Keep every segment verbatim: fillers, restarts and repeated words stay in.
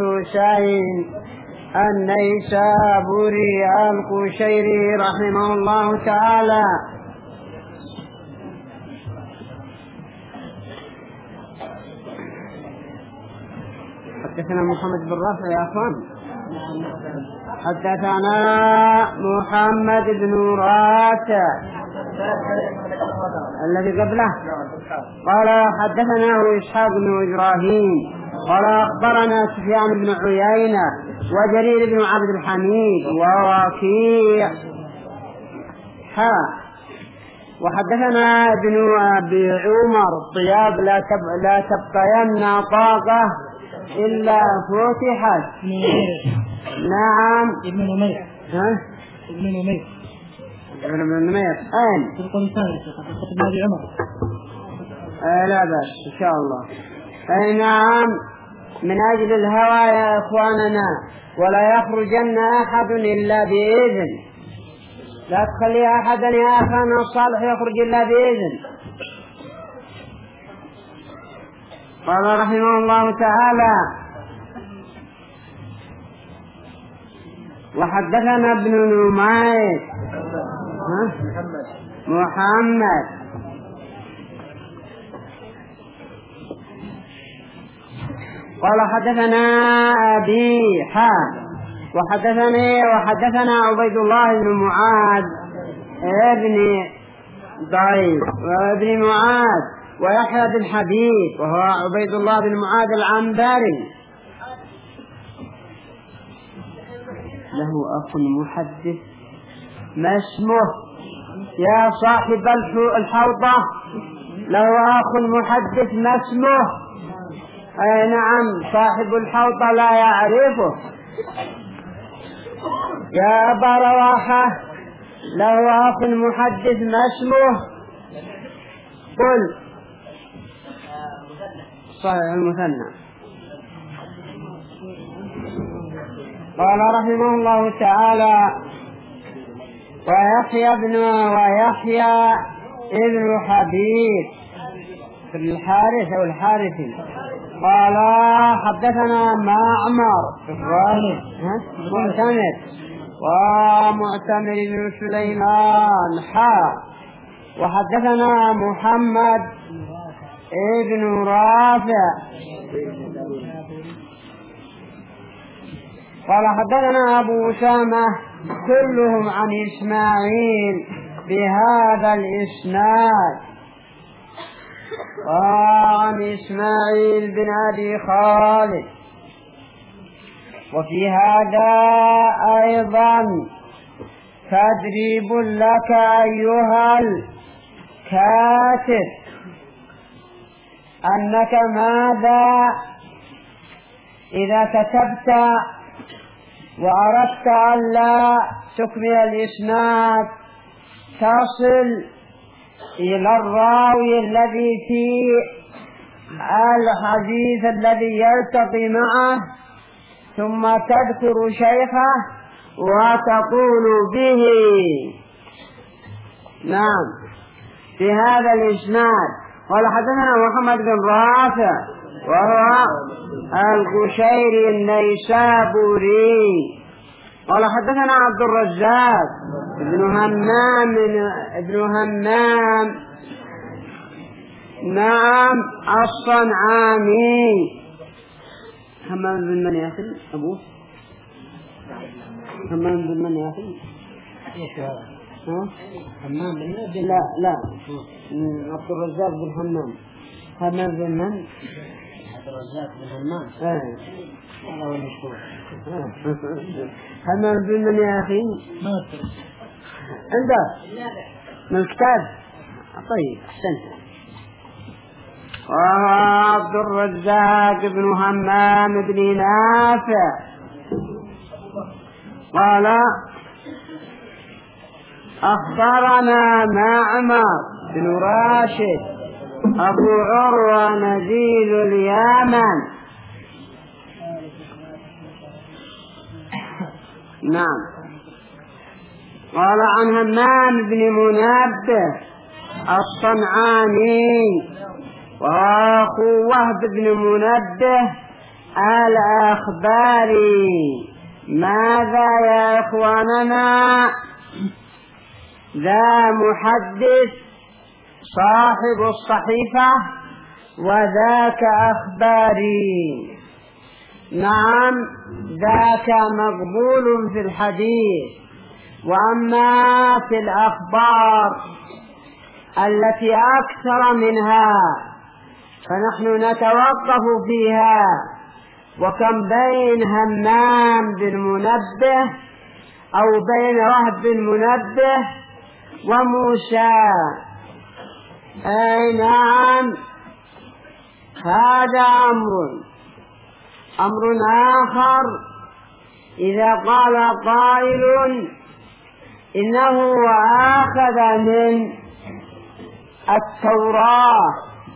حسين النيسابوري القشيري رحمه الله تعالى. حدثنا محمد بن رافع يا أخوان. حدثنا محمد بن رافع الذي قبله قال حدثنا إسحاق بن إبراهيم قال أخبرنا سفيان بن عيينة وجرير بن عبد الحميد ووكيع حا وحدثنا ابن أبي عمر طياب لا تب... لا تبقين طاقة إلا فتحت. نعم ابن نمير. ها ابن نمير ابن نمير أين في القرن الثاني ابن أبي عمر. آه لا بأس إن شاء الله. أي نعم من أجل الهوى يا إخواننا ولا يخرجن أحد إلا بإذن. لا تخلي أحدا يا أخانا الصالح يخرج إلا بإذن. قال رحمه الله تعالى وحدثنا ابن نمير محمد محمد قال حدثنا أبي حا وحدثني وحدثنا عبيد الله بن معاذ ابن ضعيف وابن معاذ ويحيى بن حبيب وهو عبيد الله بن معاذ العنبري له أخ محدث ما اسمه يا صاحب الحوضة؟ له أخ محدث ما اسمه؟ أي نعم صاحب الحوضة لا يعرفه. يا أبا رواحة له أخ محدث ما اسمه؟ قل صحيح المثنى. قال رحمه الله تعالى ويحيى ابن ويحيى ابن حبيب في الحارث أو الحارثي قال حدثنا معمر معتمر ومعتمر بن سليمان حا وحدثنا محمد ابن رافع قال حدثنا أبو أسامة كلهم عن إسماعيل بهذا الإسناد وعن إسماعيل بن أبي خالد. وفي هذا أيضا تدريب لك أيها الكاتب أنك ماذا إذا كتبت وأردت ألا تكمل الإسناد تصل إلى الراوي الذي في الحديث الذي يلتقي معه ثم تذكر شيخه وتقول به. نعم في هذا الإسناد قال حدثنا محمد بن رافع وهو القشيري النيسابوري قال حدثنا عبد الرزاق ابن همام ابن همام نعم الصنعاني. همام بن من يا أخي أبوه همام بن من يا أخي همام بن لا لا عبد الرزاق بن همام. همام بن من عبد الرزاق بن همام آه. هذا هو المشهور. همام بن من يا أخي ما عنده من الكتاب. طيب أحسنت. وعبد الرزاق بن همام بن نافع قال أخبرنا معمر بن راشد أبو عروة نزيل اليمن. نعم قال عن همام بن منبه الصنعاني وأخو وهب بن منبه الأخبار. ماذا يا إخواننا؟ ذا محدث صاحب الصحيفة وذاك أخباري. نعم ذاك مقبول في الحديث، وأما في الأخبار التي أكثر منها فنحن نتوقف فيها. وكم بين همام بن منبه أو بين وهب بن منبه وموسى. أي نعم، هذا أمر أمر آخر. إذا قال قائل إنه أخذ من التوراة،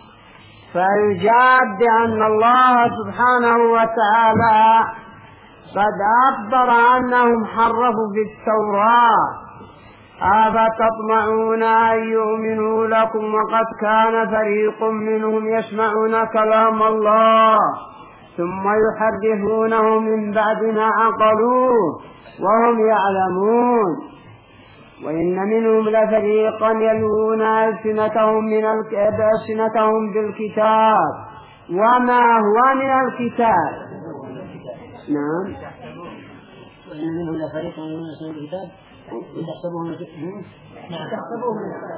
فيجاب بأن الله سبحانه وتعالى قد أخبر أنهم حرفوا في التوراة. أفتطمعون أن يؤمنوا لكم وقد كان فريق منهم يسمعون كلام الله ثم يحرفونه من بعد ما عقلوه وهم يعلمون، وإن منهم لفريقا يلوون ألسنتهم من ألسنتهم بالكتاب وما هو من الكتاب. نعم. وإن منهم لفريقا يلوون ألسنتهم بالكتاب يحسبوه من الكتاب. نعم. يحسبوه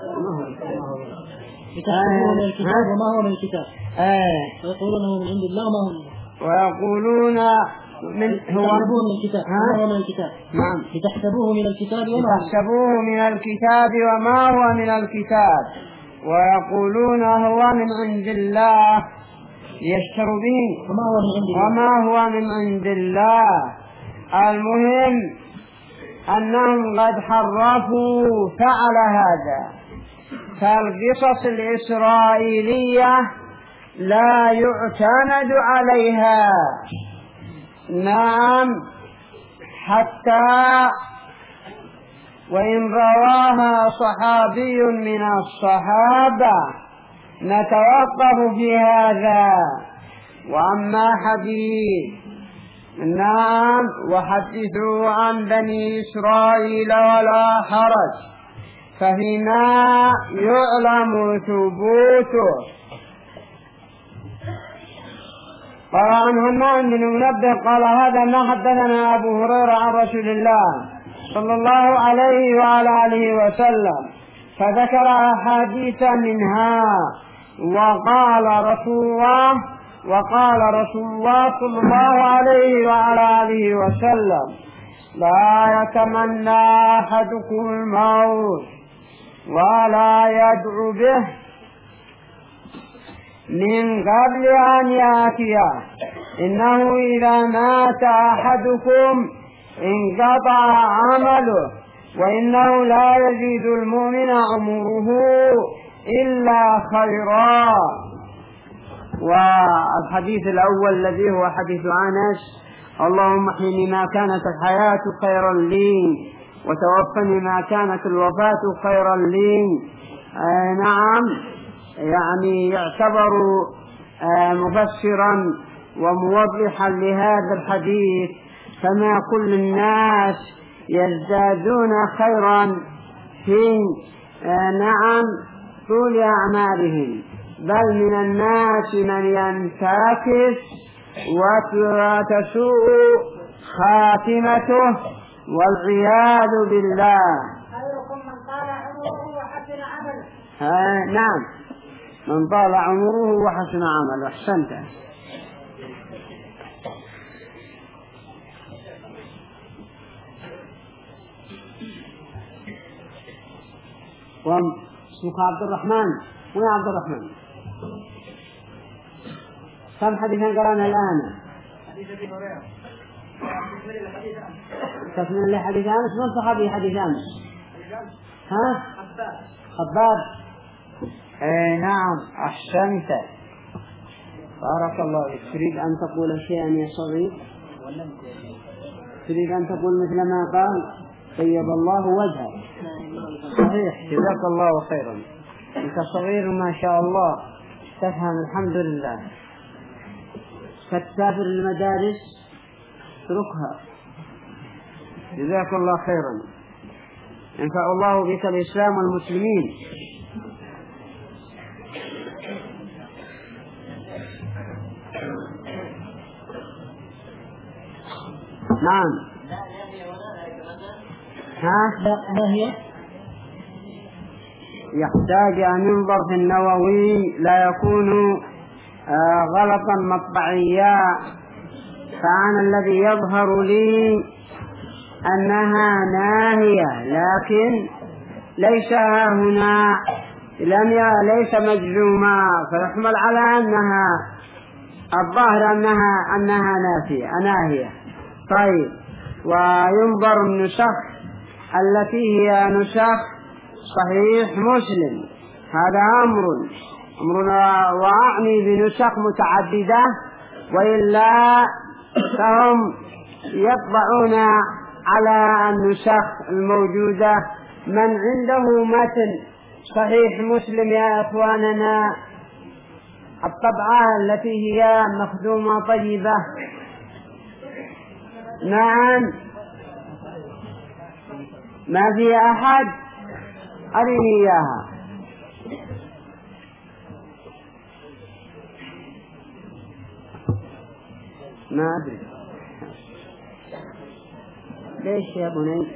من الكتاب وما هو من الكتاب. ويقولون هو من عند الله وما هو من الكتاب. ويقولون من هو من الكتاب وما هو من الكتاب. نعم. لتحسبوه من الكتاب وما لتحسبوه من الكتاب وما هو من الكتاب. ويقولون هو من عند الله يشتروا به وما هو من عند الله. وما هو من عند الله. المهم أنهم قد حرفوا فعل هذا. فالقصص الإسرائيلية لا يعتمد عليها. نعم، حتى وإن رواها صحابي من الصحابة نتوقف في هذا. وأما حديث نعم وحدثوا عن بني إسرائيل ولا حرج، فهما يعلم ثبوته. قال عن همام بن منبه قال هذا ما حدثنا أبو هريرة عن رسول الله صلى الله عليه وعلى آله وسلم، فذكر أحاديث منها. وقال رسول الله وقال رسول الله صلى الله عليه وعلى آله وسلم لا يتمنى أحدكم الموت ولا يدعو به من قبل أن يأتيه، إنه إذا مات أحدكم انقطع عمله وإنه لا يزيد المؤمن عمره إلا خيرا. والحديث الأول الذي هو حديث أنس اللهم احيني ما كانت الحياة خيرا لي وتوفني ما كانت الوفاة خيرا لي. آه نعم، يعني يعتبر آه مفسرا وموضحا لهذا الحديث، فما كل الناس يزدادون خيرا في آه نعم طول أعمالهم، بل من الناس من ينتكس وتسوء خاتمته والعياذ بالله. خيركم من طال عمره وحسن عمله. آه نعم، من طال عمره وحسن عمله. أحسنت. واسمك عبد الرحمن. وين عبد الرحمن؟ كم حديثا قرانا الآن؟ حديث ابي هريره. تكمل لي حديث أنس. من صحابي حديث أنس؟ ها؟ خباب. خباب. اي نعم، أحسنت، بارك الله فيك. تريد أن تقول شيئا يا صغير؟ تريد أن تقول مثل ما قال طيب الله وجهك؟ صحيح، جزاك الله خيرا. أنت صغير ما شاء الله، تفهم الحمد لله. فتسافر المدارس اتركها. جزاك الله خيرا، ينفع الله بك الإسلام والمسلمين. نعم. ها؟ ما هي؟ يحتاج أن ينظر في النووي، لا يكون آه غلطا مطبعيا. فأنا الذي يظهر لي أنها ناهية، لكن ليس هنا لم ليس مجزوما، فيحمل على أنها الظاهر أنها أنها نافية ناهية. طيب، وينظر النسخ التي هي نسخ صحيح مسلم، هذا أمر أمرنا، وأعني بنسخ متعددة، وإلا فهم يطبعون على النسخ الموجودة. من عنده متن صحيح مسلم يا إخواننا، الطبعة التي هي مخدومة طيبة. نعم، ما في أحد؟ أرني إياها. ما أدري ليش يا بني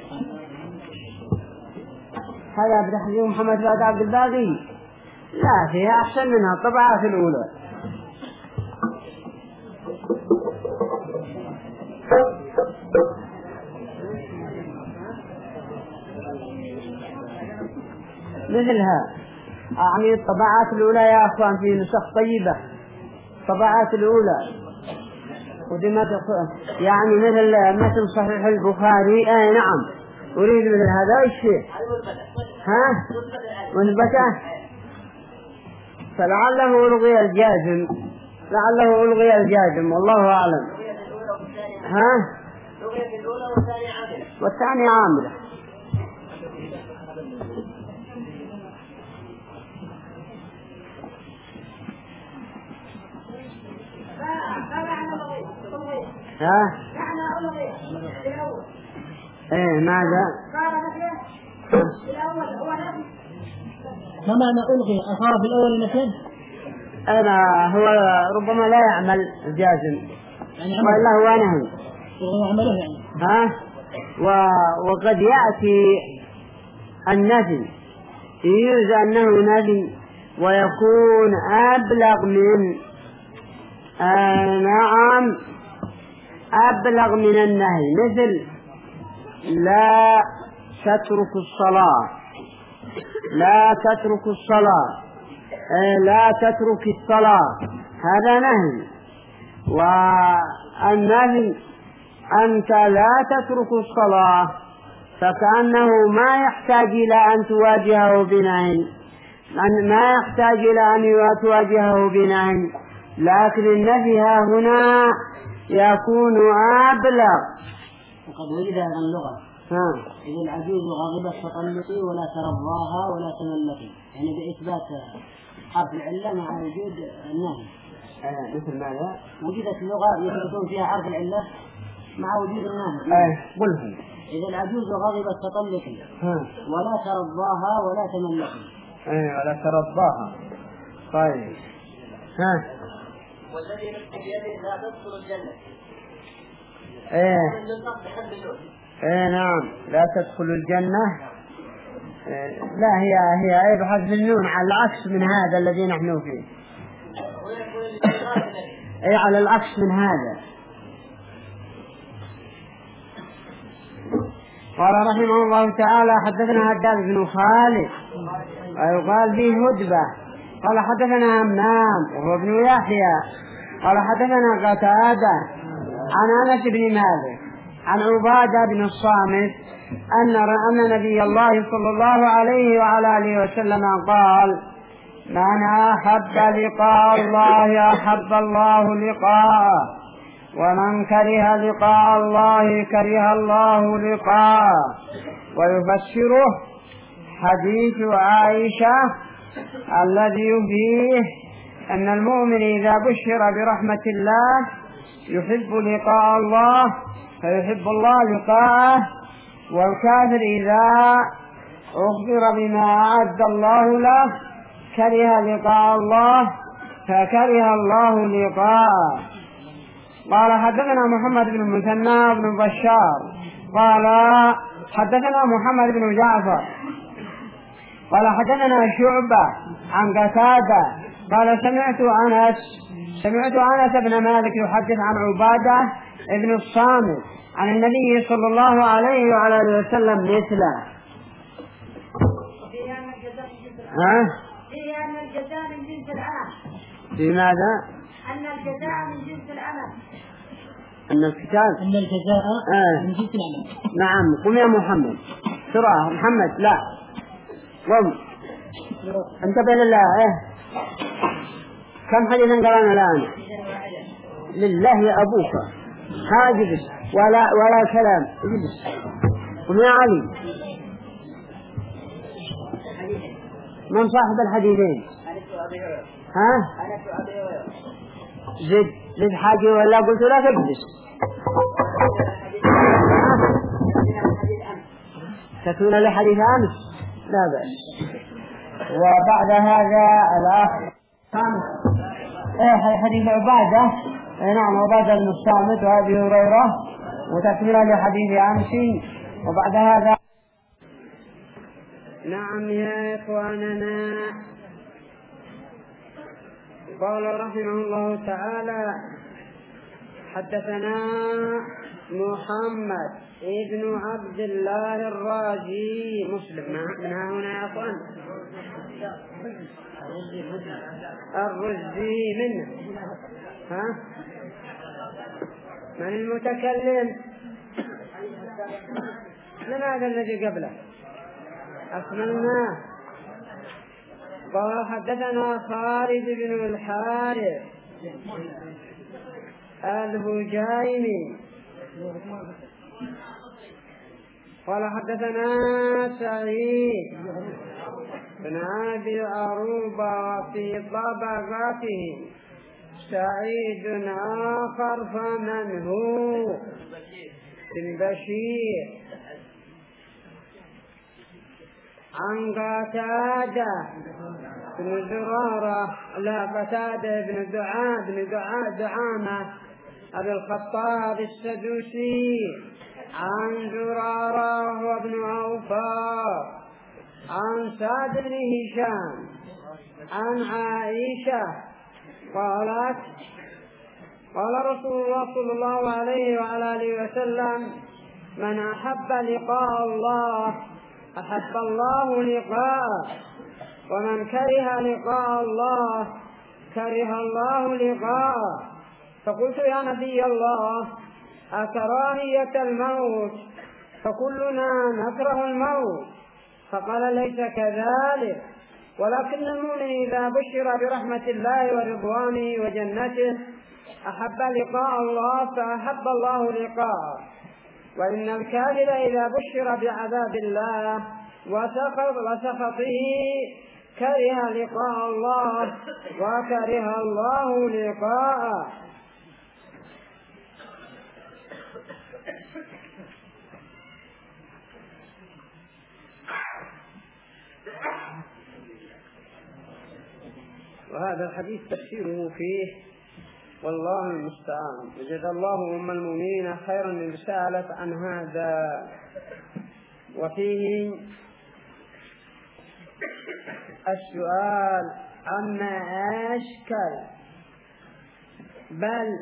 هذا عبد الحليم محمد فؤاد عبد الباقي، لا فيها أحسن منها الطبعات الأولى. مثلها أعني الطبعات الأولى يا أخوان في نسخ طيبة، الطبعات الأولى ودمت يعني مثل مثل صحيح البخاري. آه نعم، أريد مثل هذا الشيء. ها مثبته، فلعله ألغي الجازم، لعله ألغي الجازم والله أعلم. ها والثاني عامله. ها ايه ماذا؟ ما معنى ألغي؟ أصار بالأول نفيد؟ أنا هو ربما لا يعمل جازم يعني وإلا هو نهي يعمله يعني. ها و... وقد يأتي النفي يجوز أنه نفي ويكون أبلغ من آه نعم أبلغ من النهي، مثل لا تترك الصلاة، لا تترك الصلاة، آه لا تترك الصلاة، هذا نهي. والنهي أنت لا تترك الصلاة فكأنه ما يحتاج إلى أن تواجهه بنهي، ما يحتاج إلى أن تواجهه بنهي، لكن النهي هنا يكون أبلغ. وقد وجد هذا اللغة إذا العجوز غاضبة فطلقي ولا ترضاها ولا تملقي، يعني بإثبات حرف العلة مع وجود النهي. آه مثل ماذا؟ وجدت اللغة يثبتون فيها حرف العلة مع وجود النهي. آه قلهم إذا العجوز غاضبة فطلقي ولا ترضاها ولا تملقي. آه ولا ترضاها. طيب ها والذي نفسي بيده لا تدخل الجنة. ايه ايه نعم لا تدخل الجنة. إيه لا هي هي ايه بحذف النون على العكس من هذا الذي نحن فيه. ايه على العكس من هذا. قال رحمه الله تعالى حدثنا هداد بن خالد ويقال به هدبة قال حدثنا همام وهو ابن يحيى قال حدثنا قتادة عن أنس بن مالك عن عبادة بن الصامت أن أن نبي الله صلى الله عليه وعلى آله وسلم قال من أحب لقاء الله أحب الله لقاءه ومن كره لقاء الله كره الله لقاءه. ويفسره حديث عائشة الذي فيه أن المؤمن إذا بشر برحمة الله يحب لقاء الله فيحب الله لقاءه، والكافر إذا أخبر بما أعد الله له كره لقاء الله فكره الله لقاءه. قال حدثنا محمد بن المثنى بن بشار قال حدثنا محمد بن جعفر قال حدثنا شعبة عن قتادة قال سمعت أنس سمعت أنس بن مالك يحدث عن عبادة ابن الصامت عن النبي صلى الله عليه وعلى آله وسلم مثله. ها؟ فيه أن الجزاء من جنس العمل. لماذا؟ أن الجزاء من جنس العمل. أن الكتاب أن الجزاء آه. من جنس العمل. نعم. قم يا محمد سرعة. محمد لا قم انتبه لله. إيه؟ كم حديثا قرانا الآن؟ لله يا أبوك هاجبس ولا ولا كلام. اجلس. قم يا علي. من صاحب الحديثين؟ ها؟ زد زد حاجة ولا قلت لا تجلس. تكون لحديث أمس لا بأس. وبعد هذا الآخر إيه حديث عبادة. إيه نعم عبادة بن الصامت وأبي هريرة وتكملة لحديث أمس. وبعد هذا نعم يا إخواننا قال رحمه الله تعالى حدثنا محمد ابن عبد الله الرازي مسلم من هنا يا أخوان الرزي منه. ها من المتكلم؟ لماذا الذي قبله أكملناه. قال حدثنا خالد بن الحارث الهجيمي قال حدثنا سعيد بن أبي أروبة وفي طبقته سعيد آخر فمن هو بن بشير عن قتادة بن زرارة لا قتادة بن دعاء بن دعاء دعامة أبي الخطاب السدوسي عن زرارة وابن أوفار عن سعد بن هشام عن عائشة قالت قال رسول الله صلى الله عليه وعلى آله وسلم من أحب لقاء الله أحب الله لقاءه ومن كره لقاء الله كره الله لقاءه. فقلت يا نبي الله أكراهية الموت فكلنا نكره الموت؟ فقال ليس كذلك ولكن المؤمن إذا بشر برحمة الله ورضوانه وجنته أحب لقاء الله فأحب الله لقاءه، وإن الكافر إذا بشر بعذاب الله وسخط وسخطه كره لقاء الله وكره الله لقاءه. وهذا الحديث تفسيره فيه والله المستعان. وجزا الله أم المؤمنين خيرا من سألت عن هذا. وفيه السؤال عما أشكل، بل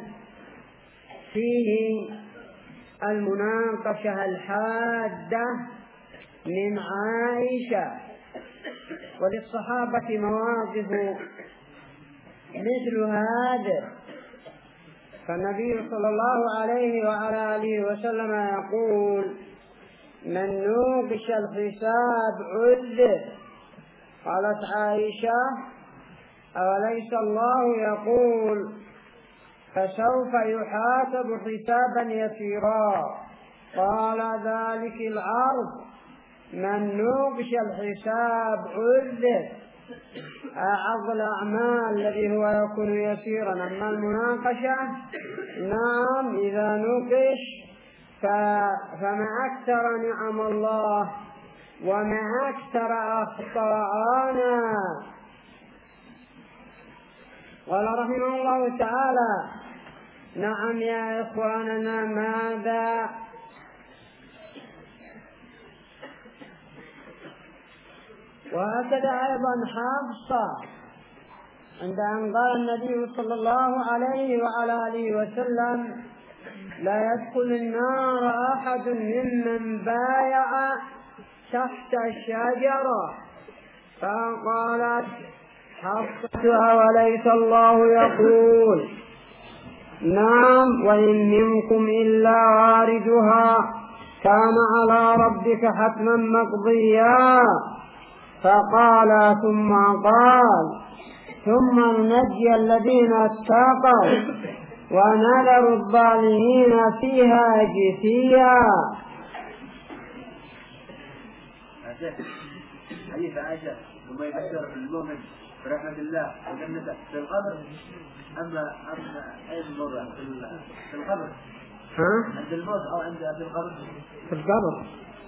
فيه المناقشة الحادة من عائشة. وللصحابة مواقف مثل هذا، فالنبي صلى الله عليه وعلى آله وسلم يقول من نوقش الحساب عذب. قالت عائشة أوليس الله يقول فسوف يحاسب حسابا يسيرا؟ قال ذلك العرض من نوقش الحساب عذب عرض الأعمال الذي هو يكون يسيرا. أما المناقشة نعم إذا نوقش فما أكثر نعم الله وما أكثر أخطاءنا. قال رحمه الله تعالى: نعم يا إخواننا ماذا وهكذا أيضا حفصة عند أن قال النبي صلى الله عليه وعلى آله وسلم: لا يدخل النار أحد ممن بايع تحت الشجرة. فقالت حفصة: أوليس الله يقول نعم وإن منكم إلا واردها كان على ربك حتما مقضيا. فقال ثم قال: ثم ننجي الذين اتقوا ونذر الظالمين فيها جثيا. حديث عائشة ثم يبشر المؤمن برحمة الله وجنته في القبر. أما أما أي مرة في القبر ها؟ عند الموت أو عند في القبر؟ في القبر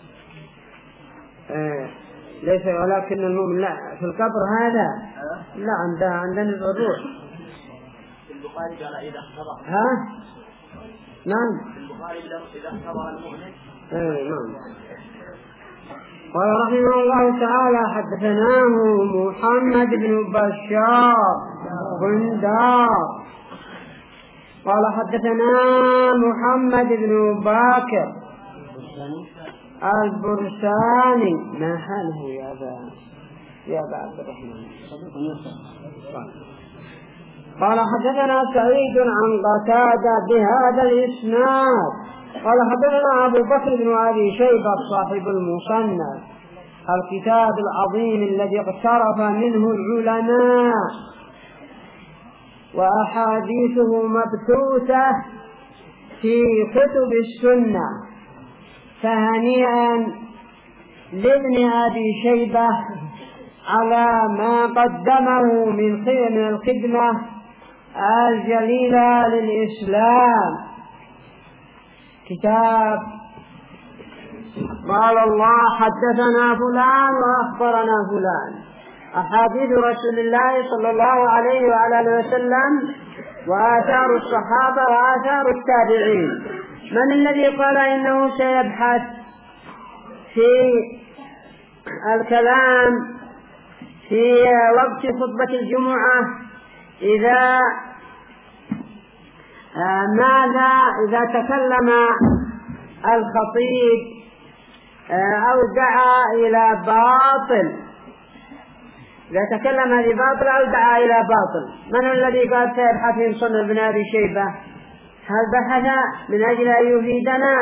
آه. ليس ولكن المؤمن لا في القبر هذا أه؟ لا عندها عندنا الروح. في البخاري قال إذا احتضر. ها؟ نعم. في البخاري إذا احتضر المؤمن. آه نعم. قال رحمه الله تعالى: حدثناه محمد بن بشار بندار قال حدثنا محمد بن باكر البرساني. ما حاله يا أبا يا أبا عبد الرحمن؟ قال حدثنا سعيد عن قتادة بهذا الإسناد قال حدثنا أبو بكر بن أبي شيبة صاحب المصنف الكتاب العظيم الذي اقترف منه العلماء وأحاديثه مبثوثة في كتب السنة. فهنيئا لابن أبي شيبة على ما قدمه من خير من الخدمة الجليلة للإسلام. كتاب قال الله حدثنا فلان وأخبرنا فلان، أحاديث رسول الله صلى الله عليه وعلى آله وسلم وآثار الصحابة وآثار التابعين. من الذي قال إنه سيبحث في الكلام في وقت خطبة الجمعة إذا ماذا إذا تكلم الخطيب أو دعا إلى باطل، إذا تكلم بباطل أو دعا إلى باطل، من الذي قال سيبحث في مصنف ابن أبي شيبة؟ هل بحث من أجل أن يفيدنا؟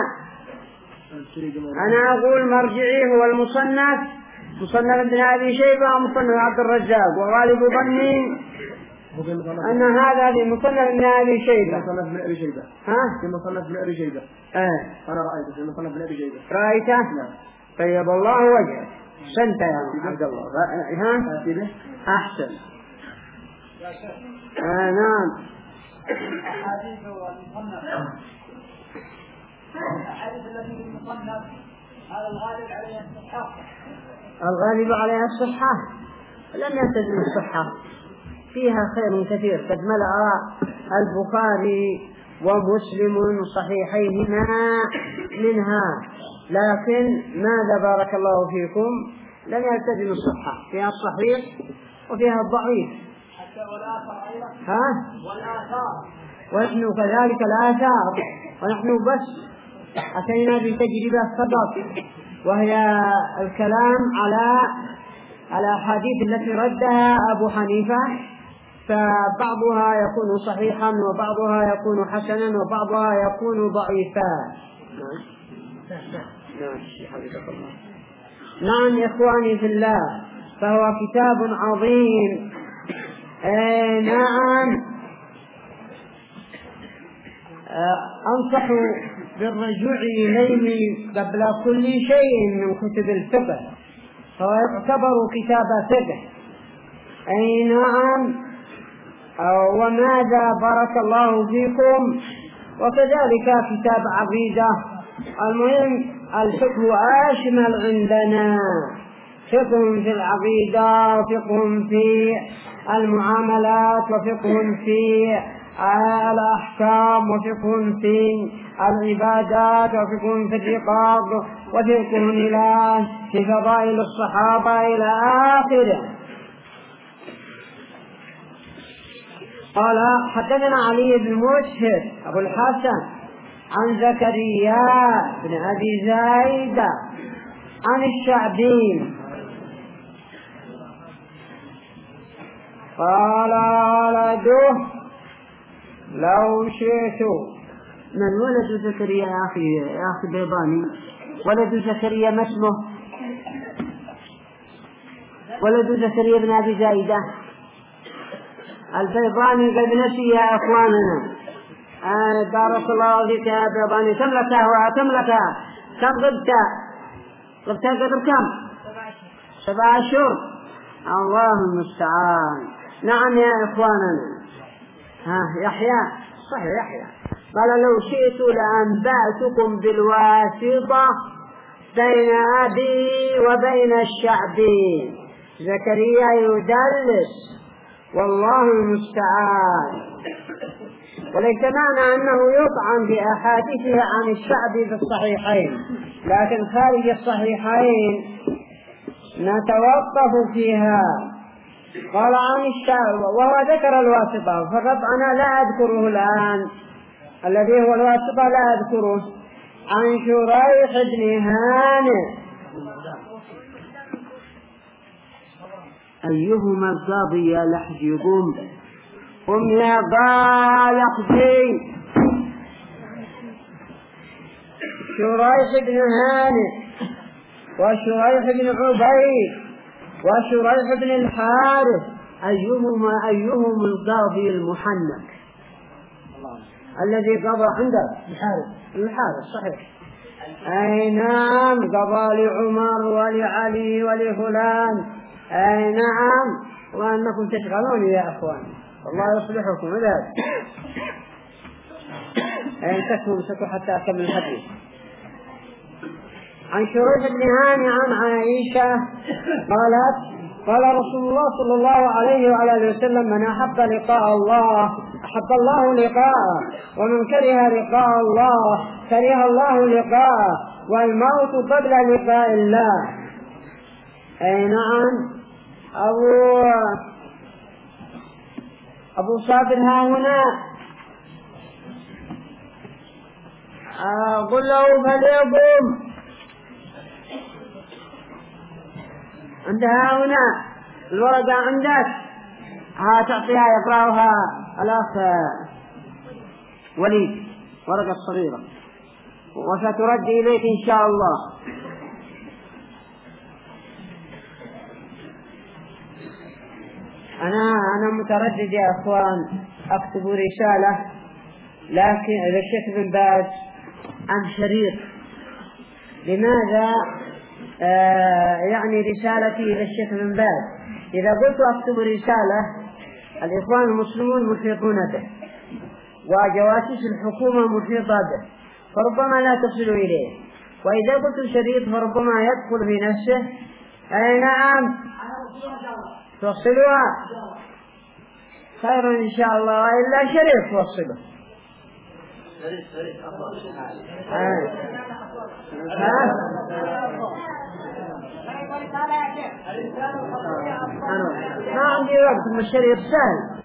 أنا أقول مرجعي هو المصنف مصنف ابن أبي شيبة ومصنف عبد الرزاق، وغالب ظني أن هذا في مصنف ابن أبي شيبة. مصنف ابن أبي شيبة. ها؟ في مصنف ابن أبي شيبة. آه. أنا رأيته في مصنف ابن أبي شيبة. رأيته؟ نعم. طيب الله وجهه. سنت يا عبد الله. ها؟ أحسن. آه نعم. أحاديث المصنف الأحاديث التي في المصنف هذا الغالب عليها الصحة. الغالب عليها الصحة لم يلتزم الصحة، فيها خير كثير قد ملأ البخاري ومسلم صحيحيهما منها، لكن ماذا بارك الله فيكم لم يلتزم الصحة، فيها الصحيح وفيها الضعيف. حتى والآثار أيضا. ها؟ والآثار. ونحن كذلك الآثار، ونحن بس أتينا بتجربة فقط، وهي الكلام على الأحاديث التي ردها أبو حنيفة، فبعضها يكون صحيحا وبعضها يكون حسنا وبعضها يكون ضعيفا. نعم إخواني في الله، فهو كتاب عظيم. آه نعم. آه أنصح بالرجوع إليه قبل كل شيء من كتب الفقه، فهو يعتبر كتاب فقه أي نعم. وماذا بارك الله فيكم. وكذلك كتاب عقيدة. المهم الفقه أشمل عندنا، فقه في العقيدة وفقه في المعاملات وفقه في الأحكام وفقه في العبادات وفقه في الرقاب وفقه إلى في فضائل الصحابة إلى آخره. قال حدثنا علي بن مسهر أبو الحسن عن زكريا بن أبي زايد عن الشعبي قال ولده لو شئت. من ولد زكريا يا أخي يا أخي بيضاني؟ ولد زكريا ما اسمه؟ ولد زكريا بن أبي زايدة البيضاني قد نسي يا أخواننا. آه بارك الله فيك يا بيضاني. كم لك وكم لك كم غبت غبت قدر كم؟ سبع أشهر. الله المستعان. نعم يا إخواننا. ها يحيى صحيح يحيى قال لو شئت لأنبأتكم بالواسطة بين أبي وبين الشعبي. زكريا يدلس والله المستعان. وليس معنى أنه يطعن بأحاديثه عن الشعبي في الصحيحين، لكن خارج الصحيحين نتوقف فيها. قال عن الشعبي وهو ذكر الواسطة، فقط أنا لا أذكره الآن، الذي هو الواسطة لا أذكره. عن شريح بن هانئ أيهما القاضي يا لحجي قم قم يا لحجي. شريح بن هانئ وشريح بن عبيد وشريح بن الحارث أيهما أيهم القاضي المحنك الذي قضى عنده الحارث الحارث صحيح. أي نعم قضى لعمر ولعلي ولفلان. أي نعم. وأنكم تشغلوني يا أخوان الله يصلحكم. إذا أي تكون حتى أكمل الحديث. عن شريح بن هانئ عن عائشة قالت قال رسول الله صلى الله عليه وعلى اله وسلم من أحب لقاء الله أحب الله لقاءه ومن كره لقاء الله كره الله لقاءه والموت قبل لقاء الله. أي نعم. أبو أبو صابر ها هنا أقول له فليقوم عندها هنا الورقة عندك ها تعطيها يقرأها الأخ وليد ورقة صغيرة وسترد إليك إن شاء الله. أنا أنا متردد يا أخوان أكتب رسالة لكن إذا الشيخ بن باز عن شريط. لماذا آه يعني رسالتي إلى الشيخ بن باز؟ إذا قلت أكتب رسالة الإخوان المسلمون محيطون به وجواسيس الحكومة محيطة به فربما لا تصل إليه، وإذا قلت شريط فربما يدخل في نفسه. أي نعم توصلوها خير إن شاء الله، وإلا شريط توصله. ما عندي وقت من الشريط سهل.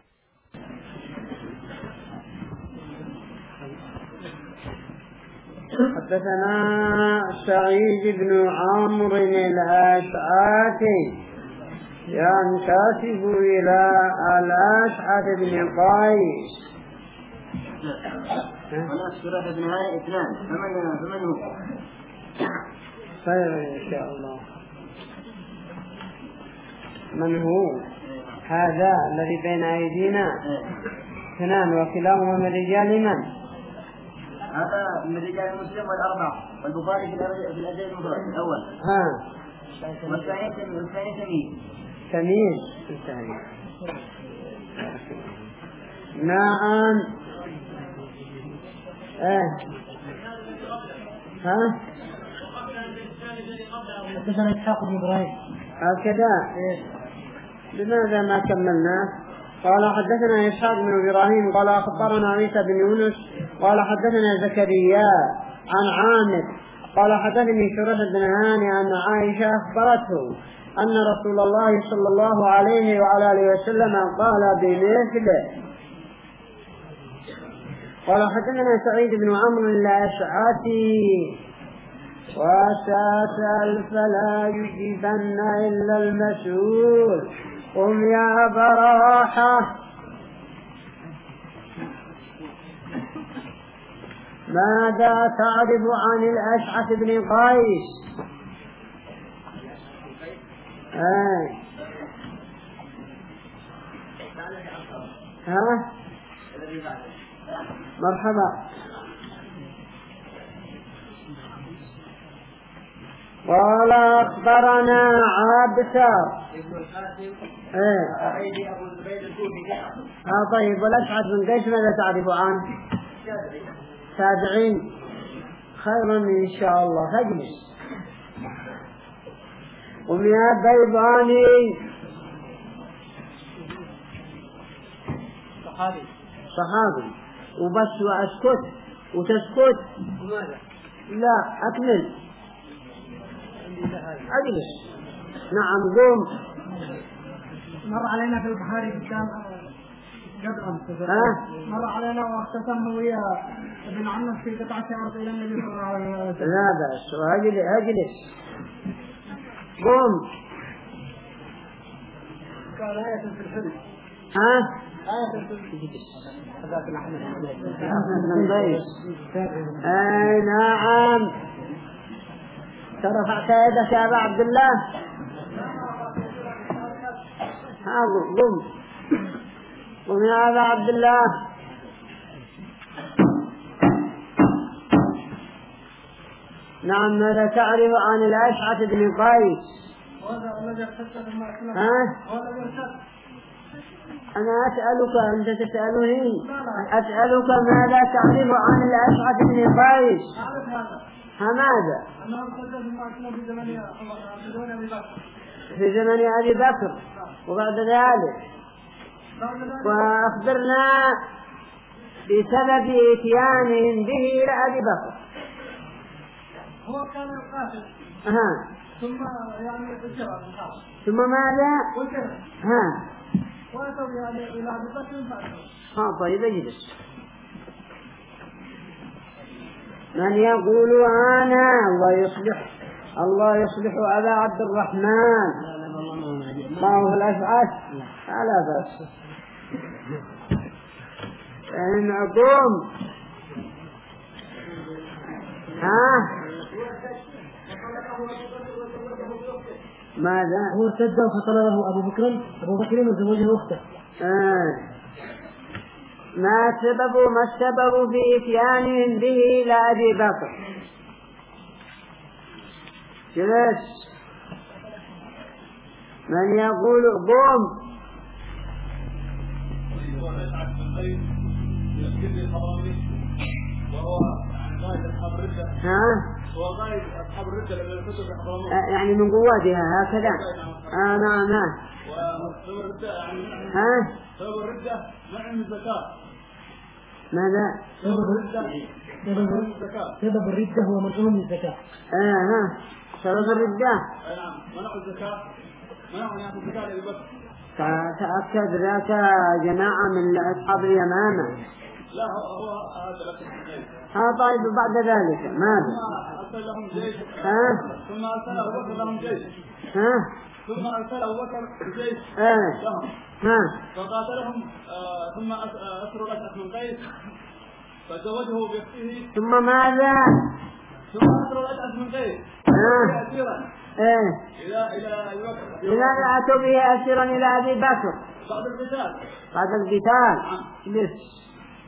حدثنا سعيد بن عمرو الأشعثي ينتسب إلى الأشعث بن قيس. أنا شريح بن هانئ اثنان فمن فمن هو؟ خير إن شاء الله. من هو هذا الذي بين أيدينا؟ اثنان وكلاهما من رجال من؟ هذا من رجال مسلم والأربعة والبخاري في الأدب المفرد الأول. ها. والثاني والثاني ثمين. تمييز انتهي. نعم. ايه ها حدثنا إسحاق بن إبراهيم هكذا. لماذا ما كملناه؟ قال حدثنا إسحاق بن إبراهيم قال أخبرنا عيسى بن يونس قال حدثنا زكريا عن عامر قال حدثني شريح بن هاني أن عائشة أخبرته أن رسول الله صلى الله عليه وعلى آله وسلم قال بمثله. قال حدثنا سعيد بن عمرو الأشعثي وسأسأل فلا يجيبن إلا المسؤول قم يا براحة. ماذا تعرف عن الأشعث بن قيس؟ آه. ها مرحبا. قال أخبرنا عابسة. ايه اه طيب. والأشعث بن قيس ماذا تعرف عنه؟ تابعين. خيرا إن شاء الله. فاجلس. قم يا بيضاني. صحابي صحابي وبس وأسكت وتسكت. لا أكمل. أجلس. نعم قوم. مر علينا في البحاري قدام قبل أمس. مر علينا واختتم ويا ابن عمه في قطعة أرض إلى النبي صلى الله عليه وسلم. لا بأس. وأجلس. أجلس. قوم. قال آية في الحلم. ها آية في الحلم. هذاك الأحمد بن قيس. أي نعم. ترفعت يدك يا أبا عبد الله. ها قم قم يا أبا عبد الله. نعم. ماذا تعرف عن الأشعث بن قيس؟ ها أنا أسألك أنت تسألني. أسألك ماذا تعرف عن الأشعث بن قيس؟ ماذا؟ في زمن أبي بكر وبعد ذلك. وأخبرنا بسبب إتيانهم به إلى أبي بكر. هو كان القاتل. ها ثم يعني الجواب ثم ماذا؟ والكلام. ها وأتوا يعني إلى أبي بكر. ها طيب اجلس. من يقول أنا الله يصلح الله يصلح أبا عبد الرحمن ما هو الأشعث. لا بأس. إن قوم. ها ماذا؟ هو ارتد فطلبه أبو بكر أبو بكر وزوجه أخته. آه. ما سبب ما السبب في إتيانهم به إلى أبي بكر؟ جلس. من يقول قوم. ها هو قائد أصحاب الردة لما يفتوا في حضرموت. يعني من قواتها هكذا. آه نعم. ها وسبب الردة يعني ها سبب الردة منع من الزكاة. ماذا؟ سبب الردة سبب الردة هو منع من الزكاة. آه ها سبب الردة. نعم منع الزكاة منع من يأخذ الزكاة لأبي بكر. تأكد ذاك جماعة من أصحاب اليمامة. لا هو هذا لكن ها طيب بعد ذلك ماذا؟ ثم أرسل لهم جيش. ها ثم أرسل أبو بكر لهم جيش. ها ثم أرسل أبو بكر جيش آه. لهم. ها فقاتلهم آه ثم أسروا الأشعث بن قيس فزوجه بأخته. ثم ماذا؟ ثم أسروا الأشعث بن قيس آه. أسيرا إيه إلى إلى أبي بكر. لماذا أتوا به أسيرا إلى أبي بكر؟ بعد القتال. بعد القتال. بس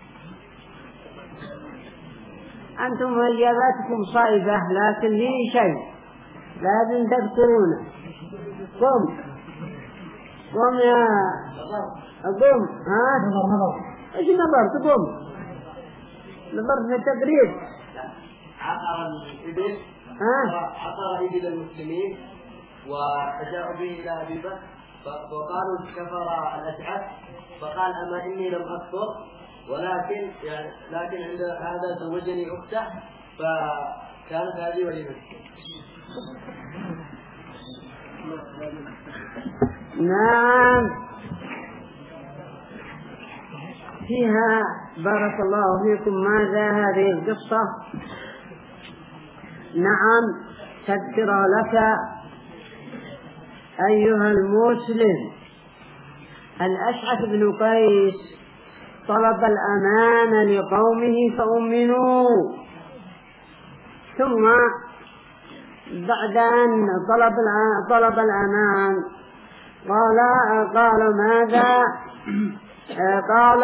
أنتم إجاباتكم صائبة لكن لي شيء لازم تذكرونه. قم. قم يا قم. ها نظر نظر ايش نظر تقوم نظر في التدريب. عقر الإبل عقر إبل المسلمين وجاءوا به إلى أبي بكر فقالوا كفر الأشعث فقال أما إني لم أكفر ولكن يعني لكن عند هذا زوجني أخته فكانت هذه وليمته. نعم فيها بارك الله فيكم ماذا هذه القصة. نعم تذكر لك أيها المسلم الأشعث بن قيس طلب الأمان لقومه فأمنوا، ثم بعد أن طلب طلب الأمان قال قال ماذا قال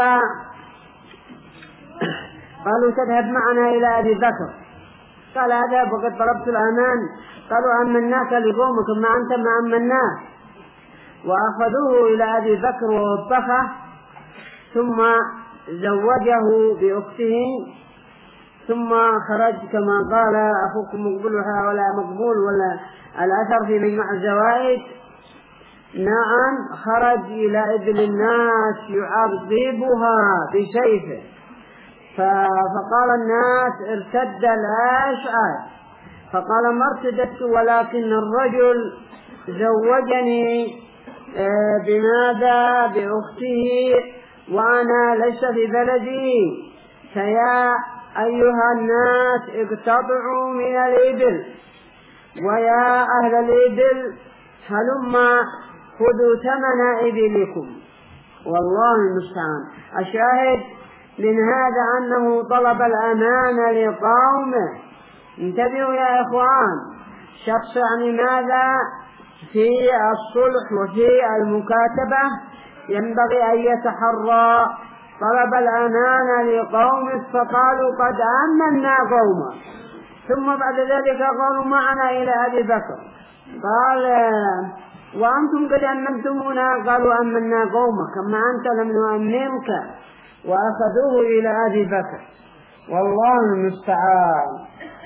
قالوا تذهب معنا إلى أبي بكر. قال أذهب وقد طلبت الأمان. قالوا أمناك لقومك ما أنت ما أمناه. وأخذوه إلى أبي بكر ووبخه ثم زوجه بأخته ثم خرج كما قال أخوكم مقبولها ولا مقبول ولا الأثر في مجمع الزوائد. نعم خرج إلى إبل الناس يعذبها بسيفه فقال الناس ارتد الأشعث فقال ما ارتدت ولكن الرجل زوجني بماذا بأخته وأنا ليس في بلدي فيا أيها الناس اقتطعوا من الإبل ويا أهل الإبل هلما خذوا ثمن إبلكم. والله المستعان. الشاهد من هذا أنه طلب الأمان لقومه. انتبهوا يا إخوان، شخص يعني ماذا في الصلح وفي المكاتبة ينبغي أن يتحرى. طلب الأمان لقومه فقالوا قد أمنا قومه ثم بعد ذلك قالوا معنا إلى أبي بكر. قال وأنتم قد أمنتمونا قالوا أمنا قومك كما أنت لم نؤمنك وأخذوه إلى أبي بكر. والله المستعان.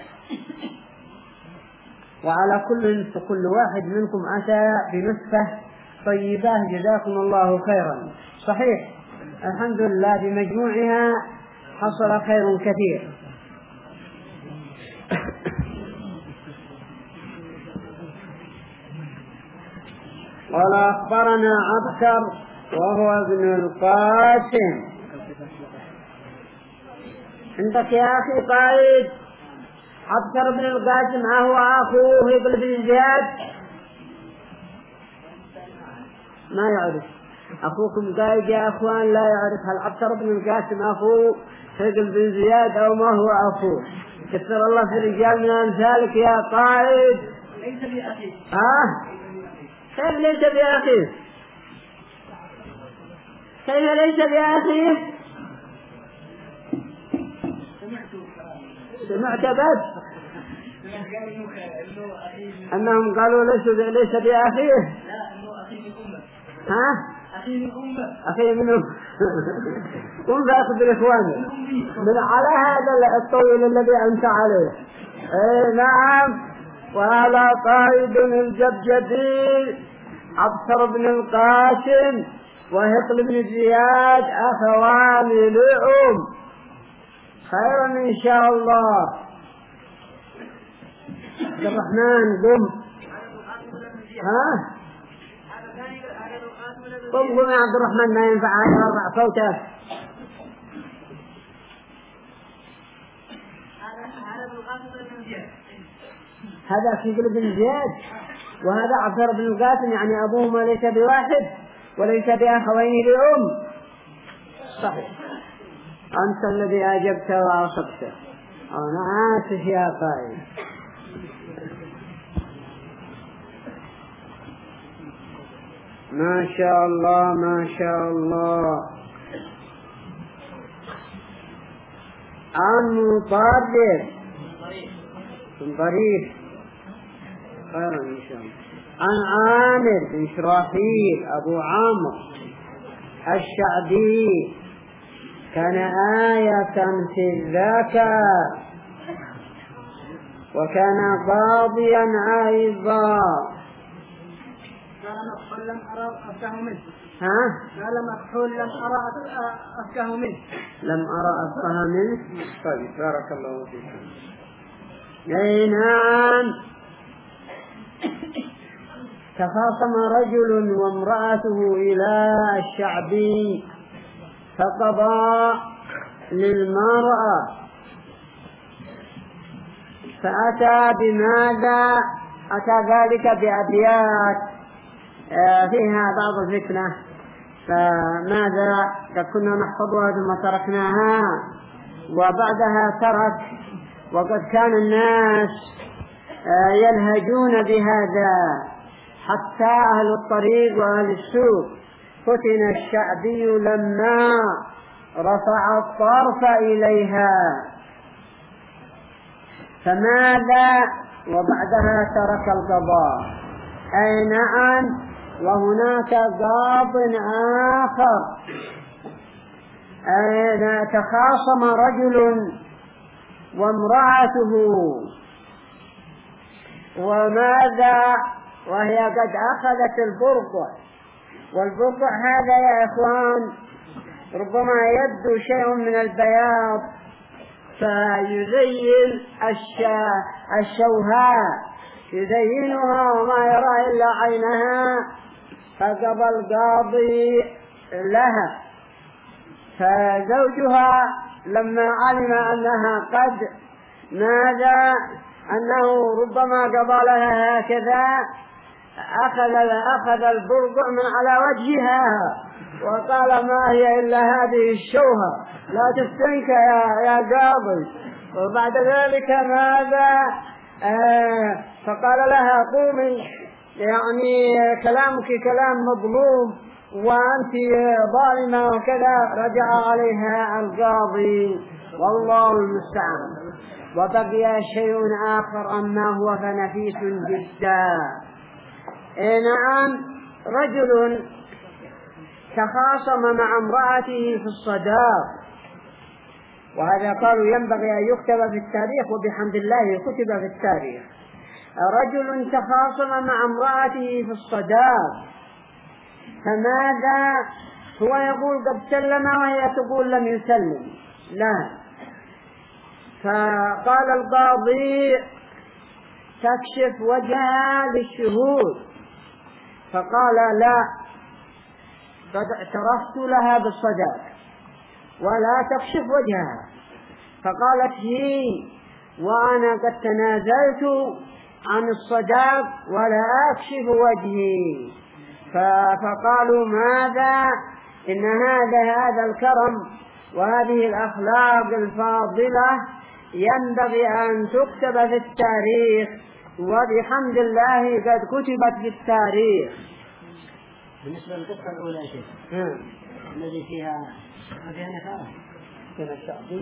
وعلى كل كل واحد منكم أتى بنسخة طيبة جزاكم الله خيرا. صحيح الحمد لله بمجموعها حصل خير كثير. قال أخبرنا عبكر وهو ابن القاسم. عندك يا أخي قائد عبكر بن القاسم هو أخوه هبل بن زياد؟ ما يعرف أخوكم قائد يا أخوان لا يعرف هل عبكر بن القاسم أخوه هبل بن زياد أو ما هو أخوه؟ كثر الله في رجال من أمثالك يا قائد. ليس بأخيه. آه كيف ليس بأخيه؟ كيف ليس بأخيه؟ سمعت بس أنهم قالوا ليس ليس بأخيه. لا إنه أخي من أمه. ها؟ أخي من أمه. أخي من أمه. قم بأخذ إخواني من على هذا الطويل الذي أنت عليه. إيه نعم. وهذا قائد الجبجبي عبكر بن القاسم وهقل بن زياد أخوان لأم. خيرا إن شاء الله. عبد الرحمن قم. ها قم قم يا عبد الرحمن ما ينفع يرفع صوته. هذا في قلب بن زياد وهذا عبد بن القاسم يعني أبوهما ليس بواحد وليس بأخوين لأم. صحيح أنت الذي أجبت وأصبت. أنا آسف يا قائد. ما شاء الله ما شاء الله. عن مطرف ضريف خيرا إن شاء الله. عن عامر بن شراحيل أبو عمرو الشعبي كان آية في الذكاء وكان قاضيا أيضا. قال مكحول لم أرى أفكه منه. ها؟ قال مكحول لم أرى أفكه منه. لم أرى أفكه منه. طيب بارك الله فيكم. أي نعم. تخاصم رجل وامرأته إلى الشعبي فقضى للمرأة فأتى بماذا؟ أتى ذلك بأبيات فيها بعض الفتنة، فماذا كنا نحفظها ثم تركناها وبعدها ترك، وقد كان الناس ينهجون بهذا حتى أهل الطريق وأهل السوق. فتن الشعبي لما رفع الطرف إليها فماذا؟ وبعدها ترك القضاء. أي نعم. وهناك قاض آخر تخاصم رجل وامرأته وماذا؟ وهي قد أخذت البرقع، والبرقع هذا يا إخوان ربما يبدو شيء من البياض فيزين الشوهاء، يزينها وما يرى إلا عينها، فقضى القاضي لها. فزوجها لما علم أنها قد ماذا؟ أنه ربما قضى لها هكذا أخذ أخذ البرقع من على وجهها وقال ما هي إلا هذه الشوهة، لا تفتنك يا, يا قاضي. وبعد ذلك ماذا؟ آه فقال لها قومي، يعني كلامك كلام مظلوم وأنت ظالمة وكذا. رجع عليها القاضي والله المستعان. وبقي شيء آخر أما هو فنفيس جدا. نعم. رجل تخاصم مع امرأته في الصداق، وهذا قالوا ينبغي أن يكتب في التاريخ، وبحمد الله كتب في التاريخ. رجل تخاصم مع امرأته في الصداق فماذا؟ هو يقول قد سلم وهي تقول لم يسلم، لا. فقال القاضي تكشف وجهها للشهود، فقال لا، قد اعترفت لها بالصداق ولا تكشف وجهها. فقالت هي وأنا قد تنازلت عن الصداق ولا أكشف وجهي. فقالوا ماذا؟ إن هذا هذا الكرم وهذه الأخلاق الفاضلة ينبغي أن تكتب في التاريخ، وبحمد الله قد كتبت في التاريخ. بالنسبة للقصة الأولى يا شيخ الذي فيها فيها نفارة فيها الشعبي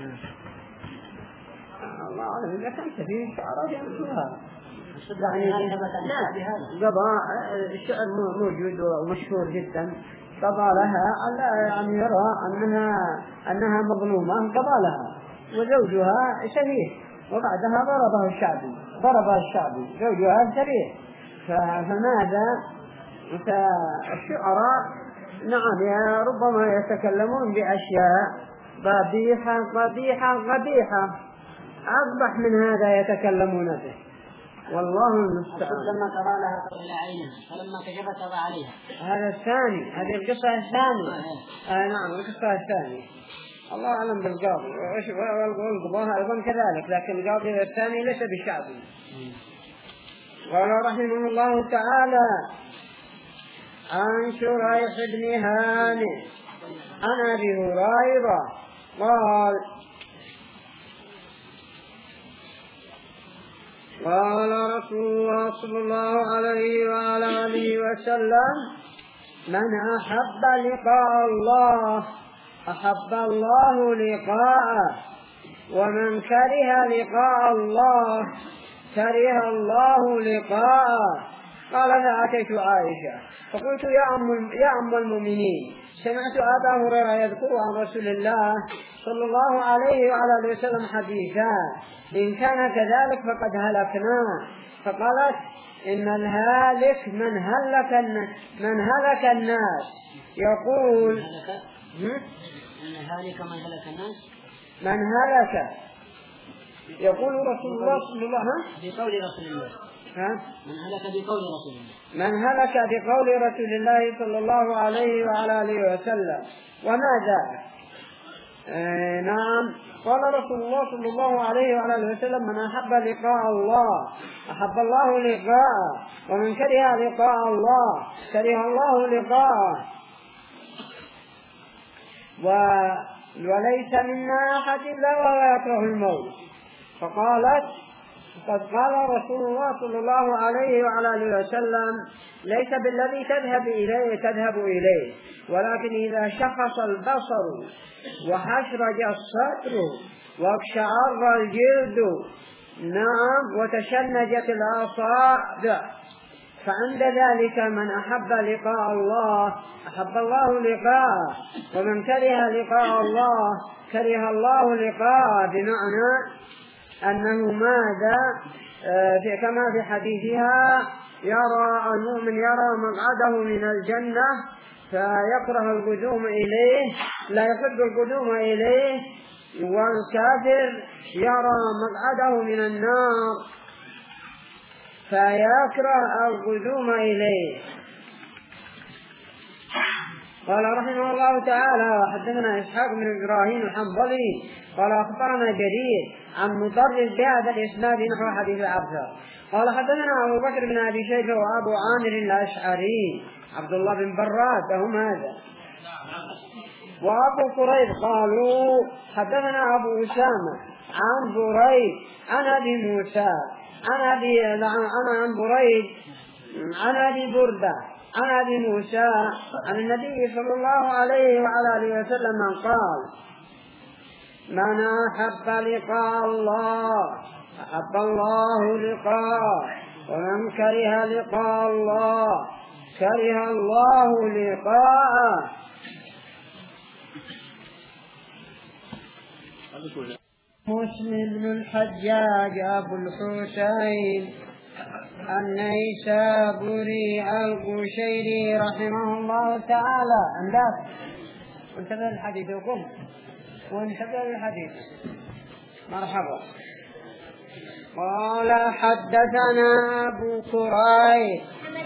الله أعلم إذا كانت فيه شعرات يمشوها يعني لا قضاء الشعر موجود ومشهور جدا. قضى لها على يعني يرى أنها أنها مظلومة قضى لها، وزوجها شهيد، وبعدها ضربه الشعبي ضربها الشعبي زوجها سريع. فماذا؟ فالشعراء نعم يا ربما يتكلمون بأشياء قبيحة قبيحة قبيحة أقبح من هذا يتكلمون به، والله المستعان. لما قضى لها إلى عينها فلما كشفت قضى عليها. هذا الثاني، هذه القصة الثانية. آه نعم القصة الثانية. الله أعلم بالقاضي والقضاء أيضا كذلك، لكن القاضي الثاني ليس بالشعبي. قال رحمه الله تعالى عن شريح بن هانئ عن أبي هريرة قال قال رسول الله صلى الله عليه وعلى آله وسلم من أحب لقاء الله أحب الله لقاءه، ومن كره لقاء الله كره الله لقاءه. قال فأتيت عائشة فقلت يا أم, يا أم المؤمنين سمعت أبا هريرة يذكر عن رسول الله صلى الله عليه وعلى آله وسلم حديثا إن كان كذلك فقد هلكنا. فقالت إن الهالك من هلك من هلك الناس يقول إن الهالك من هلك الناس من هلك يقول رسول الله صلى الله عليه وسلم بقول رسول الله ها؟ من هلك بقول رسول الله من هلك بقول رسول الله صلى الله عليه وعلى آله وسلم. وماذا؟ آه نعم قال رسول الله صلى الله عليه وعلى آله وسلم من أحب لقاء الله أحب الله لقاءه ومن كره لقاء الله كره الله لقاءه. و... وليس منا أحد إلا وهو يكره الموت. فقالت قد قال رسول الله صلى الله عليه وعلى آله وسلم ليس بالذي تذهب إليه تذهب إليه ولكن إذا شخص البصر وحشرج الصدر واقشعر الجلد نعم وتشنجت الأصابع فعند ذلك من أحب لقاء الله أحب الله لقاءه ومن كره لقاء الله كره الله لقاءه. بمعنى أنه ماذا في كما في حديثها يرى المؤمن يرى مقعده من الجنة فيكره القدوم إليه لا يحب القدوم إليه والكافر يرى مقعده من النار فيكره القدوم إليه. قال رحمه الله تعالى وحدثنا إسحاق بن إبراهيم الحنظلي قال أخبرنا جرير عن مطرز بهذا الإسناد نحو حديث عبده. قال حدثنا أبو بكر بن أبي شيبة وأبو عامر الأشعري عبد الله بن براد هم هذا وأبو قريب قالوا حدثنا أبو أسامة عن بريد عن أبي موسى عن أبي عن بريد عن أبي بردة عن أبي موسى عن النبي صلى الله عليه وعلى آله وسلم قال من أحب لقاء الله أحب الله لقاءه ومن كره لقاء الله كره الله لقاءه. مسلم بن الحجاج أبو الحسين النيسابوري القشيري رحمه الله تعالى. عندك وانتبه الحديث وقم وانتبه الحديث مرحبا. قال حدثنا أبو كريب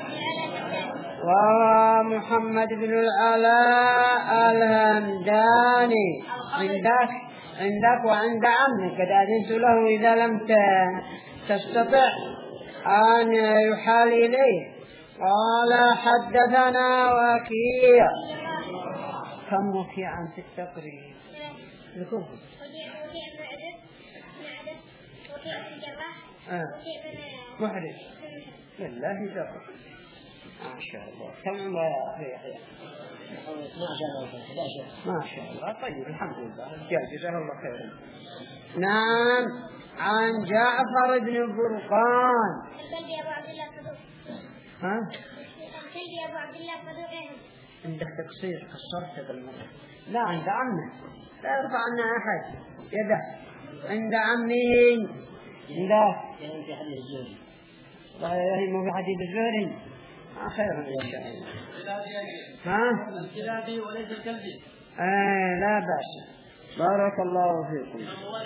ومحمد بن العلاء الهمداني عندك عندك وعند عمك قد أذنت له إذا لم تستطع أن يحال إليه. قال حدثنا وكيع كم وكيعا في التقريب لكم آه. محرج لله جرب ما شاء الله كم ويحيى ما شاء الله طيب الحمد لله جزاه الله خيرا. نعم عن جعفر بن برقان ها عندك تقصير قصرت بالمرة لا عند عمه لا يرفع عنا أحد يده عند عمه عنده في حديث الزهري لا يهم في حديث الزهري خير إن شاء الله. ها الكلابي وليس الكلبي آه لا بأس بارك الله فيكم.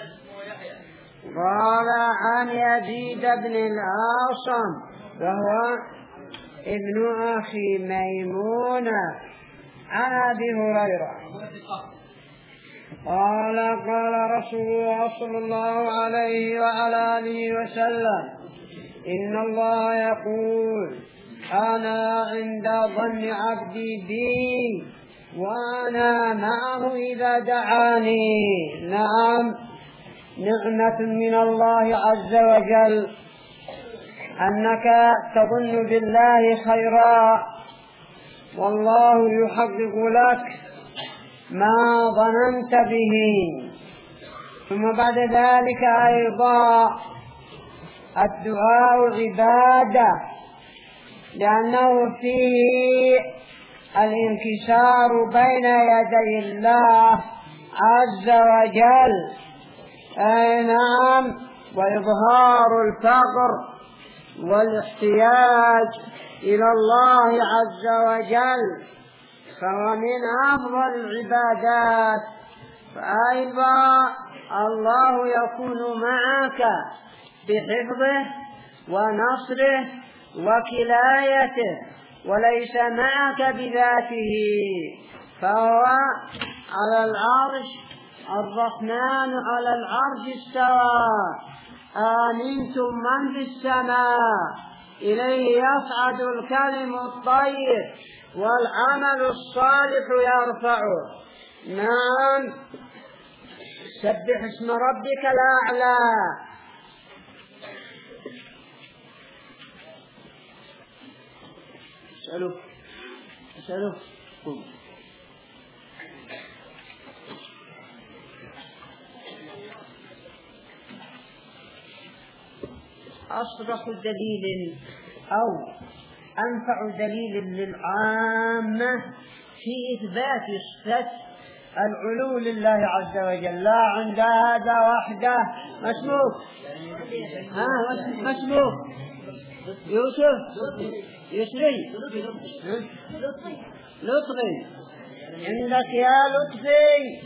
قال عن يزيد بن العاصم وهو ابن أخي ميمونة عن أبي هريرة قال قال رسول الله صلى الله عليه وعلى آله وسلم إن الله يقول أنا عند ظن عبدي بي وأنا معه إذا دعاني. نعم نعمة من الله عز وجل أنك تظن بالله خيرا والله يحقق لك ما ظننت به. ثم بعد ذلك أيضا الدعاء عبادة، لأنه فيه الانكسار بين يدي الله عز وجل. أي نعم، وإظهار الفقر والاحتياج إلى الله عز وجل، فهو من أفضل العبادات. فأيضا الله يكون معك بحفظه ونصره وكلايته، وليس معك بذاته، فهو على العرش، الرحمن على العرش استوى. آمنتم من في السماء إليه يصعد الكلم الطيب والعمل الصالح يرفعه. نعم، سبح اسم ربك الأعلى. اسألوا اسألوا أصدق دليل أو أنفع دليل للعامة في إثبات صفة العلو لله عز وجل، لا عند هذا وحده. مسموك ها مسموك يوسف يسري لطفي، عندك يا لطفي؟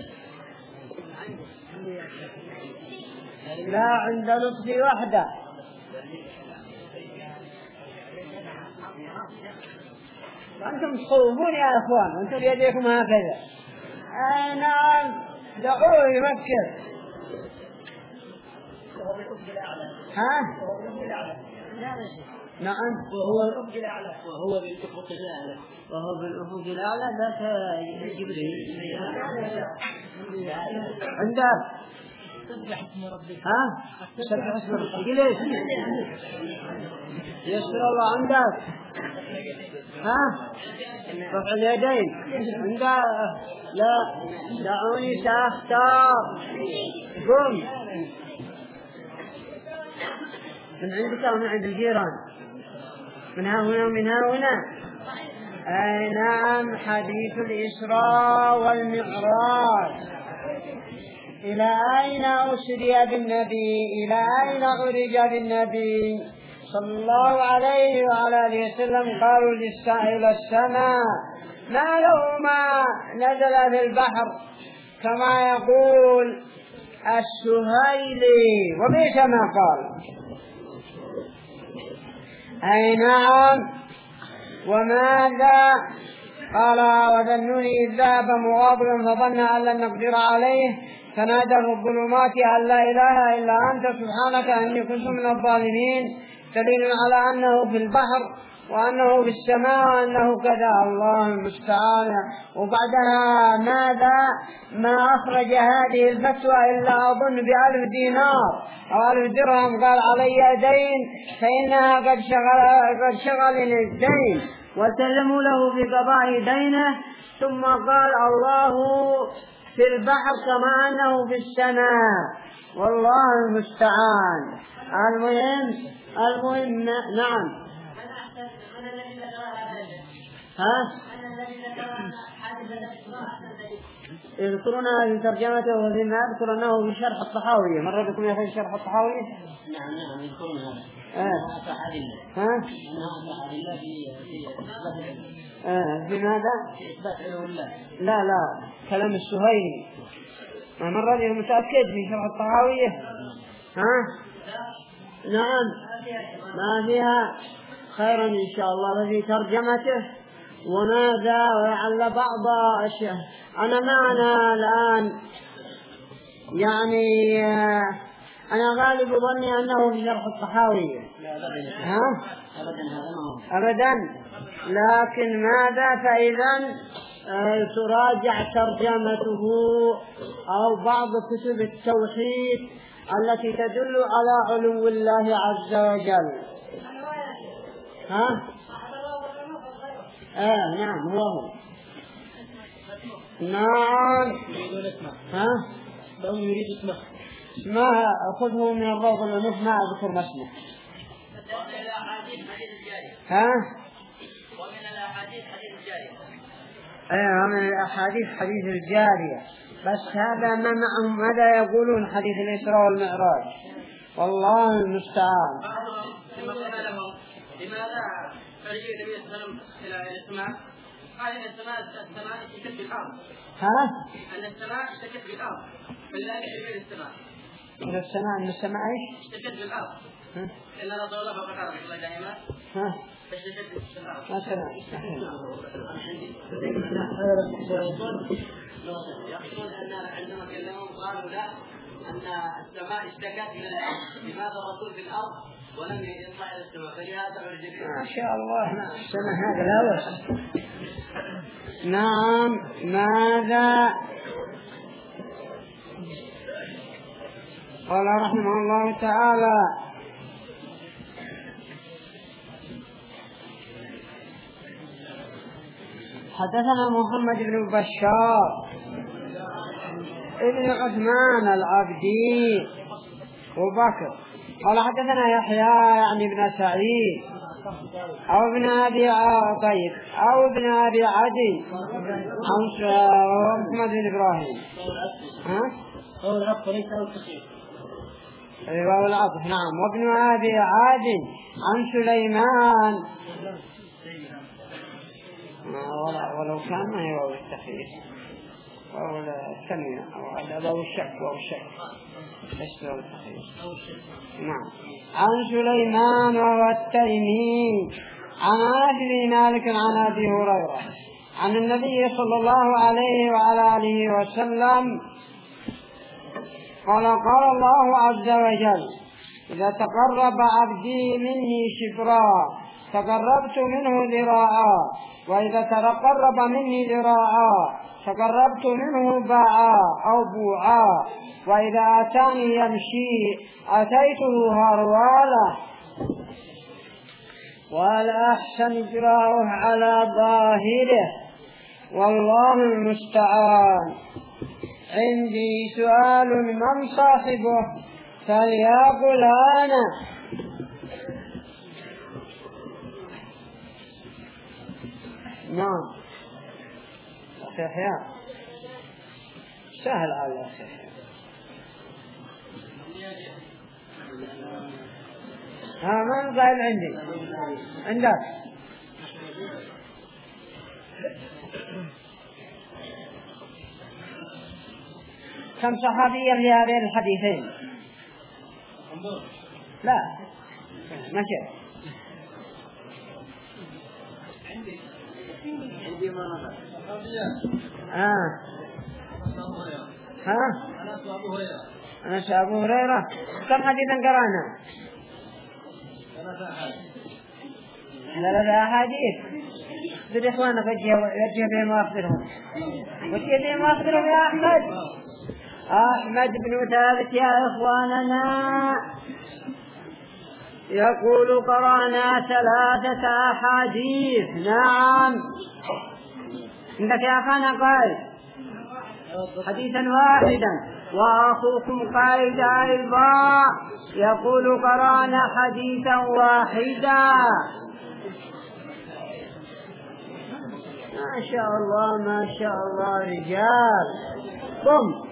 لا، عند لطفي وحده. أنتم تخوفون يا أخوان، أنتم بيديكم هكذا. آه نعم، دعوه يفكر. ها؟ نعم، وهو وهو بالأفق الأعلى، وهو بالأفق الأعلى. ذاك جبريل عندك. ها؟ سبح اسم ربك. ليش؟ يسر الله عندك. ها؟ رفع اليدين عندك. لا، دعوني سأختار. قم. من عندك أو من عند الجيران؟ من ها هنا ومن ها هنا. أي نعم، حديث الإسراء والمعراج. إلى أين أسري بالنبي؟ إلى أين عرج بالنبي صلى الله عليه وعلى آله وسلم؟ قالوا إلى السماء، ما له ما نزل في البحر، كما يقول السهيلي، وبئس ما قال. أي نعم. وماذا قال؟ وذنوني إذ ذهب مغاضبا فظن أن لن نقدر عليه فنادى في الظلمات أن لا إله إلا أنت سبحانك إني كنت من الظالمين. دليل على أنه في البحر وأنه في السماء وأنه كذا. الله المستعان. وبعدها ماذا؟ ما أخرج هذه الفتوى إلا أظن بألف دينار أو ألف درهم. قال علي دين فإنها قد شغل قد شغلني الدين، والتزموا له في قضاء دينه. ثم قال الله في البحر كما أنه في السماء، والله المستعان. المهم المهم نعم. ها؟ يذكرونها في ترجمته وفيما يذكر أنه في شرح الطحاوية. مر بكم يا أخي شرح الطحاوية؟ نعم نعم يذكرون هذا. آه. ها؟ آه. في ماذا؟ في إثبات علو الله. لا لا، كلام السهيلي. ما مر به متأكد في شرح الطحاوية. ها؟ نعم، ما فيها خيرا إن شاء الله في ترجمته. وماذا؟ ولعل بعض أشياء أنا معنا الآن، يعني أنا غالب ظني أنه في شرح الطحاوية. ها؟ أبدا. لكن ماذا؟ فإذا تراجع ترجمته أو بعض كتب التوحيد التي تدل على علو الله عز وجل. ها؟ آه نعم، هو هو. نعم. يريدون اسمه. ها؟ لهم يريد اسمه. ما خذه من الروض الأنوف ما أذكر ما اسمه. ها؟ ومن الأحاديث حديث الجارية. أيوة من الأحاديث حديث الجارية، بس هذا ما معهم ماذا يقولون حديث الإسراء والمعراج، والله المستعان. لما قلنا لهم لماذا خرج النبي صلى الله عليه وسلم إلى السماء؟ قال إن السماء السماء اشتكت بالأرض. ها؟ أن السماء اشتكت بالأرض، فلا يشتكي السماء. من السماء من السماء إيش؟ اشتكت بالأرض. إن رسول الله فقط عرف الله دائما. ها؟ اشتكت بالأرض. ما سمع. يقصدون أن عندما كلمهم قالوا لا أن السماء اشتكت من الأرض، لماذا الرسول في الأرض ولم يطلع إلى السماء؟ فلهذا عرج به. ما شاء الله السماء هذا لا وصف. نعم. ماذا قال رحمه الله تعالى؟ حدثنا محمد بن بشار ابن عثمان العبدي وبكر قال حدثنا يحيى يعني ابن سعيد أو ابن أبي عطيف أو ابن أبي عدي عن محمد بن إبراهيم. ها؟ هو العطف ليس التخيير. أيوة العطف نعم. وابن أبي عدي عن سليمان ولو كان ما هو التخيير أو التنوية أو الشك أو الشك ليس هو التخيير. نعم. عن سليمان وهو التيمي عن أنس بن مالك عن أبي هريرة عن النبي صلى الله عليه وعلى آله وسلم قال قال الله عز وجل إذا تقرب عبدي مني شبرا تقربت منه ذراعا وإذا تقرب مني ذراعا تقربت منه باعا أو بوعا وإذا أتاني يمشي أتيته هروالا والأحسن إجراؤه على ظاهره والله المستعان. عندي سؤال من صاحبه فليقل أنا. نعم يحيى سهل على يحيى. ها من قال عندي عندك كم صحابيا لهذين الحديثين؟ لا ما شاء عندي ما نظر. آه. ها أنس أبو هريرة كم حديثا قرأنا؟ ثلاثة أحاديث. بدي إخوانك يجي بهم وأخبرهم وجه بهم وأخبرهم يا أحمد. أحمد بن ثابت يا إخواننا يقول قرأنا ثلاثة أحاديث. نعم عندك يا أخانا قال حديثا واحدا وأخوكم قائد أيضا يقول قرأنا حديثا واحدا. ما شاء الله ما شاء الله رجال. قم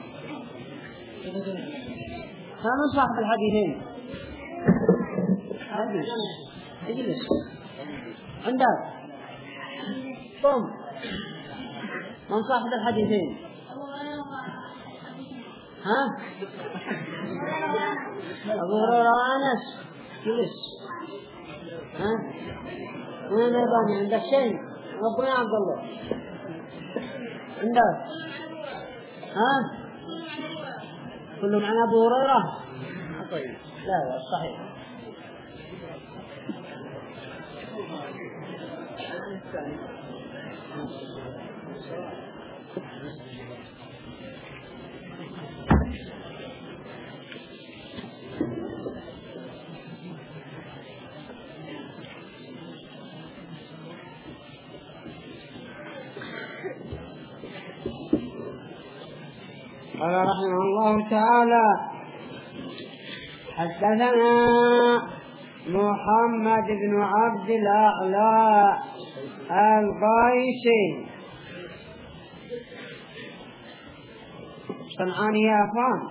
كانوا صاحب الحديثين اجلس عندك. قم من صاحب الحديثين؟ ها أبو هريرة وأنس. جلس. ها وين يباني عندك شيء؟ ربنا عبد الله عندك؟ ها كله معنا أبو هريرة؟ طيب لا لا صحيح. قال رحمه الله تعالى حدثنا محمد بن عبد الأعلى القيسي صنعاني يا أخوان.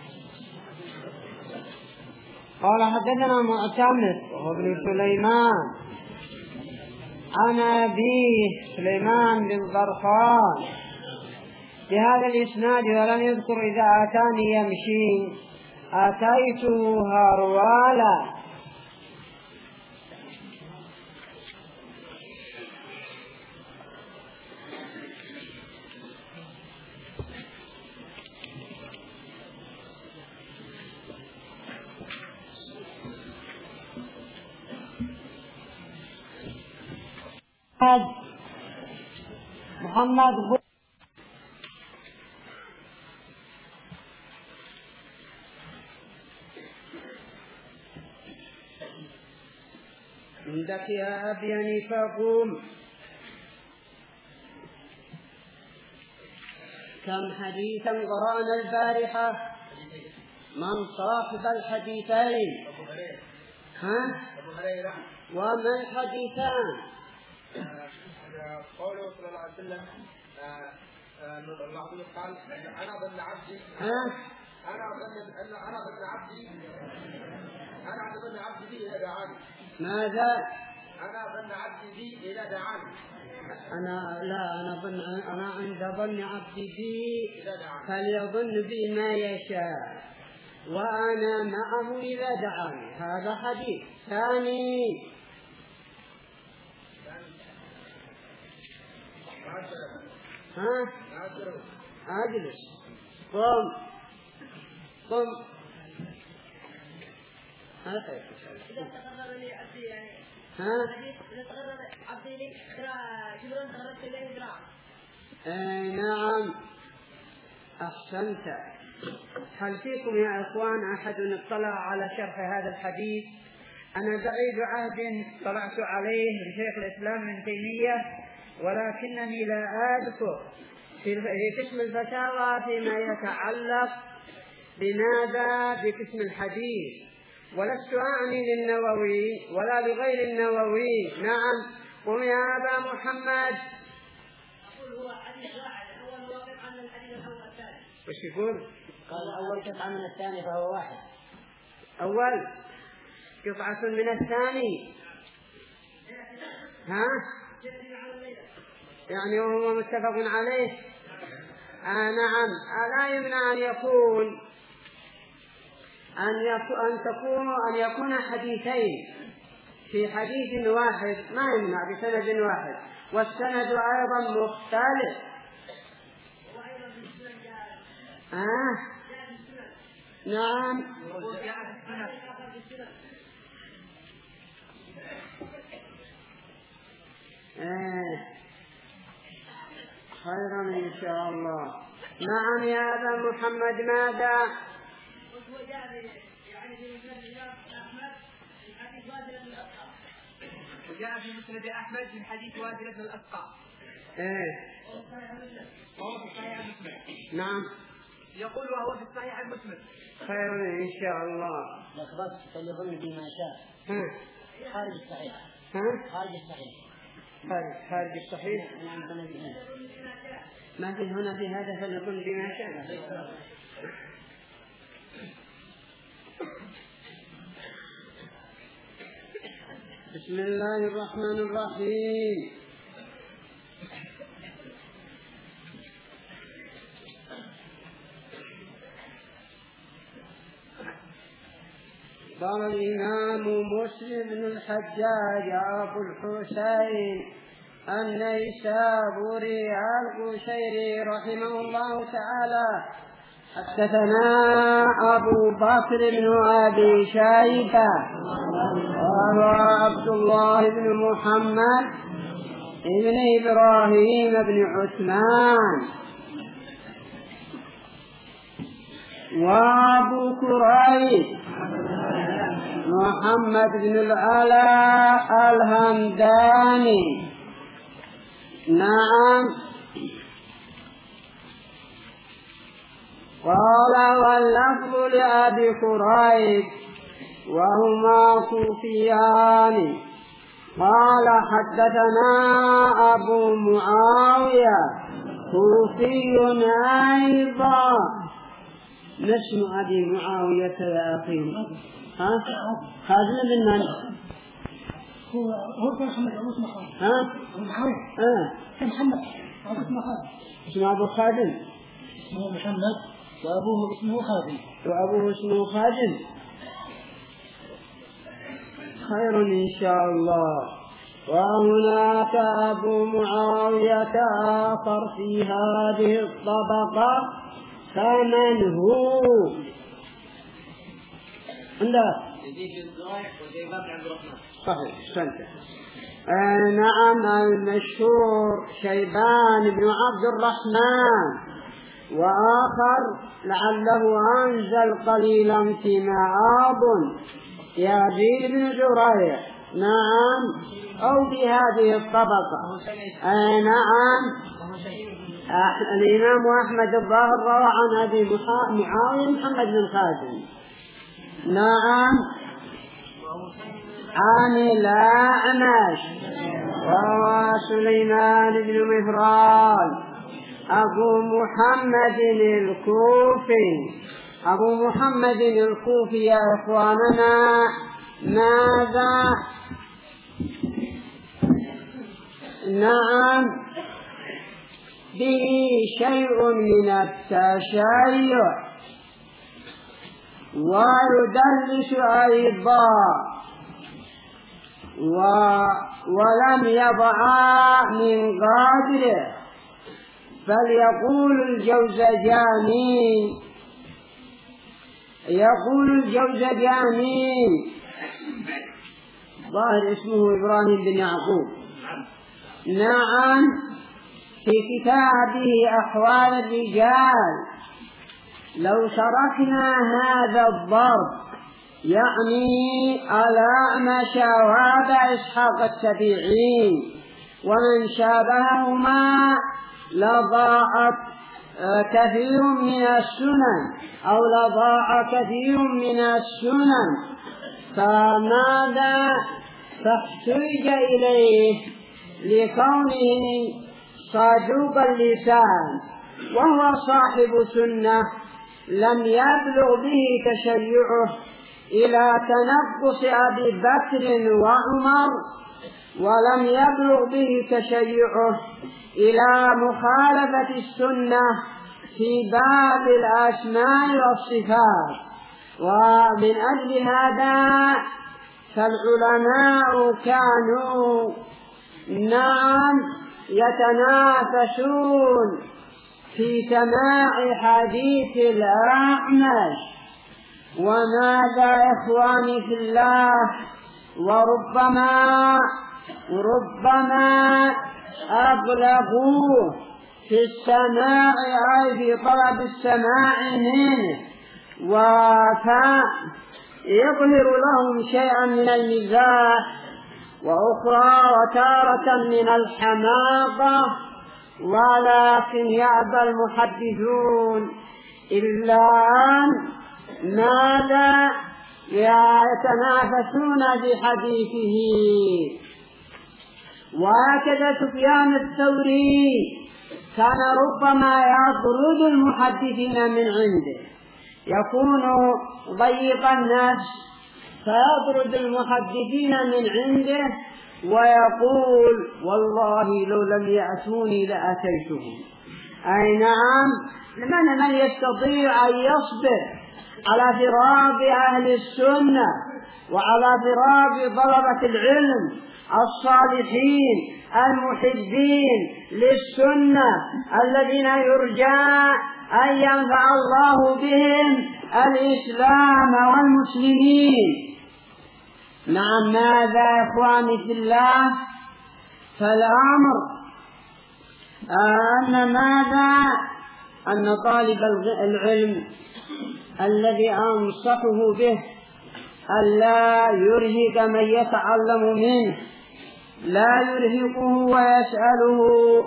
قال حدثنا معتمر وهو ابن سليمان عن أبيه سليمان بن برخان بهذا الإسناد ولم يذكر إذا أتاني يمشي أتيته هروالا. محمد عندك يا أبيني فقوم كم حديثا قرأنا البارحة من صاحب الحديثين ها وما الحديثان؟ قوله صلى الله عليه وسلم المعبود قال انا ظن عبدي انا ظن انا ظن عبدي انا ظن عبدي بي اذا دعاني. ماذا؟ انا ظن عبدي بي اذا دعاني. انا لا انا ظن انا عند ظن عبدي بي فليظن بي ما يشاء وانا معه اذا دعاني. هذا حديث. ثاني ها اجلس قم قم هذا خير إذا تقرر لي عبدي يعني ها إذا تقرر عبدي لي شبرا تقررت لي ذراع. آه نعم أحسنت. هل فيكم يا إخوان أحد اطلع على شرح هذا الحديث؟ أنا بعيد عهد طلعت عليه لشيخ الإسلام ابن تيمية ولكنني لا أذكر في قسم الفتاوى فيما يتعلق بماذا بقسم الحديث، ولست أعني للنووي ولا لغير النووي. نعم قم يا أبا محمد. أقول هو حديث واحد. الأول هو قطعة من الحديث الأول الثاني. وش يقول؟ قال الأول قطعة من الثاني فهو واحد. أول قطعة من الثاني ها يعني وهو متفق عليه. آه نعم. ألا يمنع أن يكون أن يكون أن تكون أن يكون حديثين في حديث واحد، ما يمنع بسند واحد والسند أيضا مختلف. آه نعم آه خيرا إن شاء الله. نعم يا أبا محمد ماذا؟ وجاء في مسند أحمد من حديث وادل بن الأسقى. إيه وهو في صحيح مسلم. نعم يقول وهو في صحيح مسلم. خيرا إن شاء الله. لخبط فليظن بما شاء. ها خارج الصحيح. ها خارج الصحيح. خارج خارج الصحيح. ما في هنا في هذا فليظن بما شاء. بسم الله الرحمن الرحيم. قال الإمام مسلم بن الحجاج أبو الحسين النيسابوري القشيري رحمه الله تعالى حدثنا أبو بكر بن أبي شيبة وعبد الله بن محمد بن إبراهيم بن عثمان وأبو كريب محمد بن العلاء الهمداني. نعم. قال واللفظ لأبي كريب وهما كوفيان. قال حدثنا أبو معاوية كوفي أيضا. اسم أبي معاوية يا أخي؟ ها؟ خازن بن من؟ هو هو كان محمد أبو اسمه خالد. ها؟ أبو محمد. آه. كان محمد أبو اسمه خالد. اسمه أبو خادم. اسمه محمد وأبوه اسمه خادم. وأبوه اسمه خادم. خير إن شاء الله. وهناك أبو معاوية آخر في هذه الطبقة. فمن هو؟ عندك يزيد الزريع وشيبان عبد الرحمن. صحيح سنته. آه نعم المشهور شيبان بن عبد الرحمن. وآخر لعله أنزل قليلا في معاض يزيد بن زريع. نعم أو بهذه الطبقة. آه نعم الإمام أحمد الظاهر روى عن أبي معاوية محمد بن خازن. نعم عن الأعمش وروى سليمان بن مهران أبو محمد الكوفي. أبو محمد الكوفي يا إخواننا ماذا؟ نعم به شيء من التشيع ويدلس أيضا و... ولم يضع من قدره. فليقول الجوزجاني يقول الجوزجاني ظاهر اسمه إبراهيم بن يعقوب. نعم في كتابه أحوال الرجال لو تركنا هذا الضرب يعني الأعمش وأبا إسحاق السبيعي ومن شابههما لضاعت كثير من السنن أو لضاع كثير من السنن. فماذا؟ فاحتج إليه لكونه صادوق اللسان وهو صاحب سنة لم يبلغ به تشيعه إلى تنقص أبي بكر وعمر ولم يبلغ به تشيعه إلى مخالفة السنة في باب الأسماء والصفات. ومن أجل هذا فالعلماء كانوا نعم يتنافسون في سماع حديث الأعمش. وماذا إخواني في الله؟ وربما ربما أبلغوه في السماع أي في طلب السماع منه ويظهر لهم شيئا من المزاح وأخرى وتارة من الحماقة. ولكن يأبى المحدثون إلا أن ماذا يتنافسون بحديثه. وهكذا سفيان الثوري كان ربما يطرد المحدثين من عنده يكون ضيق النفس فيطرد المحدثين من عنده ويقول والله لو لم يأتوني لأتيتهم. أي نعم من من يستطيع أن يصبر على فراق أهل السنة وعلى فراق طلبة العلم الصالحين المحبين للسنة الذين يرجى أن ينفع الله بهم الإسلام والمسلمين. نعم ماذا يا إخواني في الله؟ فالأمر أن ماذا؟ أن طالب العلم الذي أنصحه به ألا يرهق من يتعلم منه لا يرهقه ويسأله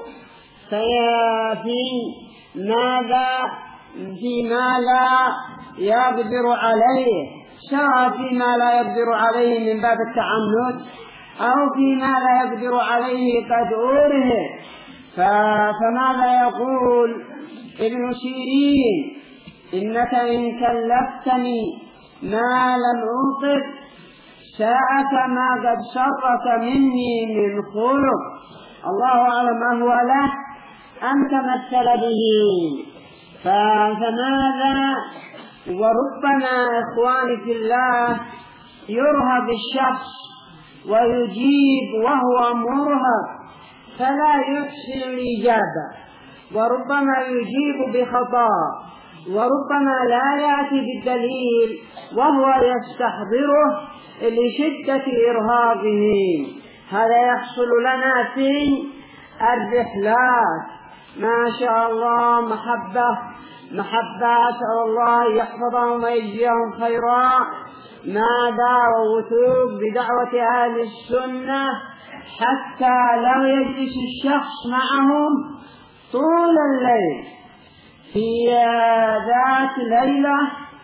فيافي ماذا فيما لا يقدر عليه سواء فيما لا يقدر عليه من باب التعنت أو فيما لا يقدر عليه قد أوره. فماذا يقول ابن سيرين؟ إنك إن كلفتني ما لم أنطق ساءك ما قد سرك مني من خلق. الله أعلم ما هو له أم تمثل به. فماذا؟ وربما إخواني في الله يرهب الشخص ويجيب وهو مرهب فلا يحسن الإجابة، وربما يجيب بخطأ، وربما لا يأتي بالدليل وهو يستحضره لشدة إرهابه. هذا يحصل لنا في الرحلات ما شاء الله محبة محبات الله يحفظهم ويجزيهم خيرا. ماذا ووثوق بدعوة أهل السنة حتى لو يجلس الشخص معهم طول الليل في ذات ليلة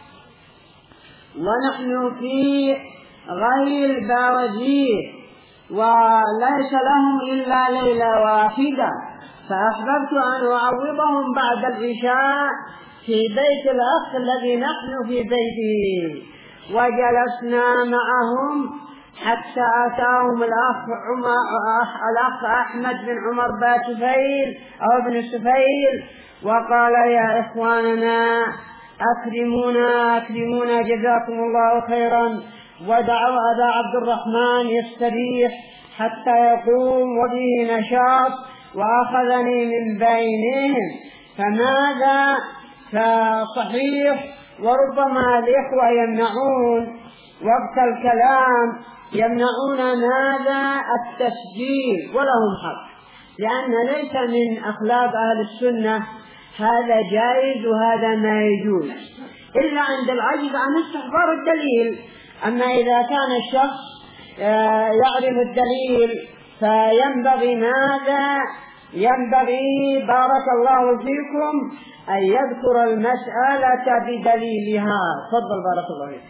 ونحن في غير بارجيه وليس لهم إلا ليلة واحدة، فأحببت أن أعوضهم بعد العشاء في بيت الأخ الذي نحن في بيته، وجلسنا معهم حتى أتاهم الأخ الأخ أحمد بن عمر باتفيل أو بن السفيل وقال يا إخواننا أكرمونا أكرمونا جزاكم الله خيرا، ودعوا أبا عبد الرحمن يستريح حتى يقوم وبه نشاط، وأخذني من بينهم. فماذا؟ فصحيح وربما الإخوة يمنعون وقت الكلام، يمنعون ماذا؟ التسجيل، ولهم حق، لأن ليس من أخلاق أهل السنة هذا جائز وهذا ما يجوز إلا عند العجز عن استحضار الدليل. أما إذا كان الشخص يعرف الدليل فينبغي ماذا؟ ينبغي بارك الله فيكم أن يذكر المسألة بدليلها. تفضل بارك الله فيك.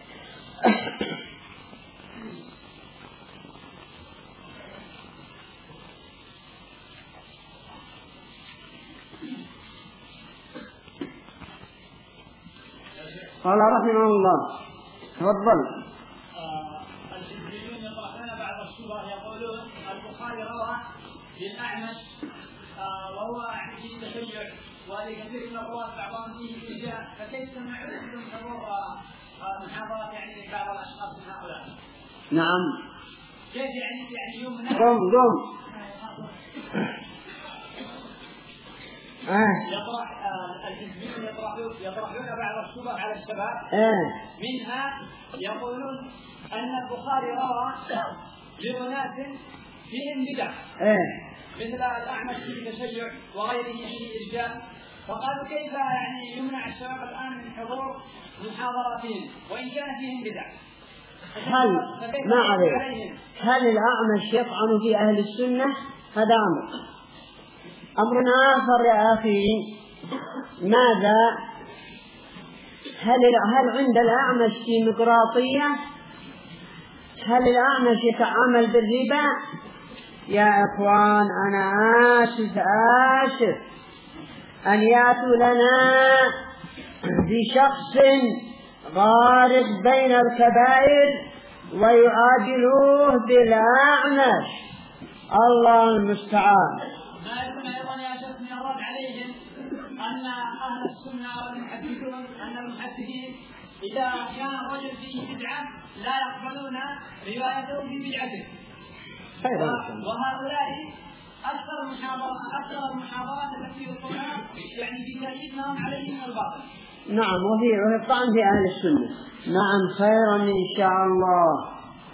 قال رحمه الله تفضل. الحزبيون يطرحون بعض الصور يقولون البخاري روى للأعمش وهو في تشيع ولكثير من الرواة بعضهم فيه إرجاء، فكيف سمعوا لكم حضور محاضرات يعني بعض الأشخاص من هؤلاء؟ نعم. كيف يعني يعني يوم قم قم آه. يطرح الحزبيون يطرحون يطرحون بعض الشبه على الشباب آه. منها يقولون أن البخاري روى لأناس فيهم بدع آه. مثل الأعمش في تشيع وغيره في إرجاء، فقالوا كيف يعني يمنع الشباب الآن من حضور محاضراتهم وإن كان فيهم بدع؟ هل ما عليه هل الأعمش يطعن في أهل السنة؟ هذا أمر. أمر آخر يا أخي، ماذا؟ هل هل عند الأعمش ديمقراطية؟ هل الأعمش يتعامل بالربا؟ يا إخوان أنا آسف آسف أن يأتوا لنا بشخص غارق بين الكبائر ويعادلوه بالأعمش. الله المستعان. ما يكون أيضا يا شيخ من الرد عليهم أن أهل السنة والمحدثون أن المحدثين إذا كان الرجل فيه بدعة لا يقبلون روايته في بدعته، وهؤلاء أكثر المحاضرات أكثر المحاضرات التي يلقونها يعني في تأييد ما هم عليه من الباطل. نعم، وفي الطعن في أهل السنة. نعم خيرا إن شاء الله.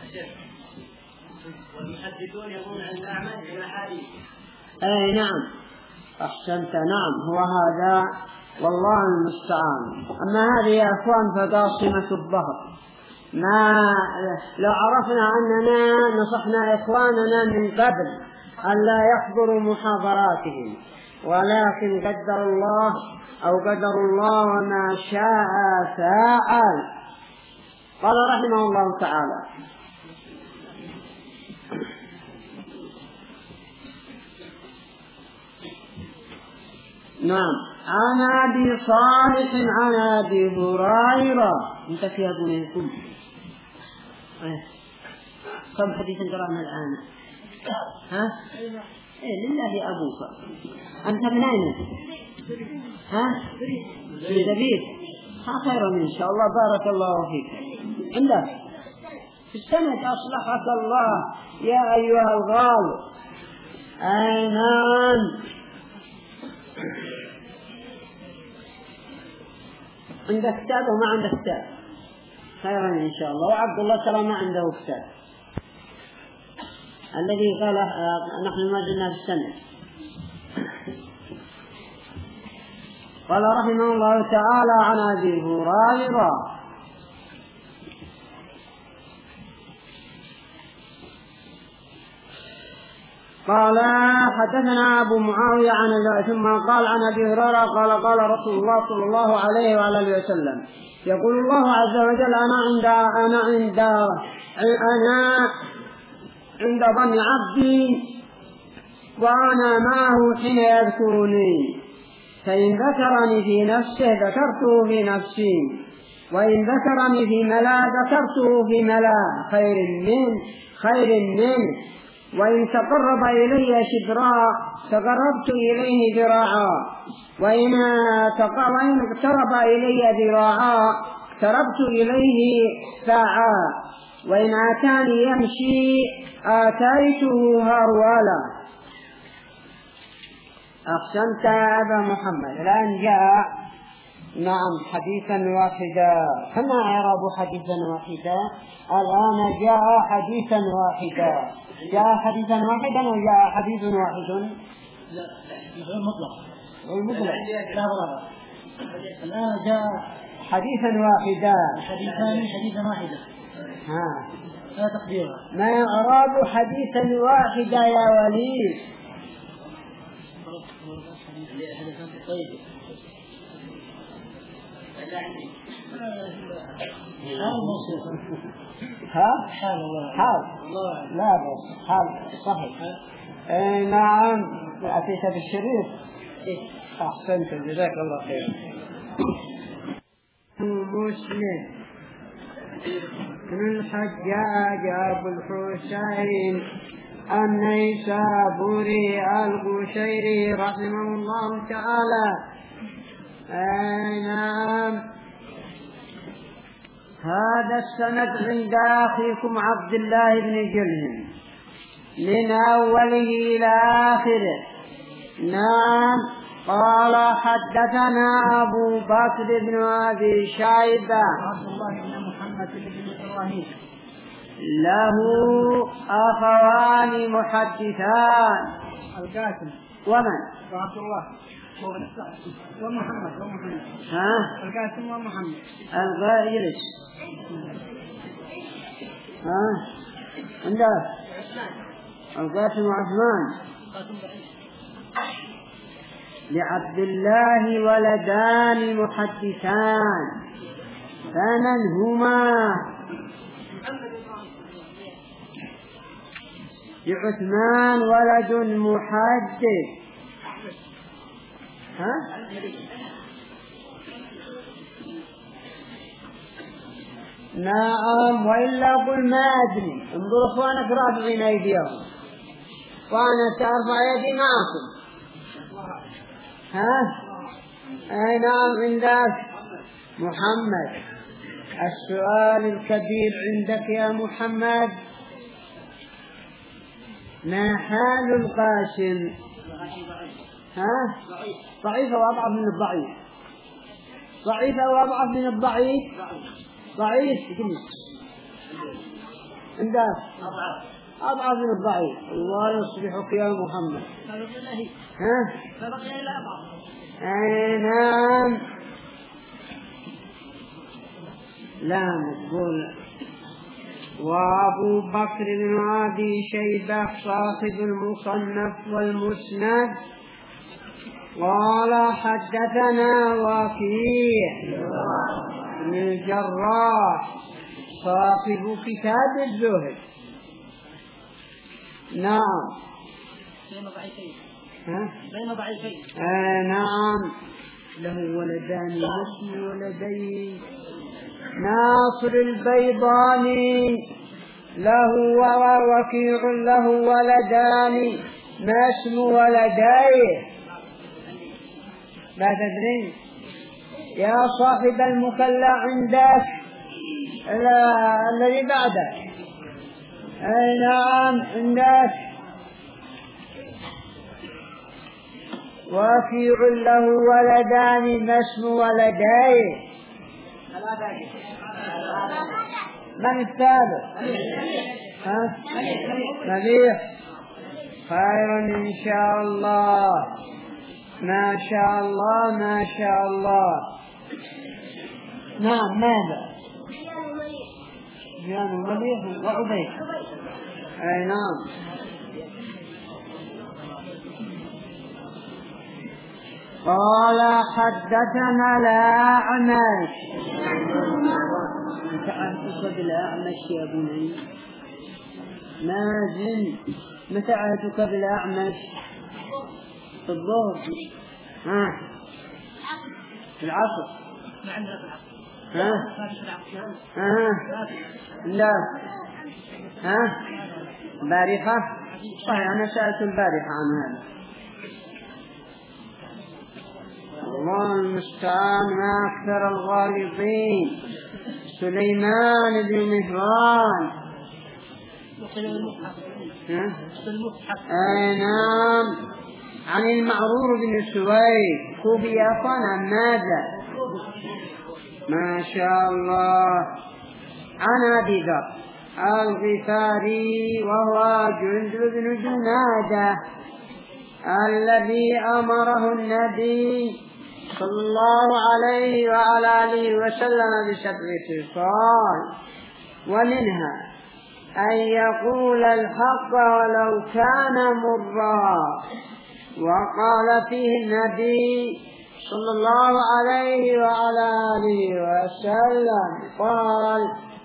والمحدثون يقولون عن الأعمش والأحاديث. أي نعم أحسنت. نعم هو هذا والله المستعان. أما هذه يا أخوان فقاصمة الظهر. ما لو عرفنا أننا نصحنا إخواننا من قبل أن لا يحضروا محاضراتهم، ولكن قدر الله أو قدر الله وما شاء فعل. قال رحمه الله تعالى: نعم، عن أبي صالح عن أبي هريرة. انت فيها بنيكم كم حديث قرأنا الآن؟ ها؟ إيه لله أبوك. أنت من أين؟ ها؟ من دبيب. ها خيرا إن شاء الله، بارك الله فيك. عندك في السنة أصلحك الله يا أيها الغال. أين عندك كتاب وما عندك كتاب؟ خيرا إن شاء الله. وعبد الله ترى ما عنده كتاب، الذي قال نحن ما زلنا في السنة. قال رحمه الله تعالى عن أبي هريرة: قال حدثنا أبو معاوية عن ثم قال عن أبي هريرة قال قال رسول الله صلى الله عليه وآله وسلم: يقول الله عز وجل: أنا عند أنا عند أنا عند ظن عبدي وأنا معه حين يذكرني، فإن ذكرني في نفسه ذكرته في نفسي، وإن ذكرني في ملا ذكرته في ملا خير من خير منه، وإن تقرب إلي شبرا تقربت إليه ذراعا، وإن اقترب إلي ذراعا اقتربت إليه ساعا، وإن آتاني يمشي آتيته هرولا. أحسنت يا أبا محمد. الآن جاء نعم حديثا واحدا. كما إعراب حديثا واحدا؟ الآن جاء حديثا واحدا. جاء حديثا واحدا وجاء حديث واحد؟ لا غير مطلق. غير مطلق. لا غرابة. الآن جاء حديثا واحدا. حديثان حديثا واحدا. ها. لا تقديرها. ما إعراب حديثا واحدا يا وليد؟ طيب. ها؟ حال الله. حال. لا بس حال صحيح. اي نعم. أتيت بالشريط. أحسنت جزاك الله خير. مسلم من الحجاج أبو الحسين النيسابوري القشيري رحمه الله تعالى. نعم. هذا السند عند أخيكم عبد الله بن جلهم من أوله إلى آخره. نعم. قال حدثنا أبو بكر بن أبي شيبة عبد الله بن محمد بن إبراهيم له أخوان محدثان القاسم ومن؟ وعبد الله ومحمد ومحمد ها؟ القاسم ومحمد الغيرس. ها؟ عنده القاسم وعثمان. لعبد الله ولدان محدثان، فمن هما؟ لعثمان ولد محدث. ها؟ نعم. وإلا قل ما أدري. انظر اخوانك رافعين أيديهم وأنا ترفع يدي معكم. ها؟ أي نعم. عندك محمد. السؤال الكبير عندك يا محمد: ما حال القاسم؟ ها؟ ضعيف أو أضعف من الضعيف؟ ضعيف أو أضعف من الضعيف؟ ضعيف. عندك أضعف من الضعيف. الله يصلحك يا محمد. ها؟ أي نعم. لا نقول. وأبو بكر بن أبي شيبة صاحب المصنف والمسند قال حدثنا وكيع بن الجراح صاحب كتاب الزهد. نعم بين ضعيفين. ها؟ بين ضعيفين. آه نعم. له ولدان واسم ولدين. ناصر البيضاني له ووكيع له ولدان ما اسم ولديه؟ لا تدرين يا صاحب المكلا عندك الذي بعده. اي نعم عندك. وكيع له ولدان ما اسم ولديه؟ من الثالث؟ ها؟ مليح. خير إن شاء الله. ما شاء الله ما شاء الله. نعم ماذا؟ جان مليح وعبيد. أي نعم. قال حدثنا الأعمش. أنت عهدك بالأعمش يا أبو نعيم؟ مازن متى عهدك بالأعمش؟ في الظهر. ها في العصر. ما عندنا في العصر. ها ما في العصر. ها لا. ها البارحة. صحيح أنا سألت البارحة عن هذا. الله المستعان. ما أكثر الغالطين. سليمان بن مهران. أي نعم. عن المعرور بن سويد. كوبي أخونا ماذا؟ ما شاء الله. عن أبي ذر الغفاري وهو جندب بن جنادة الذي أمره النبي صلى الله عليه وعلى آله وسلم بسبع خصال، ومنها أن يقول الحق ولو كان مرا. وقال فيه النبي صلى الله عليه وعلى آله وسلم قال: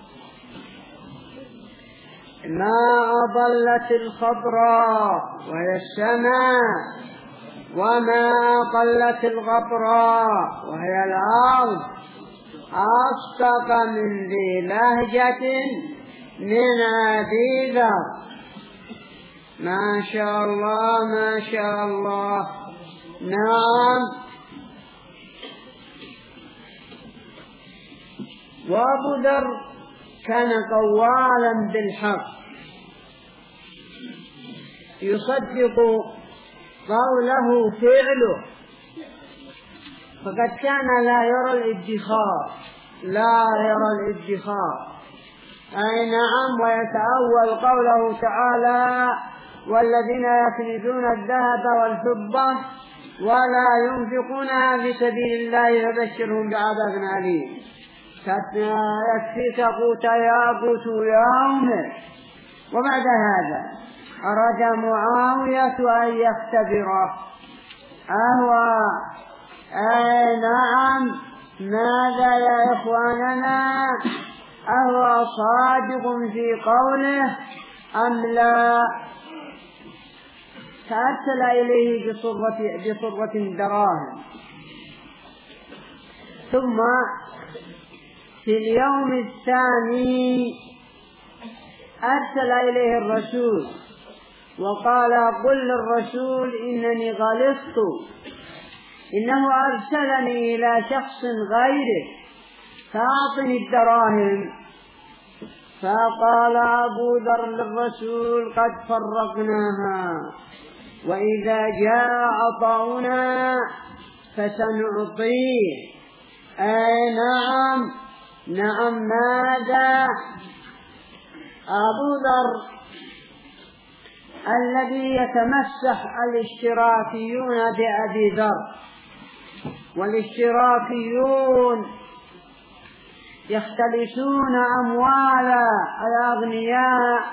ما أضلت الخضراء وهي السماء، وما أقلت الغبراء وهي الأرض أصدق من ذي لهجة من أبي ذر. ما شاء الله ما شاء الله. نعم. وأبو ذر كان قوالا بالحق، يصدق قوله فعله، فقد كان لا يرى الادخار لا يرى الادخار أي نعم. ويتأول قوله تعالى: والذين يكنزون الذهب والفضة ولا ينفقونها في سبيل الله فبشرهم بعذاب أليم. يكفيك قوت ياقوت يومه. وبعد هذا أراد معاوية أن يختبره أهو. أي نعم. ماذا يا إخواننا؟ أهو صادق في قوله أم لا؟ فأرسل إليه بصرة, بصرة دراهم. ثم في اليوم الثاني أرسل إليه الرسول وقال: قل للرسول إنني غلطت، إنه أرسلني إلى شخص غيره فأعطني الدراهم. فقال أبو ذر للرسول: قد فرقناها، وإذا جاء عطاؤنا فسنعطيه. أي نعم نعم. ماذا؟ أبو ذر الذي يتمسح الاشتراكيون بأبي ذر، والاشتراكيون يختلسون أموال الأغنياء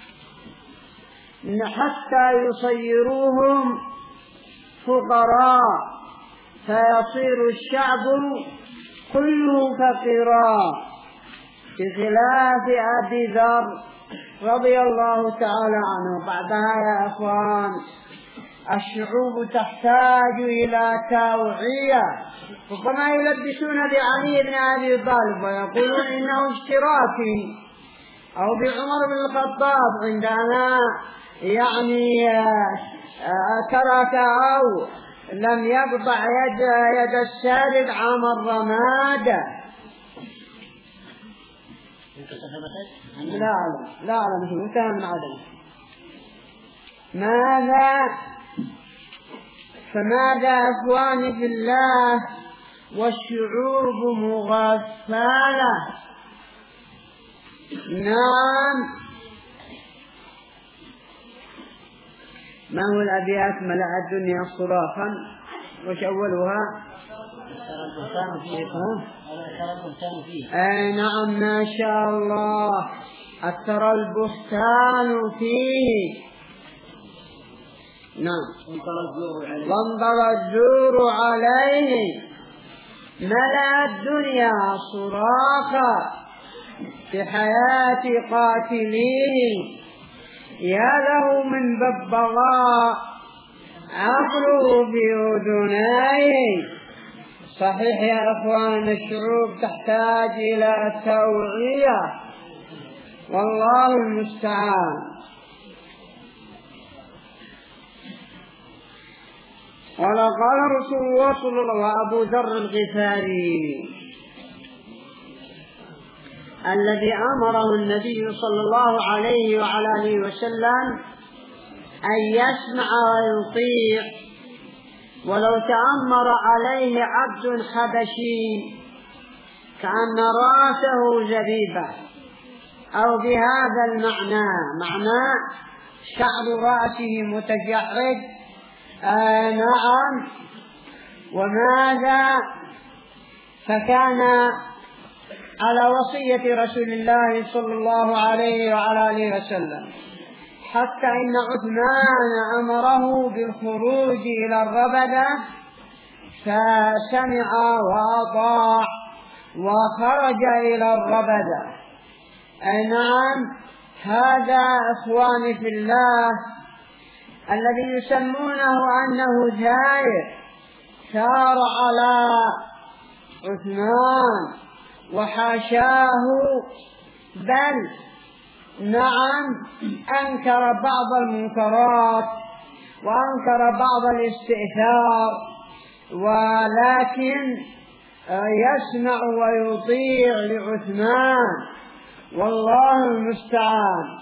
حتى يصيروهم فقراء، فيصير الشعب كله فقيرا. بخلاف أبي ذر رضي الله تعالى عنه. بعدها يا إخوان الشعوب تحتاج إلى توعية. ربما يلبسون بعلي بن أبي طالب ويقولون إنه اشتراكي، أو بعمر بن الخطاب عندما يعني ترك أو لم يقطع يد, يد السارق عام الرمادة. لا لا لا لا انتهى من عدم. ماذا فماذا أخواني في الله والشعوب مغفلة؟ نعم. ما هو الأبيات ملأ الدنيا صراخا وش أولها؟ أي نعم ما شاء الله أثر البستان فيه. نعم وانظر الزور عليه ملأ الدنيا صراخا في حياة قاتليه. يا له من ببغاء عقله في أذنيه. صحيح يا أخوان الشعوب تحتاج إلى التوعية والله المستعان. ولقال رسول الله صلى الله عليه وسلم أبو ذر الغفاري الذي أمره النبي صلى الله عليه وعلى آله وسلم أن يسمع ويطيع ولو تأمر عليه عبد حبشي كأن راسه زبيبة، أو بهذا المعنى معنى شعر رأسه متجعد. آه نعم. وماذا فكان على وصية رسول الله صلى الله عليه وعلى آله وسلم، حتى إن عثمان أمره بالخروج إلى الربدة فسمع وأطاع وخرج إلى الربدة. أي نعم. هذا إخواني في الله الذي يسمونه أنه زائر ثار على عثمان وحاشاه، بل نعم أنكر بعض المنكرات وأنكر بعض الاستئثار، ولكن يسمع ويطيع لعثمان والله المستعان.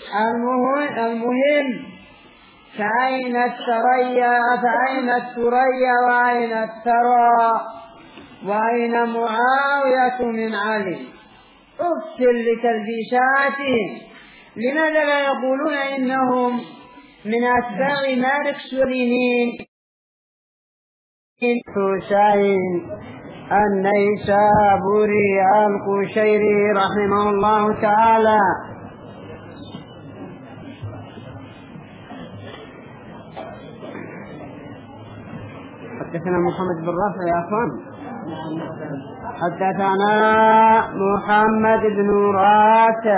المهم فأين الثريا فأين الثريا وأين الثرى وأين معاوية من علي؟ أفسر لتلبيساتهم. لماذا لا يقولون إنهم من أتباع مالك سليمين حسين النيسابوري القشيري رحمه الله تعالى. حدثنا محمد بن رافع يا أخوان. حدثنا محمد بن رافع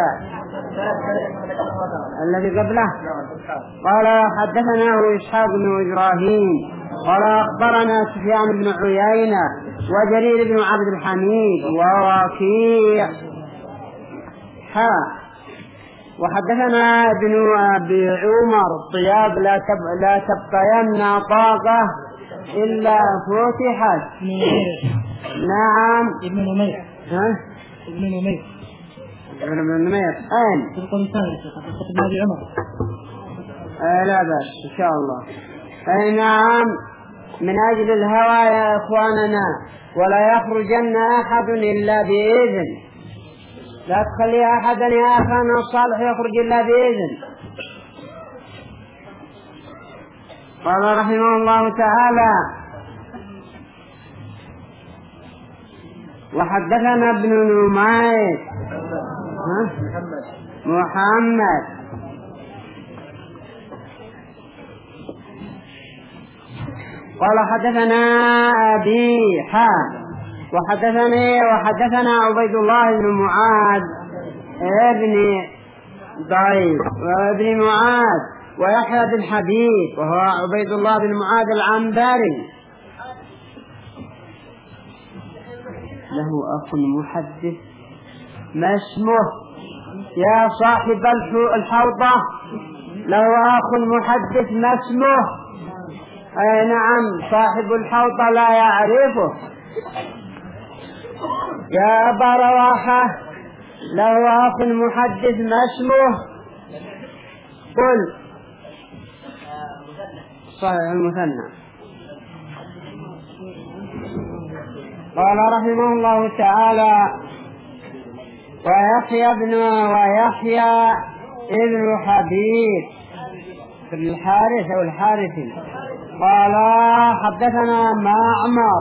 الذي قبله قال حدثنا إسحاق بن إبراهيم قال أخبرنا سفيان بن عيينة وجرير بن عبد الحميد ووكيع ها وحدثنا ابن أبي عمر طياب لا تب لا تبقين طاقة إلا فتحت. نعم. ابن نمير. ها؟ ابن نمير. ابن نمير. أين؟ تقول ثاني ابن أبي عمر. آه لا بأس إن شاء الله. أي نعم. من أجل الهوى يا إخواننا ولا يخرجن أحد إلا بإذن. لا تخلي أحدا يا أخانا الصالح يخرج إلا بإذن. قال رحمه الله تعالى وحدثنا ابن نمير محمد قال حدثنا أبي حا وحدثني وحدثنا عبيد الله بن معاذ ابن ضعيف وابن معاذ ويحيى بن حبيب وهو عبيد الله بن معاذ العنبري له أخ محدث ما اسمه يا صاحب الحوضة له أخ محدث ما اسمه أي نعم صاحب الحوضة لا يعرفه يا أبا رواحة له أخ محدث ما اسمه قل صحيح المثنى قال رحمه الله تعالى ويحيى ابن ويحيى ابن حبيب بن الحارث أو الحارثي قال حدثنا معمر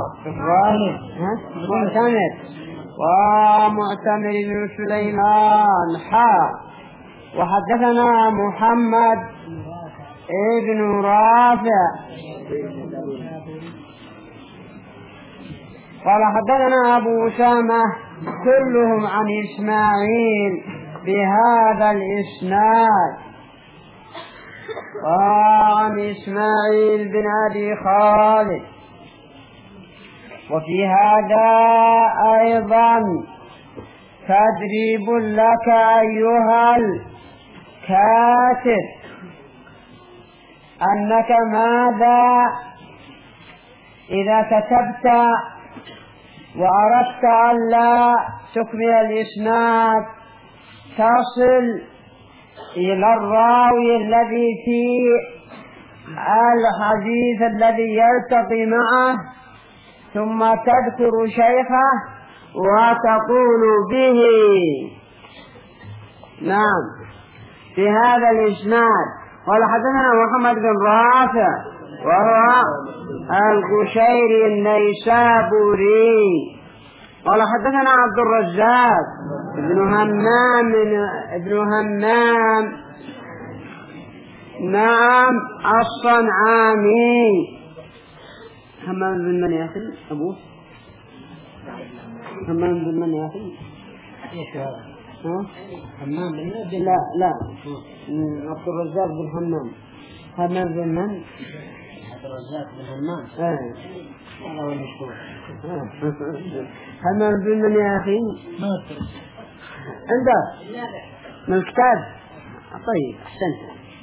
معتمر ومعتمر بن سليمان حا وحدثنا محمد ابن رافع قال حدثنا أبو أسامة كلهم عن إسماعيل بهذا الإسناد وعن إسماعيل بن أبي خالد وفي هذا أيضا تدريب لك أيها الكاتب أنك ماذا إذا كتبت وأردت ألا تكمل الإسناد تصل إلى الراوي الذي في الحديث الذي يلتقي معه ثم تذكر شيخه وتقول به نعم في هذا الإسناد. قال حدثنا محمد بن رافع وهو القشيري النيسابوري قال حدثنا عبد الرزاق ابن همام ابن همام نعم الصنعاني همام بن من يا أخي أبوه همام بن من يا أخي همام بن لا لا عبد الرزاق بن همام همام بن من عبد الرزاق بن همام اه هذا هو المشهور همام بن من يا أخي ما عنده من الكتاب طيب أحسنت.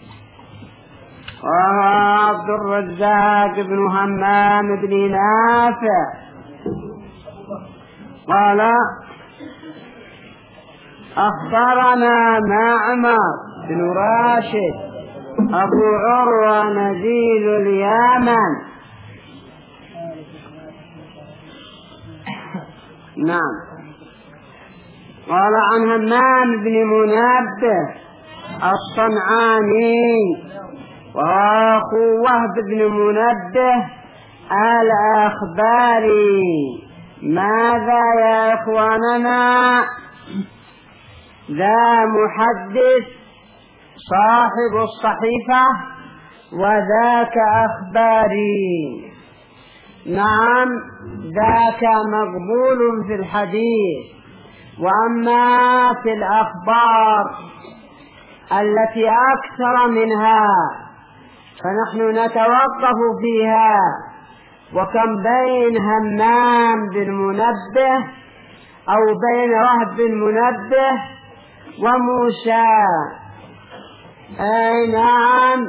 وعبد الرزاق بن همام بن نافع قال أخبرنا معمر بن راشد أبو عروة نزيل اليمن نعم قال عن همام بن منبه الصنعاني وأخو وهب بن منبه الأخباري. ماذا يا إخواننا ذا محدث صاحب الصحيفة وذاك أخباري. نعم ذاك مقبول في الحديث، وأما في الأخبار التي أكثر منها فنحن نتوقف فيها. وكم بين همام بن منبه أو بين وهب بن منبه وموسى. أي نعم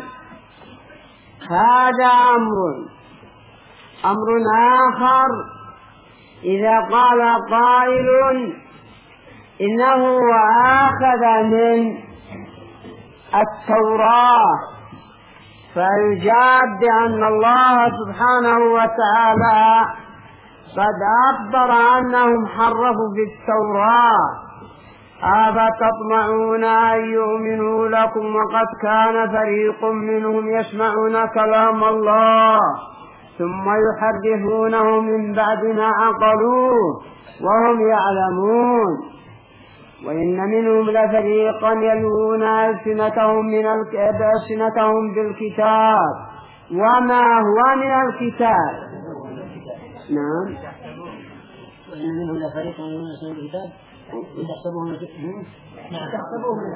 هذا أمر أمر آخر إذا قال قائل إنه أخذ من التوراة فيجاب بأن الله سبحانه وتعالى قد أخبر أنهم حرفوا في التوراة. أفتطمعون أن يؤمنوا لكم وقد كان فريق منهم يسمعون كلام الله ثم يحرفونه من بعد ما عقلوه وهم يعلمون، وإن منهم لفريقا يلوون ألسنتهم من ألسنتهم بالكتاب وما هو من الكتاب. نعم وإن منهم لفريق يؤمنون بالكتاب لتحسبوه من الكتاب. نعم تحسبوه من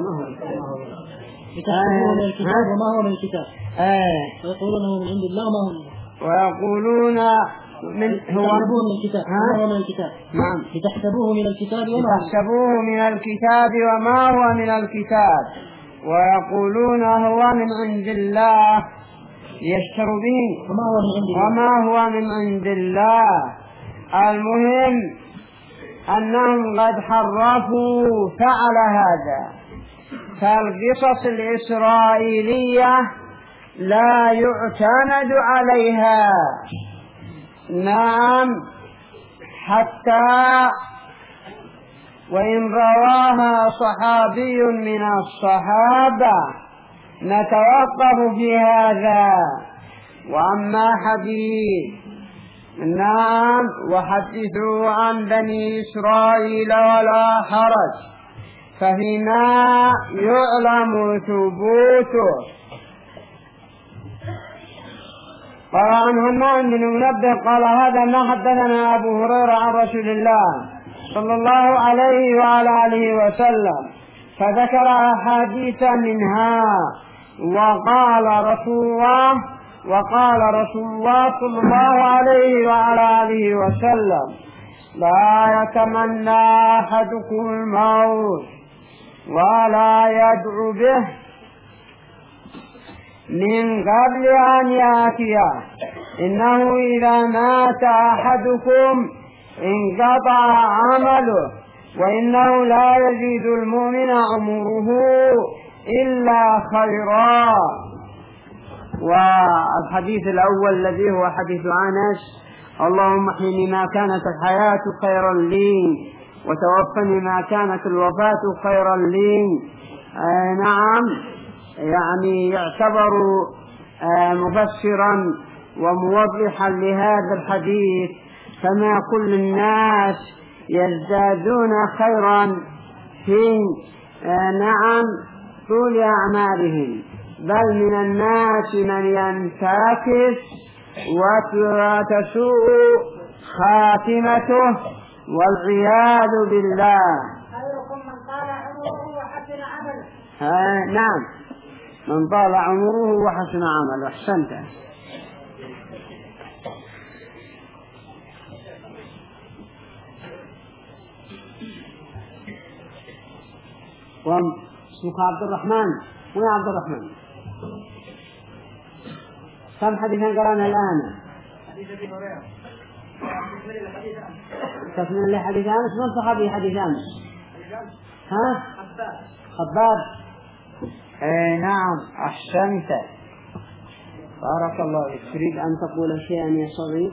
الكتاب وما هو من الكتاب. ويقولون من عند الله وما هو ويقولون من هو من الكتاب وما هو من الكتاب. نعم لتحسبوه من الكتاب وما لتحسبوه من الكتاب وما هو من الكتاب. ويقولون هو من عند الله يشتروا به وما هو من عند الله. وما هو من عند الله. المهم أنهم قد حرفوا فعل هذا. فالقصص الإسرائيلية لا يعتمد عليها. نعم حتى وإن رواها صحابي من الصحابة نتوقف في هذا. وأما حديث نعم وحدثوا عن بني إسرائيل ولا حرج فهما يعلم ثبوته. قال عن همام بن منبه قال هذا ما حدثنا أبو هريرة عن رسول الله صلى الله عليه وعلى آله وسلم فذكر أحاديث منها وقال رسول الله وقال رسول الله صلى الله عليه وعلى آله وسلم لا يتمنى أحدكم الموت ولا يدعو به من قبل أن يأتي إنه إذا مات أحدكم انقطع عمله وإنه لا يزيد المؤمن عمره إلا خيرا. والحديث الأول الذي هو حديث أنس اللهم احيني ما كانت الحياة خيرا لي وتوفني ما كانت الوفاة خيرا لي. آه نعم يعني يعتبر آه مفسرا وموضحا لهذا الحديث. فما كل الناس يزدادون خيرا في آه نعم طول أعمالهم بل من الناس من ينتكس وتسوء خاتمته والعياذ بالله. خيركم من طال عمره وحسن عمله. آه نعم من طال عمره وحسن عمله. أحسنت. واسمك عبد الرحمن وين عبد الرحمن؟ كم حديثا قرانا الآن؟ حديث ابي هريره. تكمل لي حديث أنس. من صحابي حديث أنس؟ ها؟ خباب. خباب. اي نعم أحسنت بارك الله فيك. تريد أن تقول شيئا يا صغير؟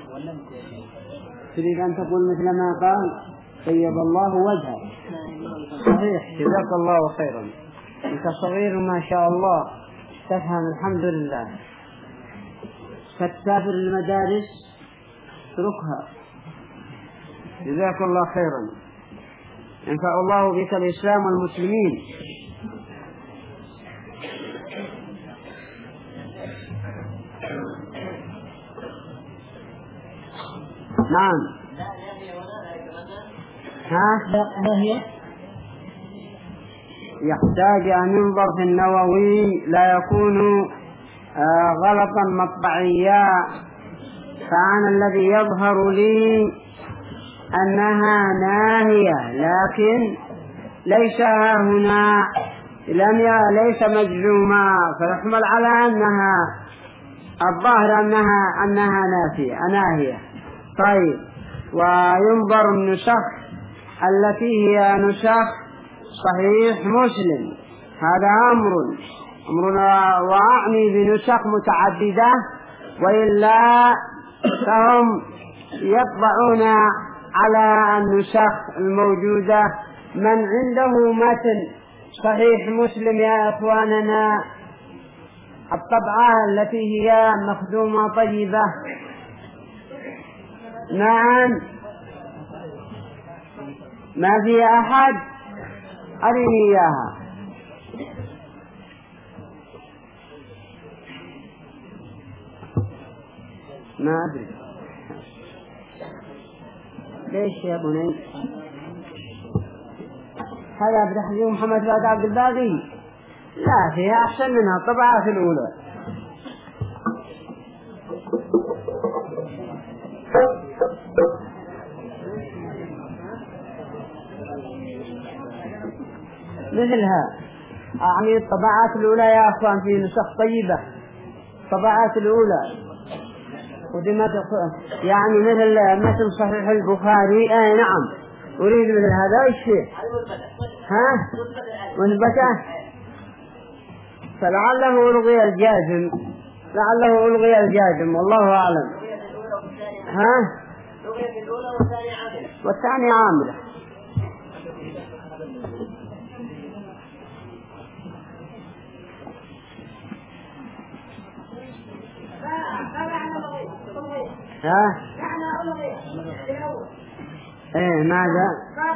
تريد أن تقول مثل ما قال طيب الله وجهك؟ صحيح جزاك الله خيرا. أنت صغير ما شاء الله تفهم الحمد لله. فتسافر المدارس اتركها جزاك الله خيرا. ينفع الله بك الإسلام والمسلمين. نعم ها ما هي؟ يحتاج أن ينظر في النووي لا يكون آه غلطا مطبعيا. فأنا الذي يظهر لي أنها ناهية لكن ليس هنا لم ليس مجزوما فيحمل على أنها الظاهر أنها أنها نافية ناهية. طيب وينظر النسخ التي هي نسخ صحيح مسلم. هذا أمر أمرنا وأعني بنسخ متعددة وإلا فهم يطبعون على النسخ الموجودة. من عنده متن صحيح مسلم يا أخواننا الطبعة التي هي مخدومة طيبة. نعم ما في أحد أرني إياها. ما أدري ليش يا بني؟ هذا بتحديد محمد فؤاد عبد الباقي؟ لا، فيها أحسن منها الطبعات الأولى. مثلها يعني الطبعات الأولى يا أخوان في نسخ طيبة، الطبعات الأولى ودمت يعني مثل مثل صحيح البخاري. اي نعم، أريد مثل هذا. ايش فيه؟ ها؟ مثبته؟ فلعله ألغي الجازم، لعله ألغي الجازم والله أعلم. ها؟ والثاني عاملة. ها؟ ايه ماذا؟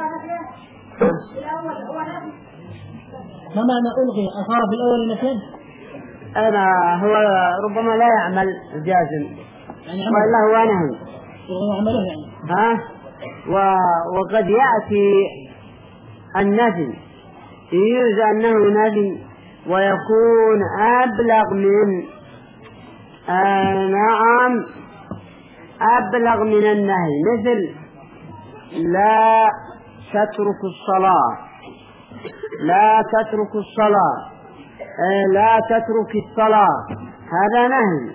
ما معنى ألغي؟ أصار في الأول مثلا؟ أنا هو ربما لا يعمل الجازم يعني وإلا هو نهي. عمله يعني. ها؟ و... وقد يأتي النفي يجوز أنه نفي ويكون أبلغ من آه نعم أبلغ من النهي، مثل لا تترك الصلاة، لا تترك الصلاة، آه لا تترك الصلاة، هذا نهي.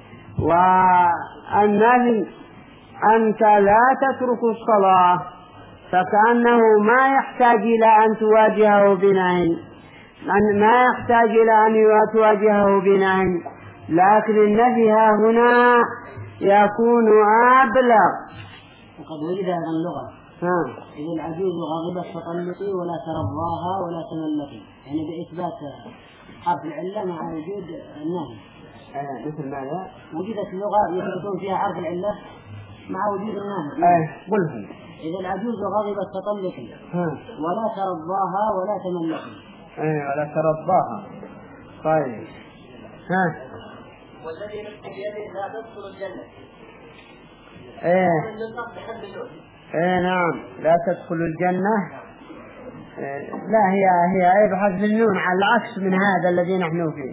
والنهي أنت لا تترك الصلاة فكأنه ما يحتاج إلى أن تواجهه بنهي، ما يحتاج إلى أن تواجهه بنهي، لكن النفي هنا يكون أبلغ. وقد وجد هذا اللغة إذا العجوز غاضبة فطلقي ولا ترضاها ولا تملقي، يعني بإثبات حرف العلة مع وجود النهي. آه مثل ماذا؟ وجدت اللغة يثبتون فيها حرف العلة مع وجود النهي. آه قلهم إذا العجوز غاضبة فطلقي ولا ترضاها ولا تملقي. آه ولا ترضاها. طيب ها. والذي نفسي بيده لا تدخل الجنة. ايه ايه نعم لا تدخل الجنة. إيه لا هي هي ايه بحذف النون على العكس من هذا الذي نحن فيه.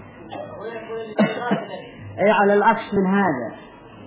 ايه على العكس من هذا.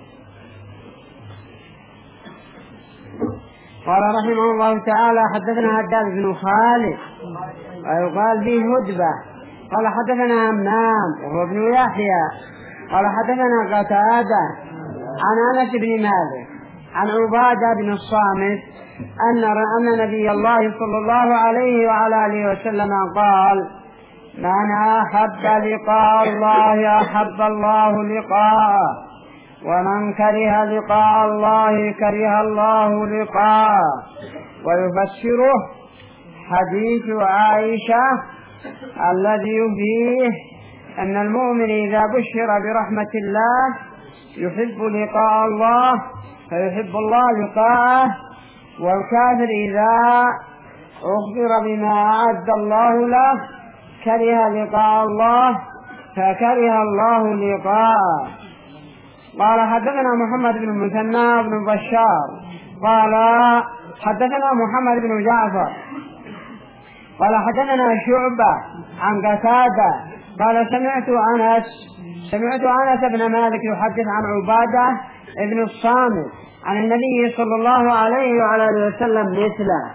قال رحمه الله تعالى حدثنا هداد بن خالد ويقال به هدبة قال حدثنا همام وهو ابن يحيى قال حدثنا قتادة عن أنس بن مالك عن عبادة بن الصامت أن أن نبي الله صلى الله عليه وعلى آله وسلم قال من أحب لقاء الله أحب الله لقاءه ومن كره لقاء الله كره الله لقاءه. ويفسره حديث عائشة الذي فيه أن المؤمن إذا بشر برحمة الله يحب لقاء الله فيحب الله لقاءه، والكافر إذا أخبر بما أعد الله له كره لقاء الله فكره الله لقاءه. قال حدثنا محمد بن المثنى بن بشار قال حدثنا محمد بن جعفر قال حدثنا شعبة عن قتادة قال سمعت أنس سمعت أنس بن مالك يحدث عن عبادة ابن الصامت عن النبي صلى الله عليه وعلى آله وسلم مثله.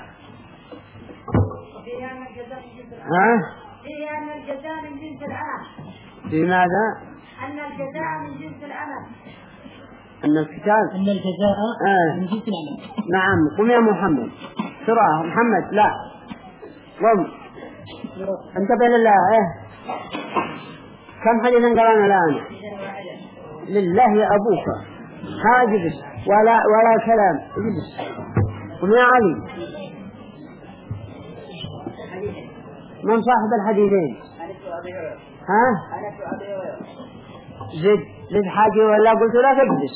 ها؟ في أن الجزاء من جنس العمل. في ماذا؟ أن الجزاء من جنس العمل. أن الكتاب أن الجزاء آه. من جنس العمل. نعم قم يا محمد سرعة محمد لا قم انتبه لله. إيه كم حديثا قرانا الآن؟ لله يا أبوك حاجبس ولا ولا كلام اجلس. قم يا علي من صاحب الحديثين؟ ها؟ زد زد حاجة ولا قلت لا تجلس.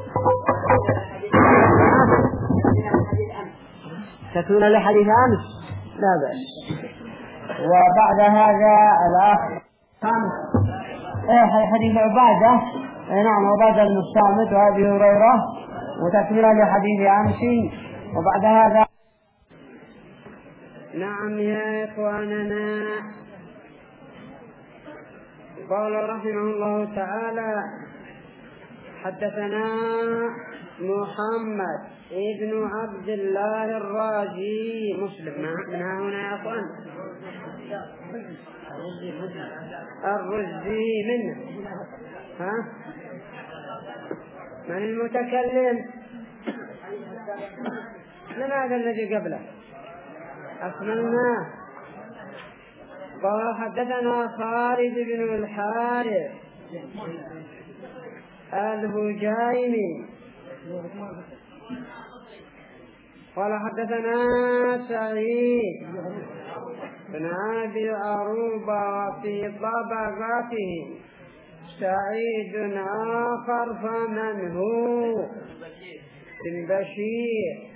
تكون لحديث أمس لا بأس. وبعد هذا الأخ إيه حديث عبادة. إيه نعم عبادة بن الصامت وأبي هريرة وتكملة لحديث أمس. وبعد هذا نعم يا إخواننا، قال رحمه الله تعالى: حدثنا محمد ابن عبد الله الرازي مسلم. من هنا يا أخوان الرزي منه. ها من المتكلم؟ من هذا الذي قبله؟ أكملناه. قال: حدثنا خالد بن الحارث الهجيمي قال: حدثنا سعيد بن أبي أروبة في طبقته سعيد آخر فمن هو بن بشير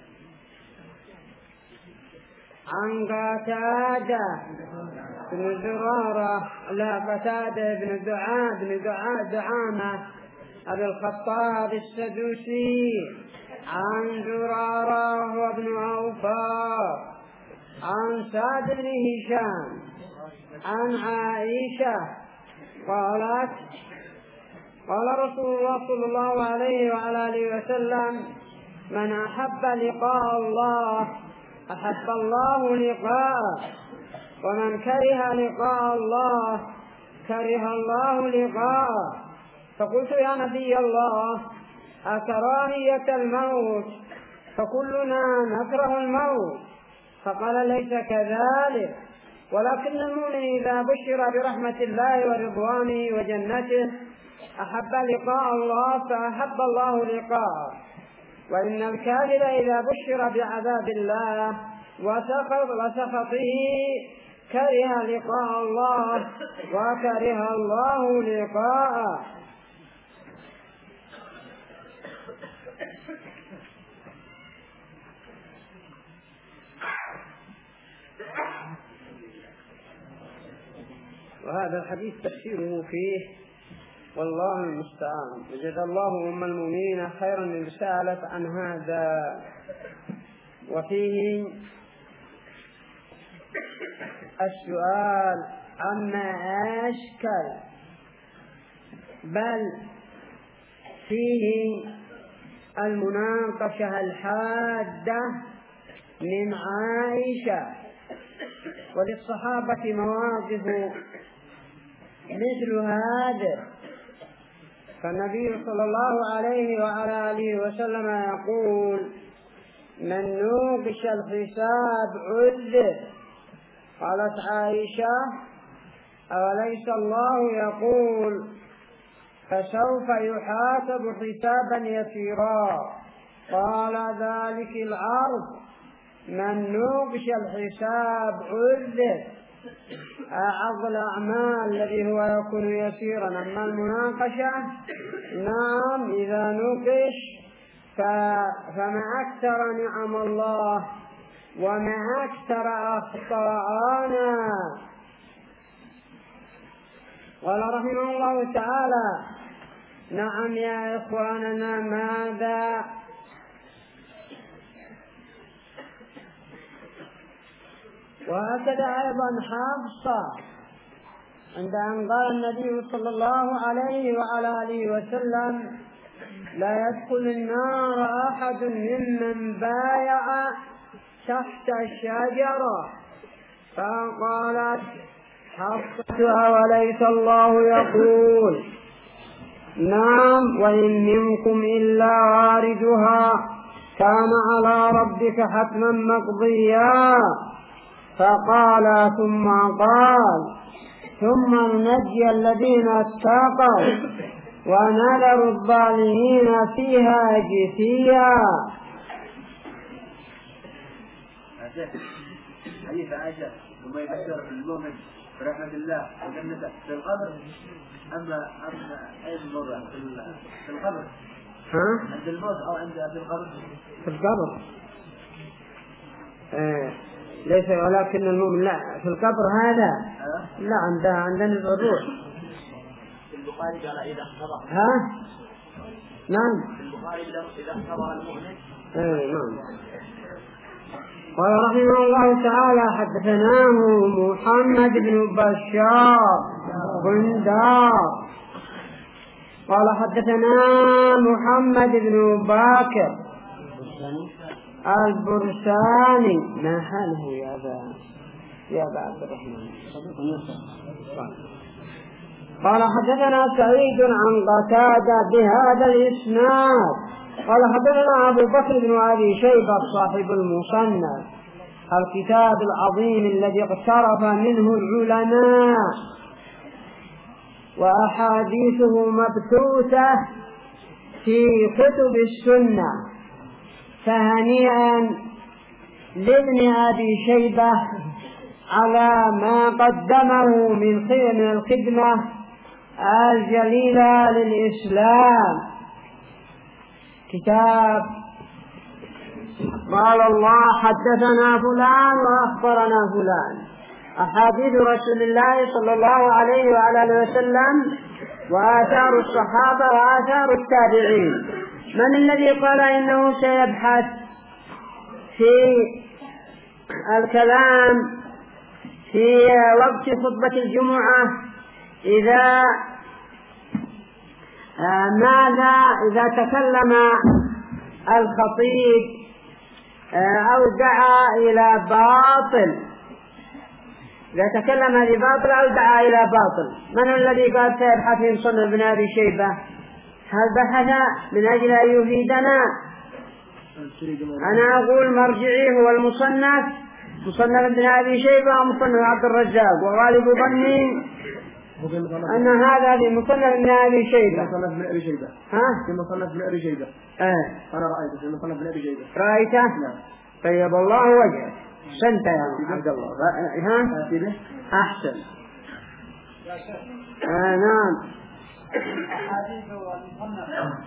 عن قتادة بن زرارة لا قتادة بن دعاء بن دعاء دعامة أبي الخطاب السدوسي عن زرارة وابن أوفار عن سعد بن هشام عن عائشة قالت: قال رسول الله صلى الله عليه وعلى آله وسلم: من أحب لقاء الله أحب الله لقاءه، ومن كره لقاء الله كره الله لقاءه. فقلت: يا نبي الله، أكراهية الموت؟ فكلنا نكره الموت. فقال: ليس كذلك، ولكن المؤمن إذا بشر برحمة الله ورضوانه وجنته أحب لقاء الله فأحب الله لقاءه، وإن الكافر إذا بشر بعذاب الله وسخط وسخطه كره لقاء الله وكره الله لقاءه. وهذا الحديث تفسيره فيه والله المستعان. جزا الله أم المؤمنين خيرا من سألت عن هذا. وفيه السؤال عما أشكل، بل فيه المناقشة الحادة من عائشة. وللصحابة مواقف مثل هذا، فالنبي صلى الله عليه وعلى آله وسلم يقول: من نوقش الحساب عذب. قالت عائشة: أوليس الله يقول فسوف يحاسب حسابا يسيرا؟ قال: ذلك العرض، من نوقش الحساب عذب، أعظم الأعمال الذي هو يكون يسيرا. أما المناقشة نعم إذا نوقش فما أكثر نعم الله وما أكثر أخطاءنا. قال رحمه الله تعالى: نعم يا إخواننا، ماذا وهكذا أيضا حفصة عند أن قال النبي صلى الله عليه وعلى آله وسلم: لا يدخل النار أحد ممن بايع تحت الشجرة. فقالت حفصة: وليس الله يقول نعم وإن منكم إلا واردها كان على ربك حتما مقضيا. فقال ثم قال: ثم ننجي الذين اتقوا ونذر الظالمين فيها جثيا. حديث عائشة ثم يبشر المؤمن برحمة الله وجنته في القبر، أما أما أي مرة في القبر؟ ها؟ عند الموت أو عند في القبر؟ في القبر. آه. ليس ولكن المؤمن لا في القبر هذا لا عندها عندنا الروح. البخاري قال إذا احتضر. ها؟ نعم. البخاري إذا اختبر المؤمن. إيه نعم. قال رحمه الله تعالى حدثناه محمد بن بشار بندار قال حدثنا محمد بن باكر البرساني. ما حاله يا أبا يا أبا عبد الرحمن؟ قال حدثنا سعيد عن قتادة بهذا الإسناد قال حدثنا أبو بكر بن أبي شيبة صاحب المصنف الكتاب العظيم الذي اقترف منه العلماء وأحاديثه مبثوثة في كتب السنة، فهنيئا لابن أبي شيبة على ما قدمه من خير من الخدمة الجليلة للإسلام. كتاب قال الله حدثنا فلان وأخبرنا فلان، أحاديث رسول الله صلى الله عليه وعلى آله وسلم وآثار الصحابة وآثار التابعين. من الذي قال إنه سيبحث في الكلام في وقت خطبة الجمعة إذا ماذا إذا تكلم الخطيب أو دعا إلى باطل، إذا تكلم لباطل أو دعا إلى باطل، من الذي قال سيبحث في مصنف ابن أبي شيبة؟ هل بحث من أجل أن يفيدنا؟ أنا أقول مرجعي هو المصنف مصنف ابن أبي شيبة ومصنف عبد الرزاق، وغالب ظني أن هذا في مصنف ابن أبي شيبة. مصنف ابن أبي شيبة. ها؟ في مصنف ابن أبي شيبة. آه. أنا رأيته في مصنف ابن أبي شيبة. رأيته؟ نعم. طيب الله وجهك. سنت يا عبد الله. ها؟ أحسن. آه نعم. أحاديث المصنف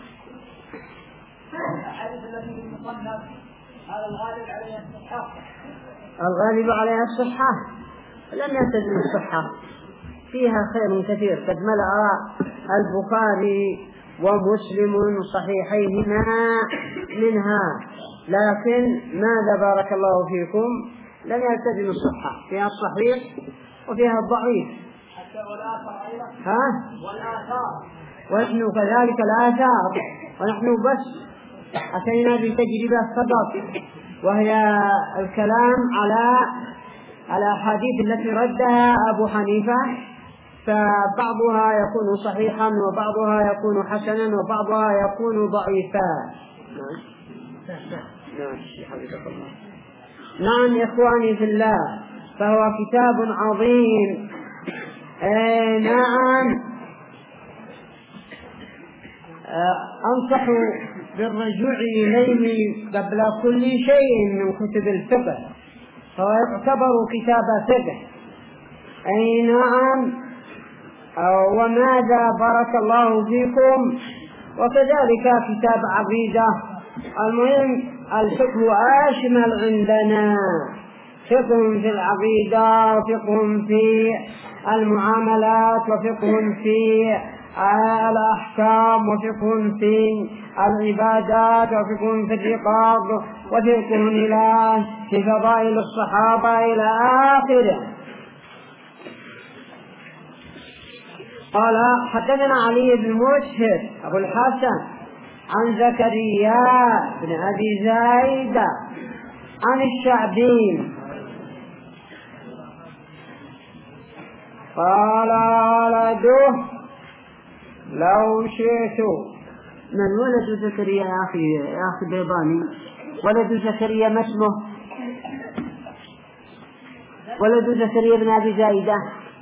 الحديث الذي في المصنف هذا الغالب عليه الصحة. الغالب عليها الصحة، لم يلتزم الصحة، فيها خير كثير قد ملأ البخاري ومسلم صحيحيهما منها، لكن ماذا بارك الله فيكم لم يلتزم الصحة، فيها الصحيح وفيها الضعيف. حتى والآثار أيضا. ها؟ والآثار. ونحن كذلك الآثار، ونحن بس أتينا بتجربة فقط، وهي الكلام على الأحاديث التي ردها أبو حنيفة، فبعضها يكون صحيحا وبعضها يكون حسنا وبعضها يكون ضعيفا. نعم إخواني في الله، فهو كتاب عظيم. آه نعم. آه أنصح بالرجوع إليه قبل كل شيء من كتب الفقه، فهو يعتبر كتاب فقه. أي نعم. وماذا بارك الله فيكم، وكذلك كتاب عقيدة. المهم الفقه أشمل عندنا، فقه في العقيدة وفقه في المعاملات وفقه في الأحكام وفقه في العبادات وفقه في الرقاب وفقه إلى في فضائل الصحابة إلى آخره. قال حدثنا علي بن مسهر أبو الحسن عن زكريا بن أبي زايد عن الشعبي قال ولده لو شئت. من ولد زكريا يا أخي يا أخي بيضاني؟ ولد زكريا ما اسمه؟ ولد زكريا بن أبي زايدة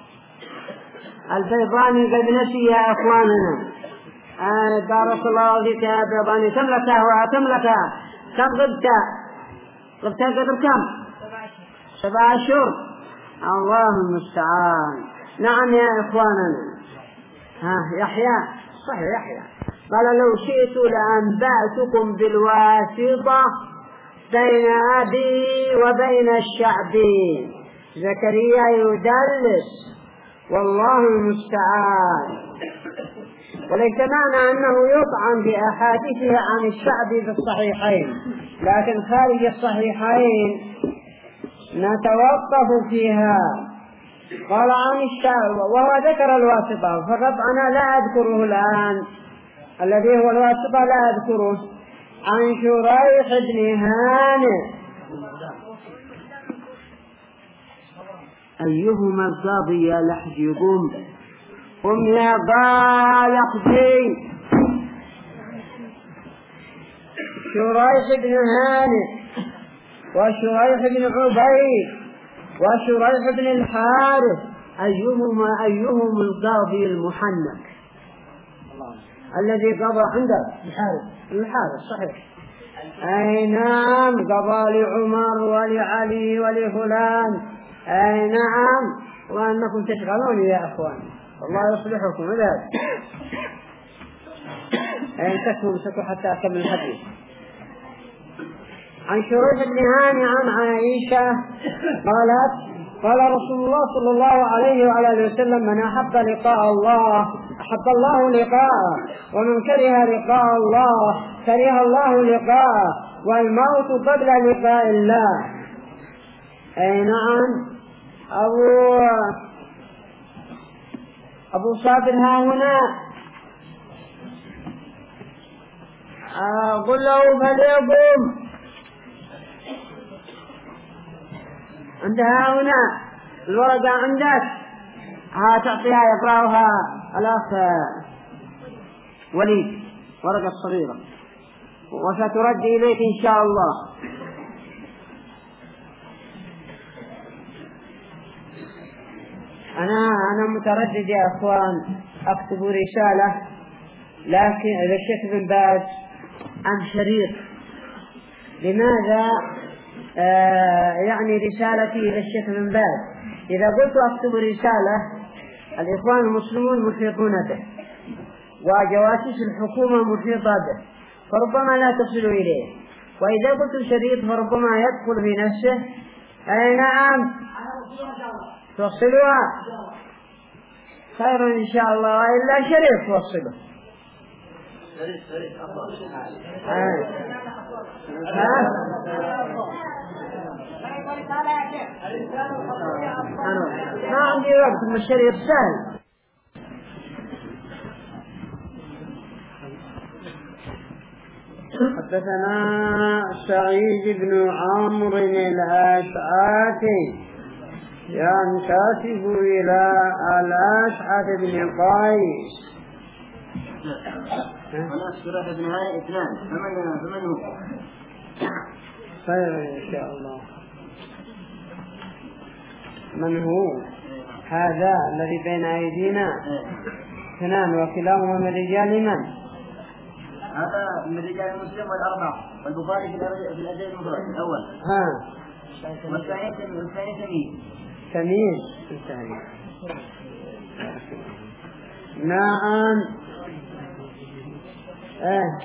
البيضاني قد نسي يا أخواننا. آه بارك الله فيك يا بيضاني. كم لك وكم لك كم غبت غبت قدر كم؟ سبع أشهر. الله المستعان. نعم يا إخواننا. ها يحيى صحيح يحيى قال لو شئت لأنبأتكم بالواسطة بين أبي وبين الشعبي. زكريا يدلس والله المستعان. وليس معنى أنه يطعن بأحاديثه عن الشعب في الصحيحين، لكن خارج الصحيحين نتوقف فيها. قال عن الشعب وهو ذكر الواسطة، فقط أنا لا أذكره الآن، الذي هو الواسطة لا أذكره. عن شريح بن هانئ أيهما القاضي يا لحجي قم قم يا ضالحجي. شريح بن هانئ وشريح بن عبيد وشريح بن الحارث أيهما أيهم القاضي المحنك الذي قضى عنده الحارث الحارث صحيح. أي نعم قضى لعمر ولعلي ولفلان. أي نعم وأنكم تشغلون يا أخوان الله يصلحكم. إذا أين تكون سكوا حتى أكمل الحديث. عن شريح بن هانئ عن عائشة قالت قال رسول الله صلى الله عليه وعلى اله وسلم من أحب لقاء الله أحب الله لقاءه ومن كره لقاء الله كره الله لقاءه والموت قبل لقاء الله. أي نعم. أبو أبو صابر ها هنا أقول له فليقوم عندها هنا الورقة عندك ها تعطيها يقرأها الأخ وليد ورقة صغيرة وسترد إليك إن شاء الله. أنا أنا متردد يا أخوان أكتب رسالة لكن إذا الشيخ بن باز عن شريط. لماذا آه يعني رسالتي إلى الشيخ بن باز؟ إذا قلت أكتب رسالة الإخوان المسلمون محيطون به وجواسيس الحكومة محيطة به فربما لا تصل إليه، وإذا قلت شريط فربما يدخل في نفسه. أي نعم توصلوها خير إن شاء الله إلا شريط توصله. آه. آه. ما عندي وقت من الشريط سهل. حدثنا سعيد بن عمرو الأشعثي ينتسب إلى الأشعث بن قيس. وناس شريح بن هانئ اثنان فمن فمن هو؟ خير إن شاء الله. من هو هذا الذي بين أيدينا؟ اثنان وكلاهما من رجال من؟ هذا من رجال مسلم والأربعة والبخاري في الأدب المفرد الأول. ها. والثاني والثاني تميم. تميم الثاني. نعم. ايه.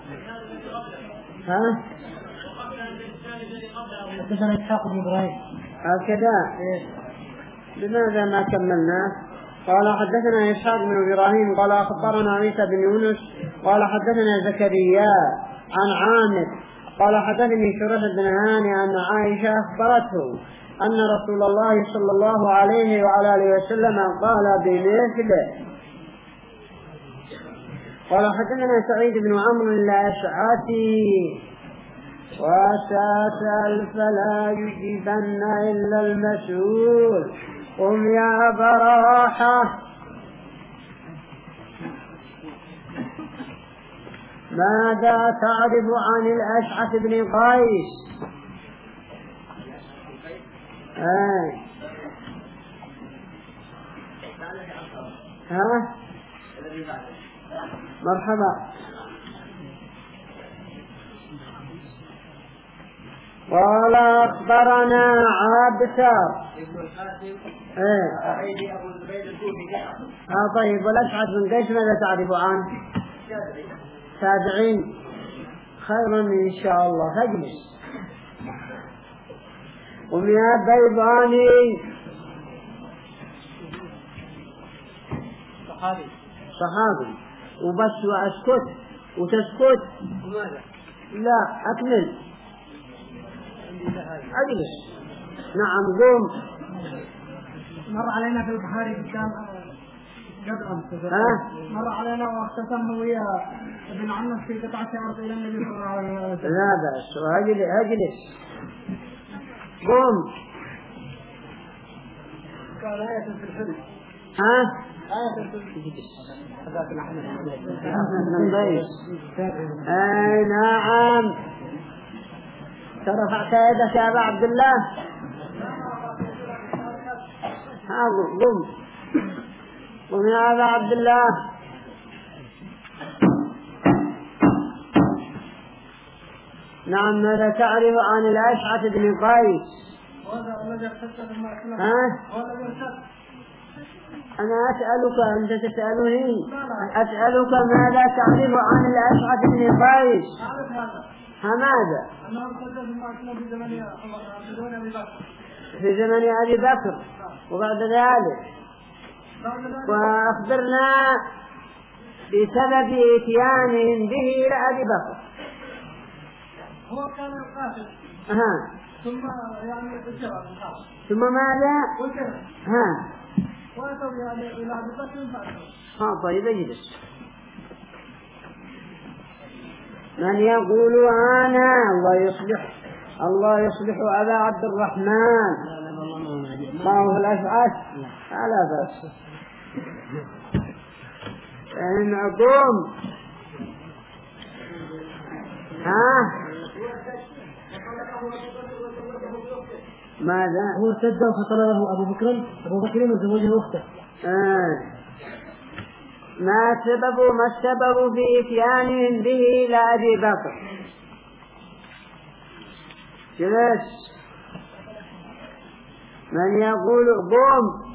ها؟ حدثنا إسحاق بن إبراهيم. هكذا. لماذا ما كملناه؟ قال حدثنا إسحاق بن إبراهيم قال أخبرنا عيسى بن يونس قال حدثنا زكريا عن عامر قال حدثني شريح بن هانئ أن عائشة أخبرته أن رسول الله صلى الله عليه وعلى آله وسلم قال بمثله. قال حدثنا سعيد بن عمرو الأشعثي وسأسأل فلا يجيبن إلا المسؤول قم يا براحة. ماذا تعرف عن الأشعث بن قيس؟ آه. ها؟ مرحبا. قال أخبرنا عابسة. ايه اه طيب والأشعث بن قيس ماذا تعرف عنه؟ تابعين. خيرا إن شاء الله. فاجلس. قم يا بيضاني. صحابي. صحابي. وبس وأسكت وتسكت. لا أكمل أجلس. نعم قوم. مر علينا في البخاري قدام قبل مر علينا واختصمنا ويا ابن عمك في قطعة أرض إلى النبي صلى الله عليه وسلم. لا بأس وأجلس أجلس قوم. قال آية في الحلم. ها؟ آية في الحلم. أي نعم. ترفعت يدك يا أبا عبد الله. ها قم قم يا أبا عبد الله. نعم. ماذا تعرف عن الأشعث بن قيس؟ ها؟ أنا أسألك أنت تسألني. أسألك ماذا تعرف عن الأشعث بن قيس؟ ماذا؟ في زمن أبي بكر وبعد ذلك. وأخبرنا بسبب إتيانهم به إلى أبي بكر. هو كان القاتل. ها. ثم يعني الشرع. ثم ماذا؟ والشرع. ها. وأتوا يعني إلى أبي بكر. ها طيب اجلس. من يقول أنا الله يصلح الله يصلح أبا عبد الرحمن ما هو الأشعث؟ لا بأس. إن أقوم. ها ماذا؟ هو ارتد فطلبه أبو بكر أبو بكر وزوجه أخته. آه. ما سبب ما السبب في إتيانهم به إلى أبي بكر؟ جلس. من يقول قم.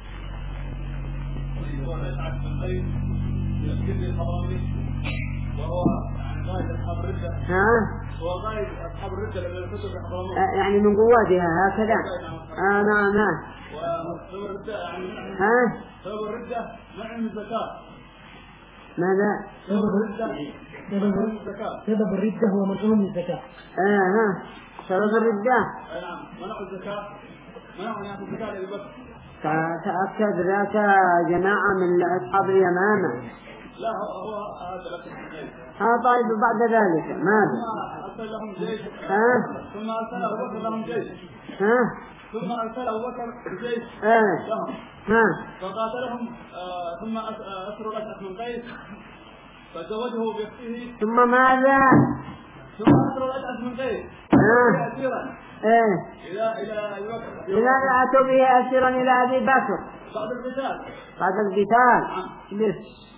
ها؟ هو قائد أصحاب الردة لما يفتوا في حضرموت. يعني من قوتها هكذا. آه نعم نعم. وسبب الردة يعني ها؟ سبب الردة منع من الزكاة. ماذا؟ سبب الردة سبب الردة هو منع من الزكاة. آه ها. سبب الردة. نعم منع الزكاة منع من يأخذ الزكاة لأبي بكر. تأكد ذاك جماعة من أصحاب اليمامة. لا هو هذا لك. ها طيب بعد ذلك ماذا؟ ثم أرسل لهم جيش. ها؟ ثم أرسل أبو بكر لهم جيش. ها؟ ثم أرسل أبو بكر جيش آه. لهم. ها؟ فقاتلهم آه ثم أسروا الأشعث من قيس فزوجه بأخته. ثم ماذا؟ ثم أسروا الأشعث من قيس. ها؟ أسيرا. إيه. إلى إلى أبي بكر. لماذا أتوا به أسيرا إلى أبي بكر؟ بعد القتال. بعد القتال. ليش؟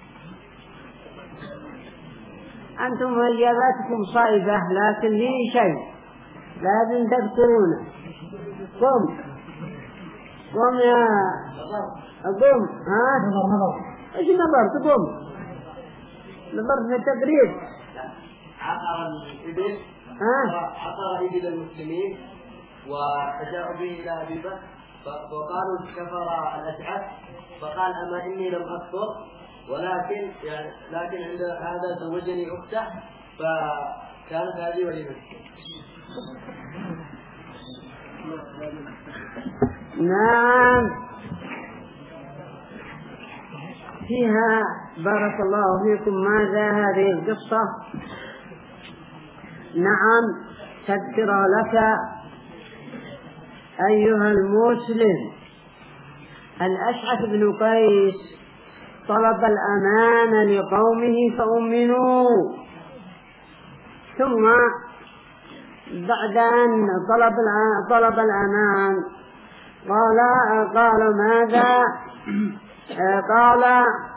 أنتم إجاباتكم صائبة لكن لي شيء لازم تذكرونه. قم قم يا قم. ها؟ نظر نظر. إيش نظرت؟ قم. نظرت في التقريب. عقر الإبل. ها؟ عقر إبل المسلمين وجاءوا به إلى أبي بكر وقالوا كفر الأشعث فقال أما إني لم أكفر ولكن يعني لكن عند هذا زوجني أخته فكانت هذه وليمة. نعم. فيها بارك الله فيكم ماذا هذه القصة؟ نعم تذكر لك أيها المسلم. الأشعث بن قيس طلب الأمان لقومه فأمنوا ثم بعد أن طلب طلب الأمان قال قال ماذا؟ قال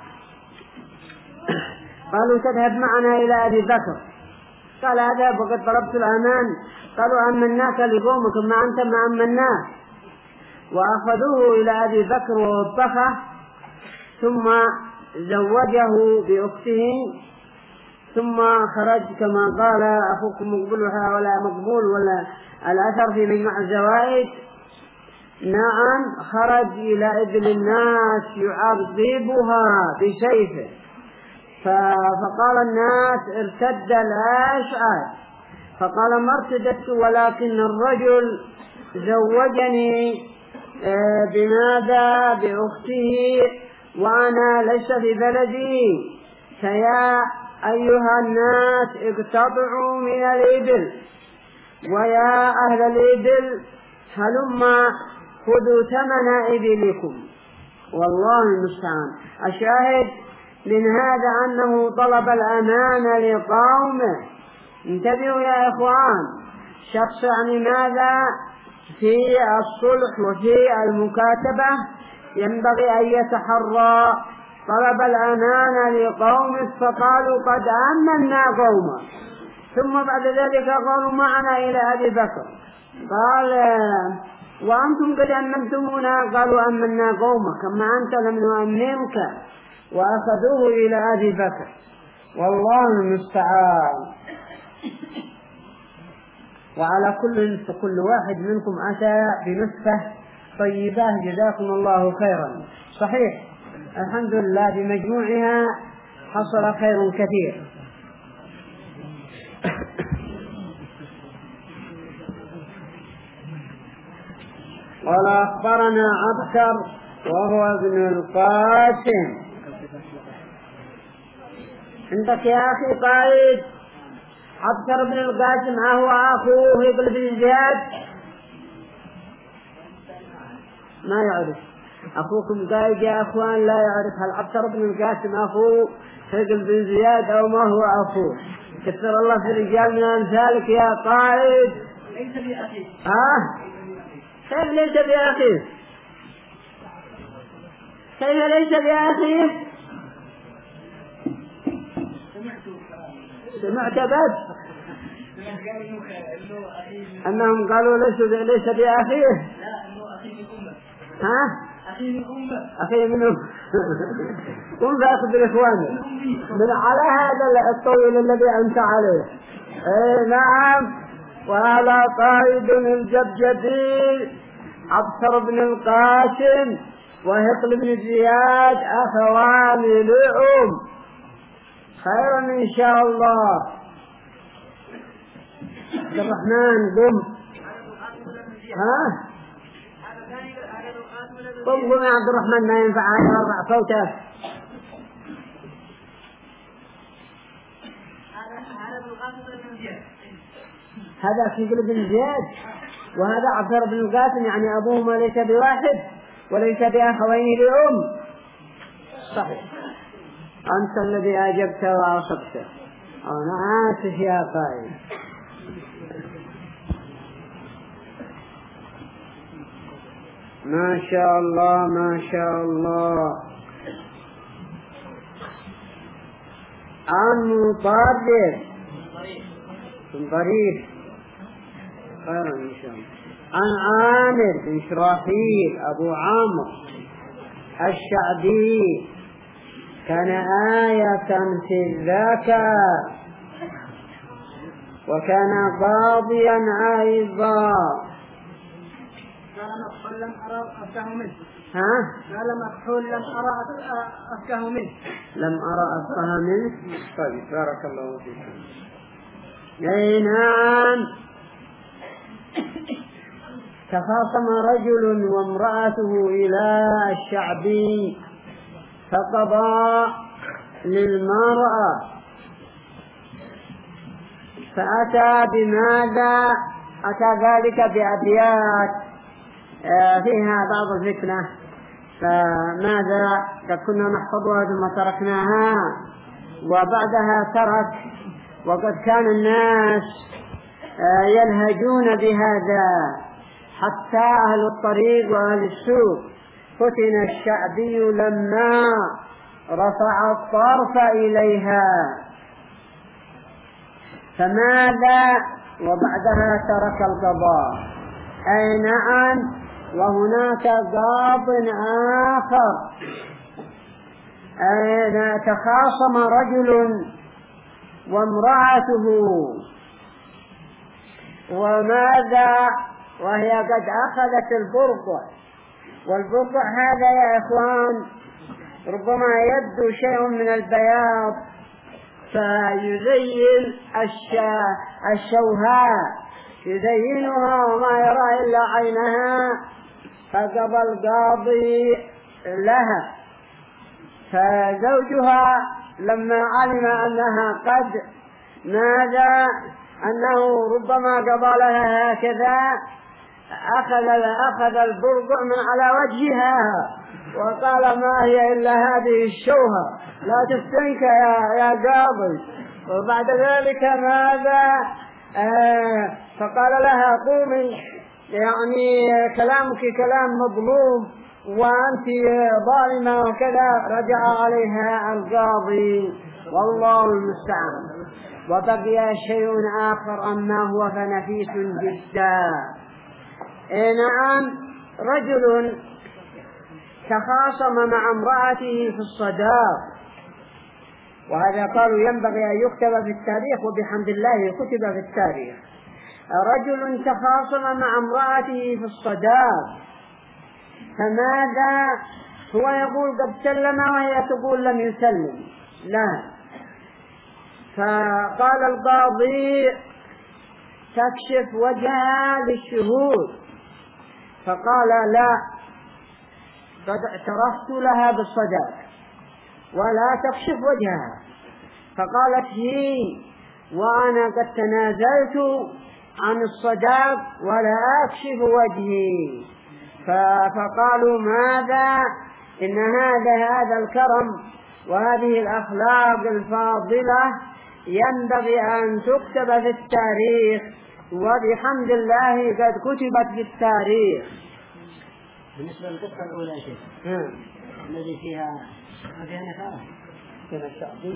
قالوا تذهب معنا إلى أبي بكر. قال أذهب وقد طلبت الأمان. قالوا أمناك لقومك ما أنت ما أمناه. وأخذوه إلى أبي بكر ووبخه ثم زوجه بأخته ثم خرج كما قال أخوكم مقبولها ولا مقبول ولا الأثر في مجمع الزوائد. نعم خرج إلى إبل الناس يعذبها بسيفه فقال الناس ارتد الأشعث، فقال ما ارتدت ولكن الرجل زوجني بماذا بأخته وأنا ليس في بلدي، فيا أيها الناس اقتطعوا من الإبل، ويا أهل الإبل هلما خذوا ثمن إبلكم. والله المستعان. الشاهد من هذا أنه طلب الأمان لقومه. انتبهوا يا إخوان، شخص يعني ماذا في الصلح وفي المكاتبة ينبغي أن يتحرى طلب الأمان لقومه، فقالوا قد أمنا قومه، ثم بعد ذلك قالوا معنا إلى أبي بكر، قال وأنتم قد أمنتمونا، قالوا أمنا قومك كما أنت لم نؤمنك، وأخذوه إلى أبي بكر. والله المستعان. وعلى كل كل واحد منكم أتى بنسخة طيبة، جزاكم الله خيرا. صحيح الحمد لله بمجموعها حصل خير كثير. قال أخبرنا عبكر وهو ابن القاسم. عندك يا أخي قائد عبكر بن القاسم هو أخوه ابن زياد؟ ما يعرف أخوكم قائد يا أخوان، لا يعرف هل عبكر بن القاسم أخوه ابن زياد أو ما هو أخوه؟ كثر الله في الرجال من أمثالك يا قائد. ليس بأخيه. ها؟ كيف ليس بأخيه؟ كيف ليس بأخيه؟ سمعت بس أنهم قالوا ليس ليس بأخيه. لا إنه أخي من أمه. ها؟ أخي من أمه. أخي من أمه. قم بأخذ إخواني من على هذا الطويل الذي أنت عليه. إيه نعم. وهذا قائد الجبجبي عبكر بن القاسم وهقل بن زياد أخوان لأم. خيرا إن شاء الله. عبد الرحمن قم. ها؟ قم قم يا عبد الرحمن، ما ينفع أرفع صوتك. هذا في بن زياد وهذا عبد بن القاسم، يعني أبوهما ليس بواحد وليس بأخوين لأم. صحيح. أنت الذي أجبت وأصبت. أنا آسف يا قائد. ما شاء الله ما شاء الله. عن مطرف من ضريف خيرا إن شاء الله. عن عامر بن شراحيل أبو عمرو الشعبي كان آية في الذكاء وكان قاضيا أيضا. قال مكحول لم أرى أفكه منه. ها؟ قال مكحول لم أرى أفكه منه. لم أرى أفكه منه. طيب بارك الله فيكم. أي نعم. تخاصم رجل وامرأته إلى الشعبي فقضى للمرأة، فأتى بماذا؟ أتى ذلك بأبيات فيها بعض الفتنة، فماذا كنا نحفظها ثم تركناها وبعدها ترك، وقد كان الناس يلهجون بهذا حتى أهل الطريق وأهل السوق. فتن الشعبي لما رفع الطرف إليها، فماذا؟ وبعدها ترك القضاء. أي نعم. وهناك قاض آخر أي تخاصم رجل وامرأته، وماذا؟ وهي قد أخذت البرقع، والبرقع هذا يا إخوان ربما يبدو شيء من البياض فيزين الشوهاء يزينها وما يرى إلا عينها، فقضى القاضي لها. فزوجها لما علم أنها قد ماذا أنه ربما قضى لها هكذا أخذ أخذ البرقع من على وجهها وقال ما هي إلا هذه الشوهة، لا تفتنك يا, يا قاضي. وبعد ذلك ماذا آه فقال لها قومي، يعني كلامك كلام مظلوم وأنت ظالمة وكذا. رجع عليها القاضي والله المستعان. وبقي شيء آخر أما هو فنفيس جدا. نعم، رجل تخاصم مع امرأته في الصداق، وهذا قالوا ينبغي أن يكتب في التاريخ، وبحمد الله كتب في التاريخ. رجل تخاصم مع امرأته في الصداق، فماذا هو يقول قد سلم وهي تقول لم يسلم، لا. فقال القاضي تكشف وجهها للشهود، فقال لا، قد اعترفت لها بالصداق ولا تكشف وجهها. فقالت هي وأنا قد تنازلت عن الصداق ولا أكشف وجهي. فقالوا ماذا إن هذا هذا الكرم وهذه الأخلاق الفاضلة ينبغي أن تكتب في التاريخ، وبحمد الله قد كتبت في التاريخ. بالنسبة للقصة الأولى شيء الذي فيها فيها نفارة فيها الشعبي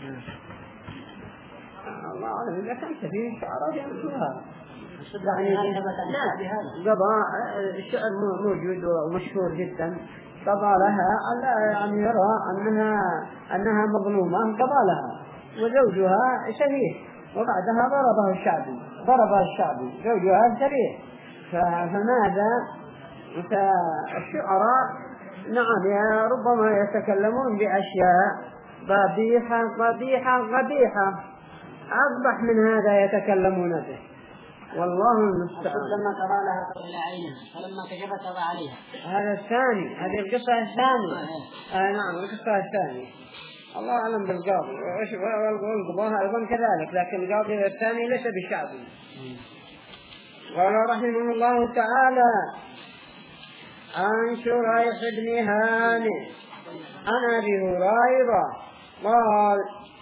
الله أعلم إذا كانت فيه شعراء يمشوها يعني قضاء الشعر موجود ومشهور جدا. قضى لها يعني يرى أنها أنها مظلومة قضى لها، وزوجها شهيد، وبعدها ضربه الشعبي ضربها الشعبي زوجها سريع. فماذا فالشعراء نعم يا ربما يتكلمون بأشياء قبيحة قبيحة قبيحة أقبح من هذا يتكلمون به، والله المستعان. لما قضى لها إلى عينها فلما كشفت قضى عليها. هذا الثاني، هذه القصة الثانية. آه نعم القصة الثانية، الله أعلم بالقاضي والقضاء أيضا كذلك، لكن القاضي الثاني ليس بشعبي. قال رحمه الله تعالى عن شريح بن هانئ عن أبي هريرة قال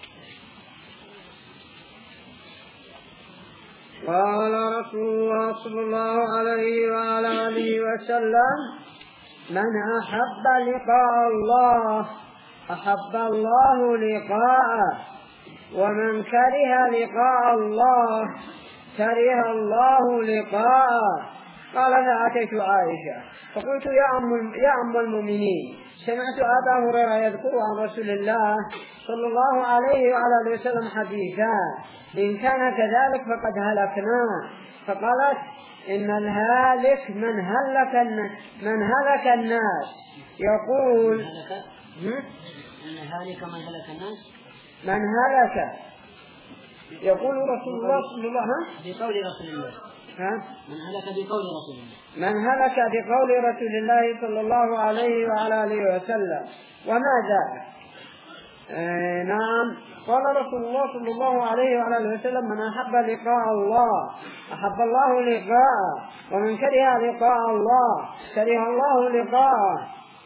قال رسول الله صلى الله عليه وعلى آله وسلم من أحب لقاء الله أحب الله لقاءه، ومن كره لقاء الله كره الله لقاءه. قال فأتيت عائشة فقلت يا أم, يا أم المؤمنين سمعت أبا هريرة يذكر عن رسول الله صلى الله عليه وعلى آله وسلم حديثا، إن كان كذلك فقد هلكنا. فقالت إن الهالك من هلك من هلك الناس يقول إن الهالك من هلك الناس من هلك يقول رسول الله صلى الله عليه وسلم بقول رسول الله ها؟ من هلك بقول رسول الله من هلك بقول رسول الله صلى الله عليه وعلى آله وسلم. وماذا آه نعم قال رسول الله صلى الله عليه وعلى آله وسلم من أحب لقاء الله أحب الله لقاءه، ومن كره لقاء الله كره الله لقاءه.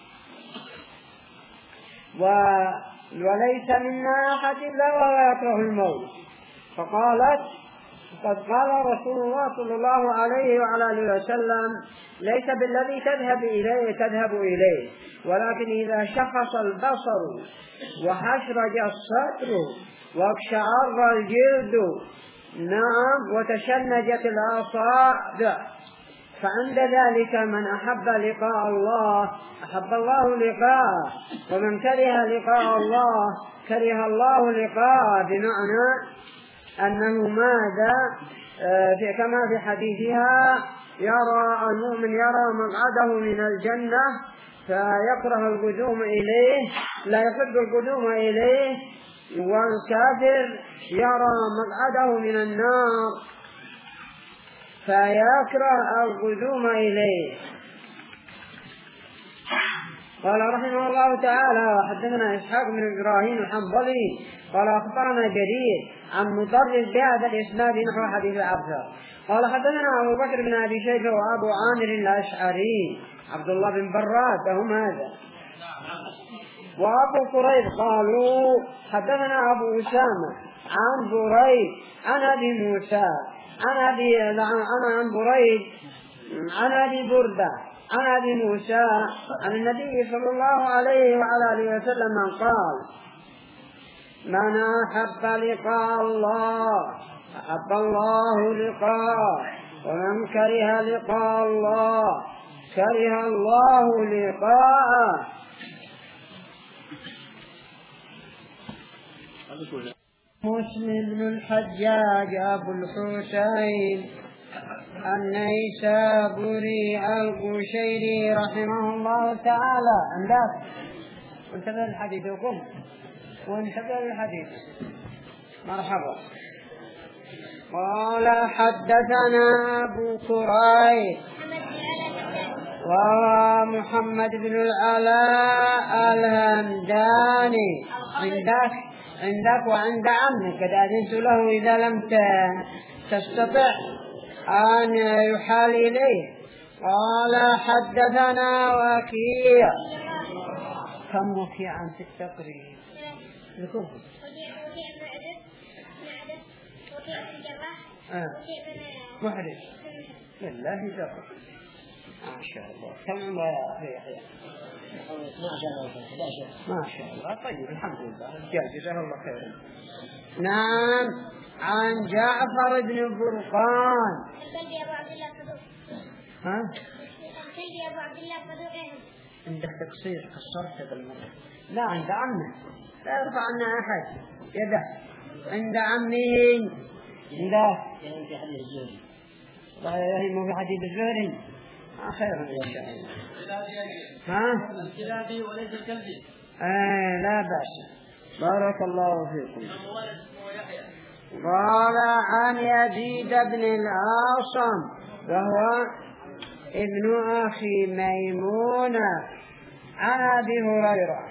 وليس منا أحد إلا وهو يكره الموت. فقالت قد قال رسول الله صلى الله عليه وعلى آله وسلم ليس بالذي تذهب إليه تذهب إليه، ولكن إذا شخص البصر وحشرج الصدر واقشعر الجلد نعم وتشنجت الأصابع فعند ذلك من أحب لقاء الله أحب الله لقاءه، ومن كره لقاء الله كره الله لقاءه. بمعنى أنه ماذا في كما في حديثها يرى المؤمن يرى مقعده من الجنة فيكره القدوم إليه لا يحب القدوم إليه، والكافر يرى مقعده من النار فيكره القدوم إليه. قال رحمه الله تعالى: وحدثنا إسحاق بن إبراهيم الحنظلي قال أخبرنا جرير عن مطرف بهذا الإسناد نحو حديث عبده. قال حدثنا أبو بكر بن أبي شيبة وأبو عامر الأشعري عبد الله بن براد هم هذا وأبو قريب قالوا حدثنا أبو أسامة عن بريد عن أبي موسى عن أبي عن بريد عن أبي بردة عن أبي موسى عن النبي صلى الله عليه وعلى آله وسلم قال: من أحب لقاء الله أحب الله لقاءه، ومن كره لقاء الله كره الله لقاءه. مسلم بن الحجاج أبو الحسين النيسابوري القشيري رحمه الله تعالى. عندك وانتبه الحديث وقم وانتبه الحديث. مرحبا. قال حدثنا أبو كريب ومحمد بن العلاء الهمداني. عندك عندك وعند عمك قد أذنت له إذا لم تستطع أن يحال إليه. قال حدثنا وكيع. كم وكيعا في التقريب؟ لكم آه. محرز لله جبر ما شاء الله. كم عمره يا يحيى؟ ما شاء الله. طيب الحمد لله. جزاه الله خيرا. نعم. عن جعفر بن فرقان. ها؟ عندك تقصير قصرت بالمرة. لا عند عمه لا يرفع عنا أحد يده. عند عمه لا في حديث الزهري. لا يهم في حديث الزهري. خير إن شاء الله. ها؟ الكلابي وليس الكلبي. آه لا بأس. بارك الله فيكم. قال عن يزيد بن العاصم وهو ابن أخي ميمونة عن أبي هريرة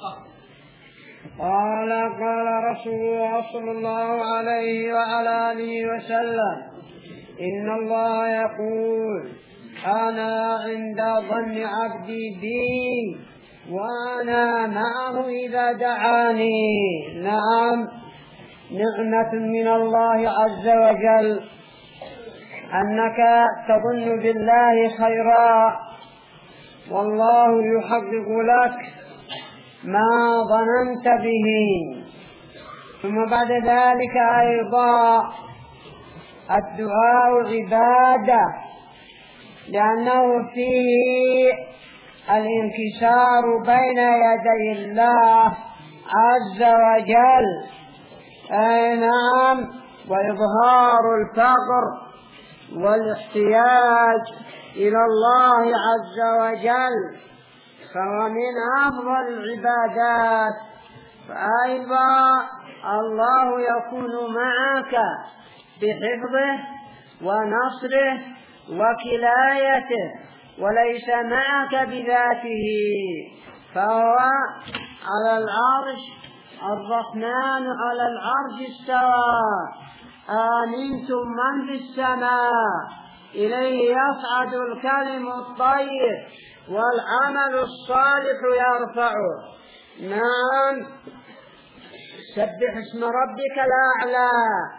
قال قال رسول الله صلى الله عليه وعلى آله وسلم: إن الله يقول: أنا عند ظن عبدي بي وأنا معه إذا دعاني. نعم، نعمة من الله عز وجل أنك تظن بالله خيرا والله يحقق لك ما ظننت به. ثم بعد ذلك أيضا الدعاء عبادة، لأنه فيه الانكسار بين يدي الله عز وجل. أي نعم، وإظهار الفقر والاحتياج إلى الله عز وجل، فهو من أفضل العبادات. فأيضا الله يكون معك بحفظه ونصره وكلايته، وليس معك بذاته، فهو على العرش الرحمن على العرش استوى. آمنتم من في السماء إليه يصعد الكلم الطيب والعمل الصالح يرفعه. نعم، سبح اسم ربك الأعلى.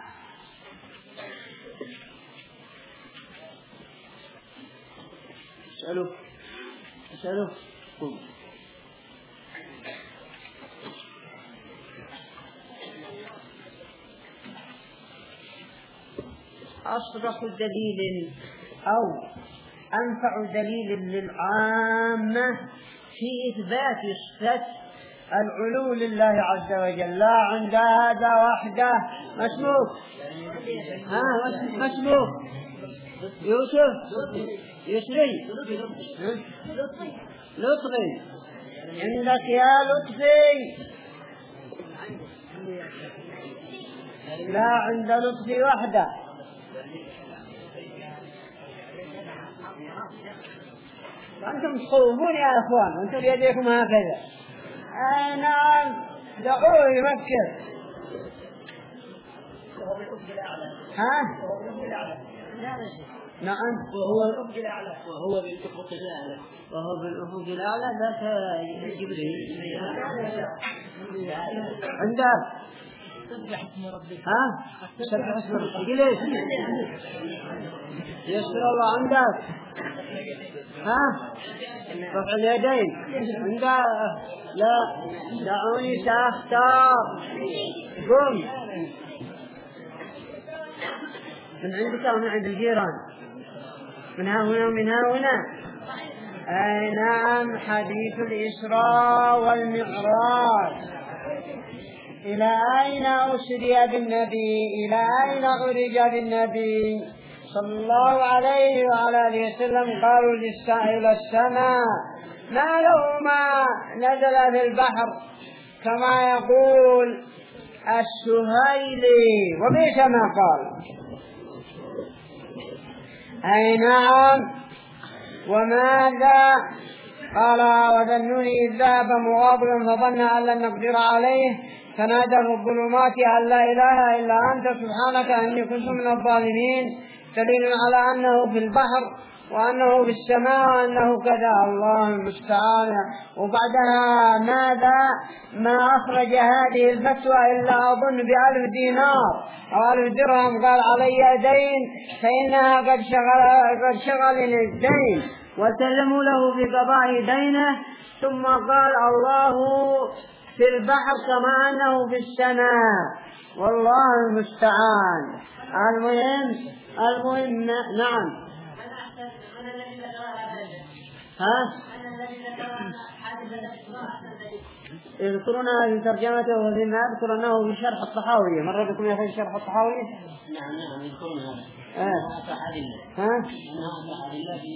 اسألوا اسألوا قم. أصرح دليل أو أنفع دليل للعامة في إثبات صفة العلو لله عز وجل، لا عند هذا وحده. مسموك ها مسموك يوسف يسري لطغي عندك يا لطفي؟ لا، عند لطفي وحده. أنتم تصوبون يا أخوان، أنتم بيديكم هكذا. آه نعم، دعوه يفكر. ها؟ نعم، وهو بالأفق الأعلى. وهو بالأفق الأعلى. وهو بالأفق الأعلى. ذاك جبريل. عندك؟ ها؟ سبح اسم ربك. ليش؟ يسر الله عندك. ها؟ رفع اليدين عندك. لا، دعوني سأختار. قم. من عندك أو من عند الجيران؟ من ها هنا ومن ها هنا. أي نعم، حديث الإسراء والمعراج. إلى أين أسري بالنبي؟ إلى أين عرج بالنبي صلى الله عليه وعلى آله وسلم؟ قالوا إلى السماء. ما له ما نزل في البحر كما يقول السهيلي، وبئس ما قال. أي نعم. وماذا قال؟ وذنوني إذ ذهب مغاضبا فظن أن لن نقدر عليه فنادى في الظلمات أن لا إله إلا أنت سبحانك إني كنت من الظالمين. دليل على أنه في البحر وأنه في السماء وأنه كذا. الله المستعان. وبعدها ماذا؟ ما أخرج هذه الفتوى إلا أظن بألف دينار أو ألف درهم. قال علي دين فإنها قد شغل قد شغلني الدين، وسلموا له في قضاء دينه. ثم قال الله في البحر كما أنه في السماء. والله المستعان. المهم المهم نعم. ها؟ يذكرونها في ترجمته وفيما يذكر أنه في شرح الطحاوية. مر بكم يا أخي شرح الطحاوية؟ نعم نعم يذكرون هذا. آه. ها؟ ها؟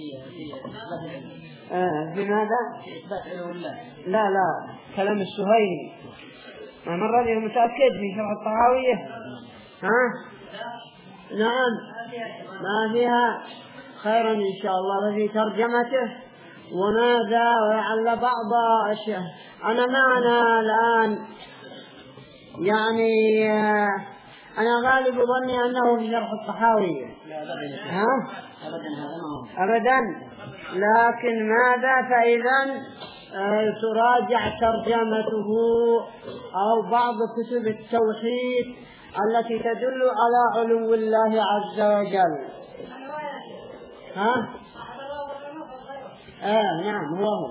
آه. في ماذا؟ في إثبات علو الله. لا لا، كلام السهيلي. ما مر به متأكد في شرح الطحاوية. ها؟ نعم، ما فيها خيرا إن شاء الله في ترجمته. وماذا؟ ولعل بعض أشياء أنا معنا الآن يعني أنا غالب ظني أنه في شرح الطحاوية. ها؟ أبدا. لكن ماذا؟ فإذا تراجع ترجمته أو بعض كتب التوحيد التي تدل على علو الله عز وجل. ها؟ آه نعم هو هو.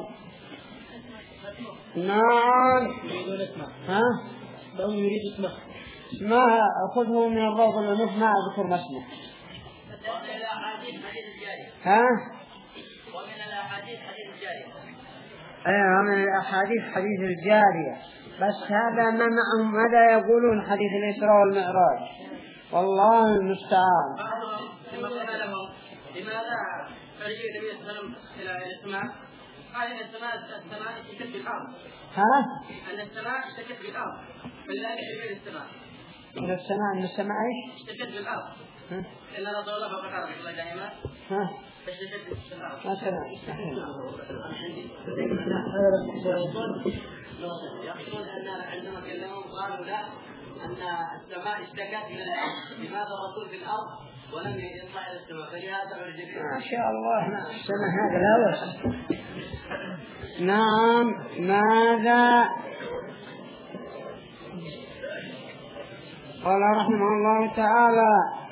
نعم. ها؟ لو يريد اسمه. ما أخذه من الروض المنوف ما أذكر مسمه. ها؟ ومن الأحاديث حديث الجارية. أيوة، من الأحاديث حديث الجارية. بس هذا ما معهم ماذا يقولون حديث الإسراء والمعراج. والله المستعان. بعضهم لما قلنا لهم لماذا فرجع النبي صلى الله عليه وسلم إلى السماء؟ قال إن السماء السماء اشتكت بالأرض. ها؟ أن السماء اشتكت بالأرض فلا يشتكت بالسماء. من السماء من السماء إيش؟ اشتكت بالأرض. إن رسول الله فقط رحمه الله دائما. ها؟ فاشتكت بالأرض. ما سمع. يقولون أن عندما كلمهم قالوا لا أن السماء اشتكت من الأرض. لماذا الرسول في الأرض ولم يطلع إلى السماء؟ فلهذا أعجب. ما شاء الله. السماء هذا لا وصف. نعم. ماذا قال رحمه الله تعالى؟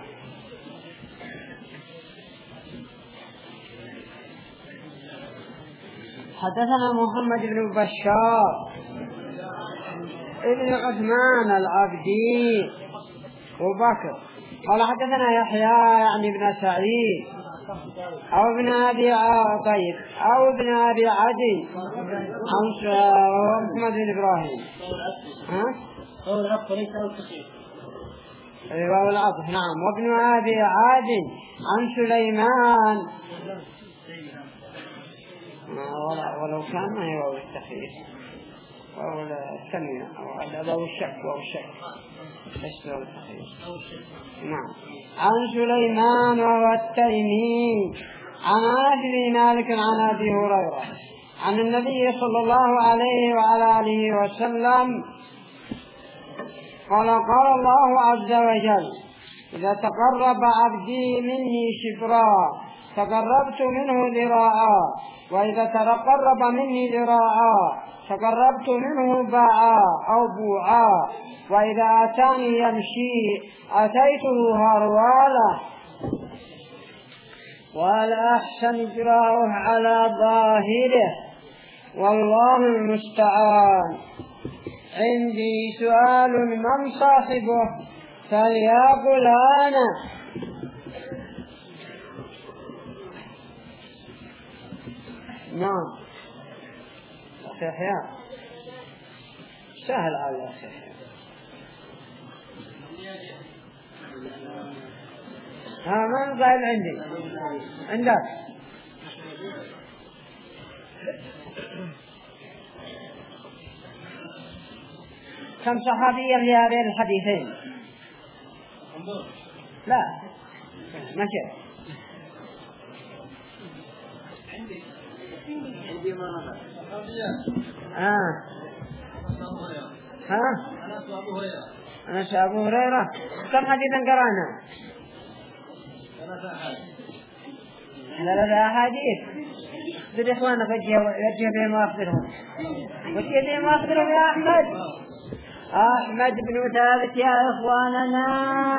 حدثنا محمد بن بشار ابن عثمان العبدي وبكر قال حدثنا يحيى يعني ابن سعيد أو ابن أبي طيب أو ابن أبي عدي عن محمد بن إبراهيم. ها؟ هو العطف ليس أو التصحيح. أيوة العطف. نعم. وابن أبي عدي عن سليمان ولو كان ما هي واو التخيير واو التنمية أو الشك واو الشك إيش واو التخيير. نعم. عن سليمان وهو التيمي عن أبي مالك عن أبي هريرة عن النبي صلى الله عليه وعلى آله وسلم قال قال الله عز وجل إذا تقرب عبدي مني شبرا تقربت منه ذراعا وإذا تقرب مني ذراعا تقربت منه باعا أو بوعا وإذا أتاني يمشي أتيته هروالا والأحسن إجراؤه على ظاهره والله المستعان. عندي سؤال من صاحبه فليقل أنا. نعم أخي أحياء سهل على أخي أحياء. ها من قال عندي عندك كم صحابيا في هذين الحديثين؟ لا ما شيء عندي عندي مرة آه ها أنا أبو هريرة. كم حديثا قرأنا؟ لا لا لا أحاديث ذي إخوانا فجيه وجه بهم وأخبرهم وجه بهم وأخبرهم يا أحمد. أحمد بن ثابت يا إخواننا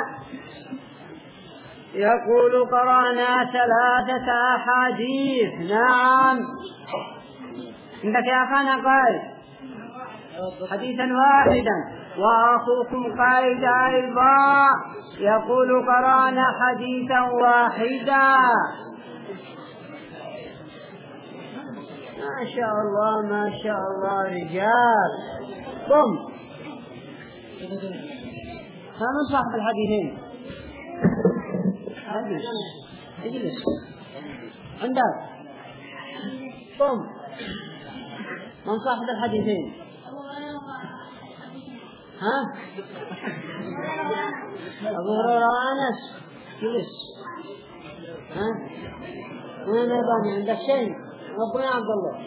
يقول قرأنا ثلاثة أحاديث. نعم عندك يا أخانا قال حديثا واحدا وأخوكم قائد أيضا يقول قرأنا حديثا واحدا. ما شاء الله ما شاء الله رجال. قم فمن صاحب الحديثين؟ اجلس عندك. قم من صاحب الحديثين؟ ها أبو هريرة وأنس. جلس. ها وين يباني عندك شيء؟ أبو يا عبد الله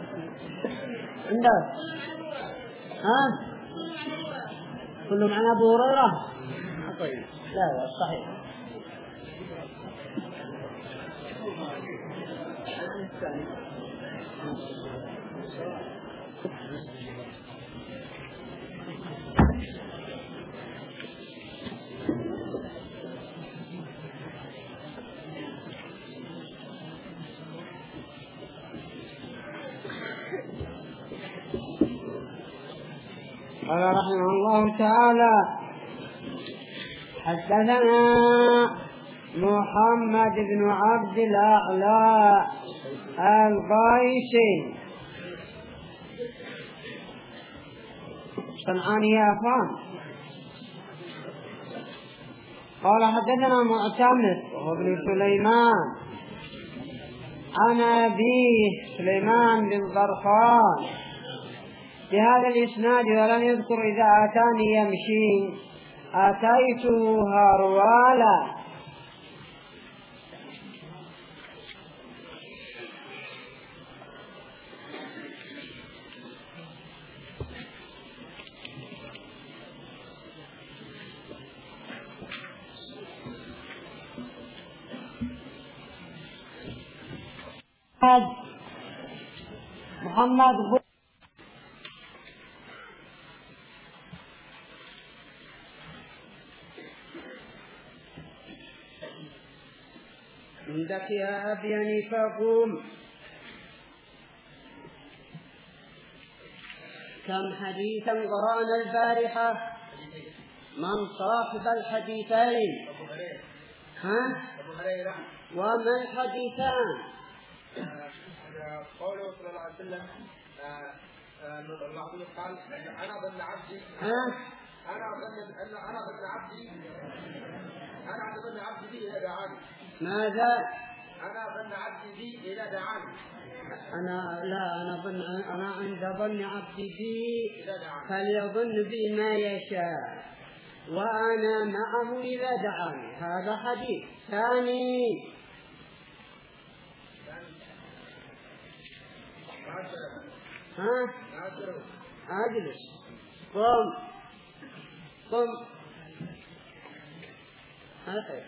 عندك؟ ها كلهم عن أبو هريرة؟ طيب لا لا صحيح. قال رحمه الله تعالى حدثنا محمد بن عبد الأعلى القيسي صنعاني يا أخوان. قال حدثنا معتمر وهو ابن سليمان عن أبيه سليمان بن طرخان بهذا الإسناد ولم يذكر إذا أتاني يمشي أتيته هروالا. محمد عندك يا أبيني فقوم. كم حديثا قرأنا البارحة من صاحب الحديثين؟ ها وما الحديثان؟ قوله صلى الله عليه وسلم المعبود قال أنا ظن عبدي أنا ظن أنا ظن عبدي أنا ظن عبدي بي إذا دعاني. ماذا؟ أنا ظن عبدي بي إذا دعاني. أنا لا أنا ظن أنا عند ظن عبدي بي فليظن بي ما يشاء وأنا معه إذا دعاني. هذا حديث. ثاني ها أجلس قم قم ها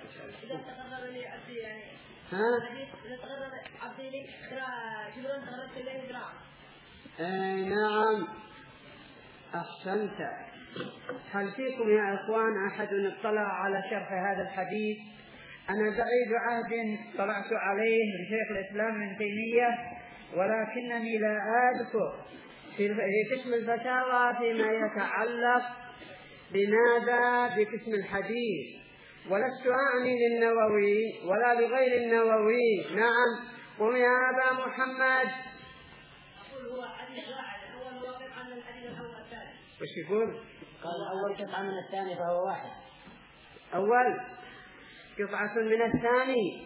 آه نعم أحسنت. هل فيكم يا إخوان أحد اطلع على شرح هذا الحديث؟ أنا بعيد عهد طلعت عليه لشيخ الإسلام ابن تيمية ولكنني لا أذكر في قسم الفتاوى فيما يتعلق بماذا بقسم الحديث، ولست أعني للنووي ولا لغير النووي. نعم قم يا أبا محمد. أقول هو حديث واحد، الأول هو قطعة من الحديث الأول الثاني. وش يقول؟ قال الأول قطعة من الثاني فهو واحد. أول قطعة من الثاني.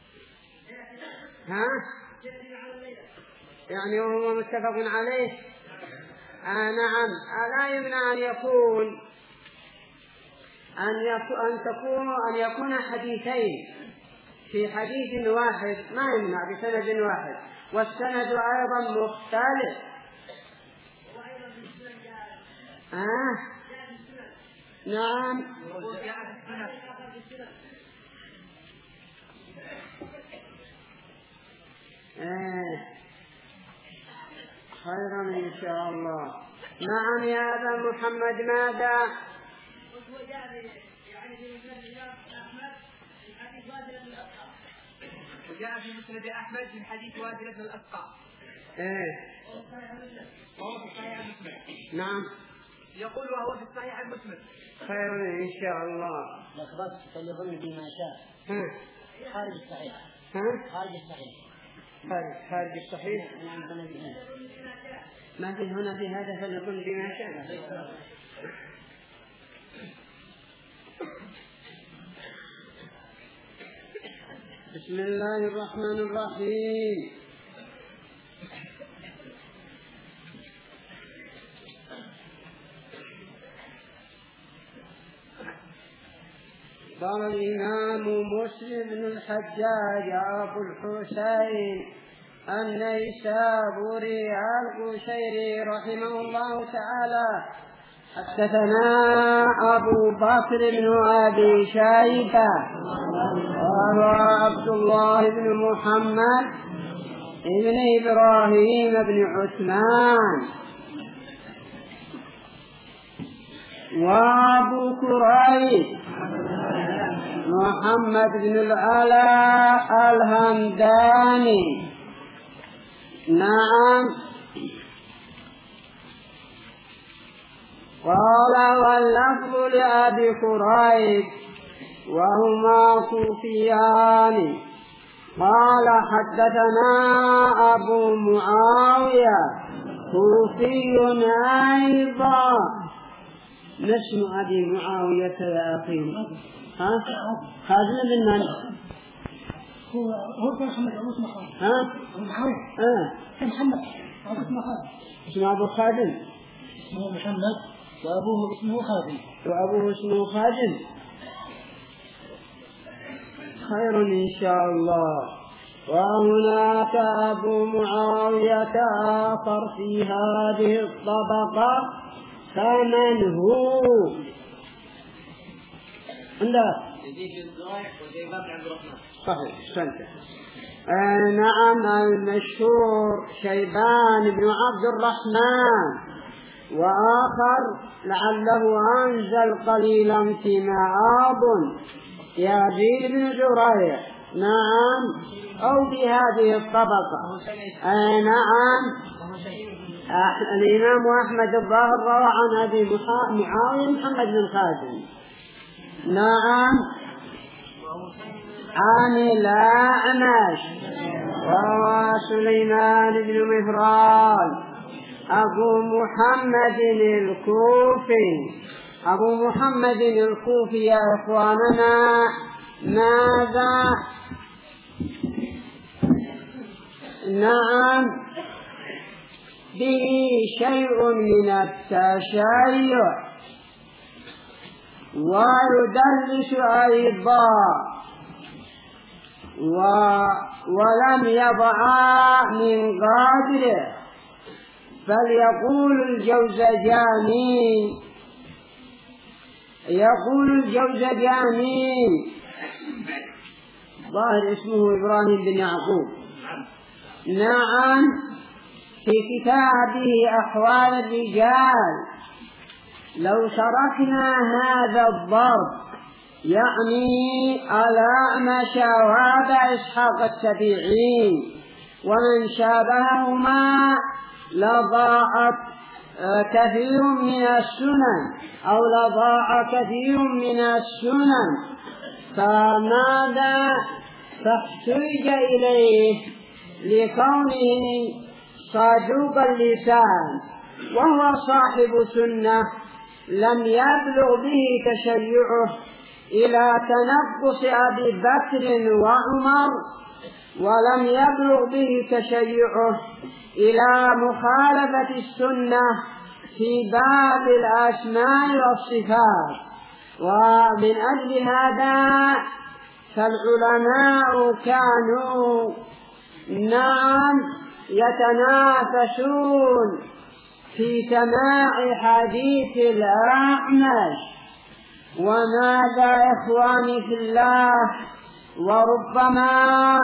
ها؟ يعني وهو متفق عليه. آه نعم. لا يمنع أن يكون أن يكون أن تكون أن يكون حديثين في حديث واحد، ما يمنع بسند واحد، والسند أيضا مختلف. آه نعم. آه خيرا إن شاء الله. نعم يا أبا محمد ماذا؟ وجاء في مسند أحمد من حديث وادل بن الأسقى. إيه. وهو في صحيح مسلم. نعم. يقول وهو في صحيح مسلم. خير إن شاء الله. لخبط فليظن بما شاء. ها. خارج الصحيح. ها. خارج الصحيح. خارج خارج الصحيح. ما في هنا في هذا فليظن بما شاء. بسم الله الرحمن الرحيم. قال الإمام مسلم بن الحجاج أبو الحسين النيسابوري القشيري رحمه الله تعالى حدثنا أبو بكر بن أبي شيبة وهو عبد الله بن محمد بن إبراهيم بن عثمان، وأبو كريب محمد بن العلاء الهمداني. نعم. قال واللفظ لأبي كريب وهما كوفيان. قال حدثنا أبو معاوية كوفي أيضا. نسم أبي معاوية يا أخي؟ ها؟ خازن من من؟ هو هو محمد أبو اسمه خالد. ها؟ أبو معاوية. آه. محمد أبو اسمه خالد. اسمه أبو خادم. اسمه محمد وأبوه اسمه خادم. وأبوه اسمه خادم. خير إن شاء الله. وهناك أبو معاوية آخر في هذه الطبقة فمن هو؟ عندك صحيح سنته. آه نعم المشهور شيبان بن عبد الرحمن، وآخر لعله أنزل قليلا في معاض يزيد بن جريح. نعم أو في هذه الطبقة. آه نعم الإمام أحمد الظاهر روى عن أبي معاوية محمد بن خازن. نعم عن الأعمش وهو سليمان بن مهران أبو محمد الكوفي. أبو محمد الكوفي يا إخواننا ماذا؟ نعم به شيء من التشيع، ويدرس أيضا و... ولم يضع من قدره. فليقول الجوزجاني يقول الجوزجاني ظاهر اسمه إبراهيم بن يعقوب، نعم، في كتابه أحوال الرجال: لو تركنا هذا الضرب، يعني الأعمش وأبا إسحاق السبيعي ومن شابههما، لضاعت كثير من السنن أو لضاع كثير من السنن. فماذا؟ فاحتج إليه لكونه صادوق اللسان وهو صاحب سنة، لم يبلغ به تشيعه إلى تنقص أبي بكر وعمر، ولم يبلغ به تشيعه إلى مخالفة السنة في باب الأسماء والصفات. ومن أجل هذا فالعلماء كانوا نعم يتنافسون في سماع حديث الأعمش. وماذا إخواني في الله؟ وربما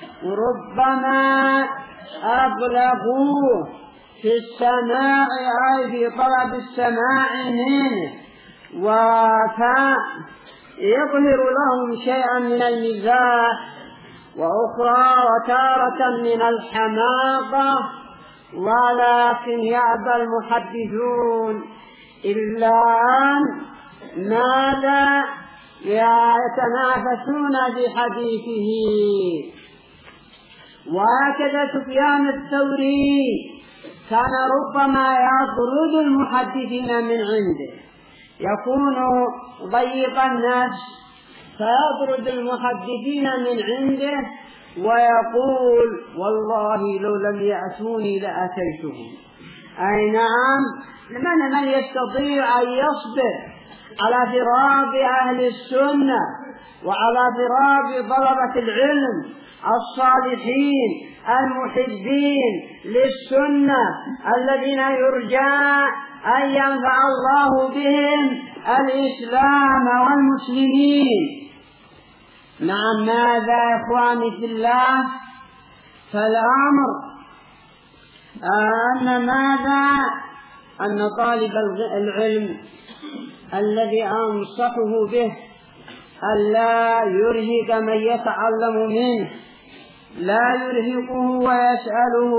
ربما أبلغوه في السماع أي في طلب السماع منه، ويظهر لهم شيئا من المزاح وأخرى وتارة من الحماقة، ولكن يأبى المحدثون إلا أن ماذا يتنافسون بحديثه. وهكذا سفيان الثوري كان ربما يطرد المحدثين من عنده، يكون ضيق النفس فيطرد المحدثين من عنده ويقول: والله لو لم يأتوني لأتيتهم. أي نعم، من من يستطيع أن يصبر على فراق أهل السنة وعلى فراق طلبة العلم الصالحين المحبين للسنة الذين يرجى أن ينفع الله بهم الإسلام والمسلمين. نعم، ماذا إخواني في الله؟ فالأمر أن ماذا أن طالب العلم الذي أنصحه به ألا يرهق من يتعلم منه، لا يرهقه ويسأله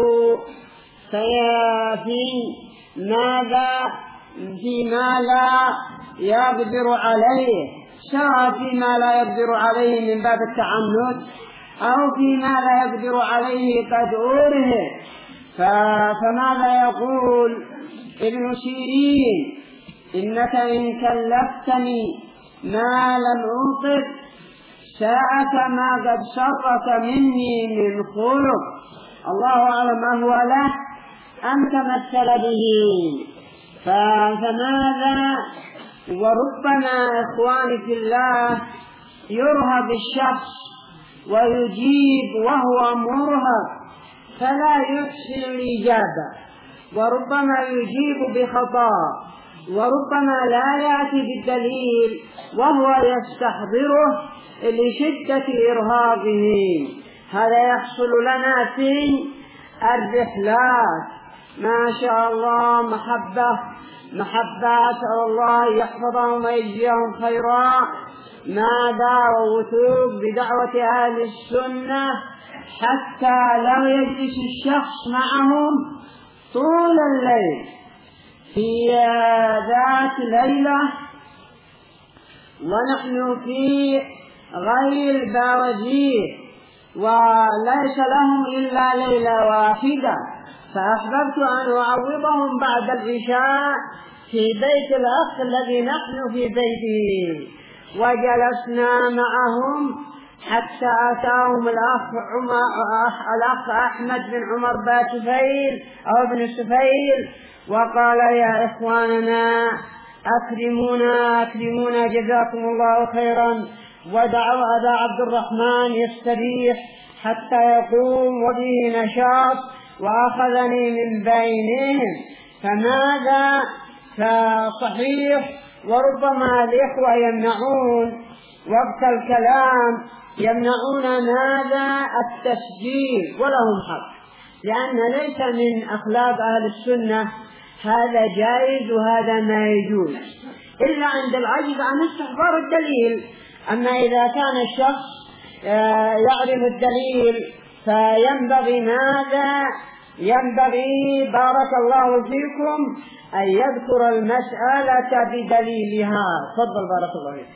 في ماذا فيما لا يقدر عليه، سواء فيما لا يقدر عليه من باب التعنت أو فيما لا يقدر عليه قد أرهق. فماذا يقول ابن سيرين؟ إنك إن كلفتني ما لم أنطق ساءك ما قد سرك مني من خلق. الله أعلم ما هو له أم تمثل به. فماذا؟ وربما إخواني في الله يرهب الشخص ويجيب وهو مرهب فلا يحسن الإجابة، وربما يجيب بخطأ، وربما لا يأتي بالدليل وهو يستحضره لشدة إرهاقه. هذا يحصل لنا في الرحلات ما شاء الله، محبة محبة أسأل الله يحفظهم ويجزيهم خيرا، ماذا ووثوق بدعوة أهل السنة، حتى لو يجلس الشخص معهم طول الليل في ذات ليلة ونحن في غير الباوجيه وليس لهم إلا ليلة واحدة، فأحببت أن أعوضهم بعد العشاء في بيت الأخ الذي نحن في بيته، وجلسنا معهم حتى أتاهم الأخ, الأخ أحمد بن عمر باتفيل أو ابن السفيل وقال يا إخواننا أكرمونا أكرمونا جزاكم الله خيرا، ودعوا أبا عبد الرحمن يستريح حتى يقوم وبه نشاط، وأخذني من بينهم. فماذا فصحيح، وربما الإخوة يمنعون وقت الكلام، يمنعون ماذا التسجيل، ولهم حق، لأن ليس من أخلاق أهل السنة هذا جائز وهذا ما يجوز إلا عند العجز عن استحضار الدليل. أما إذا كان الشخص يعرف الدليل فينبغي ماذا ينبغي بارك الله فيكم أن يذكر المسألة بدليلها. تفضل بارك الله فيك.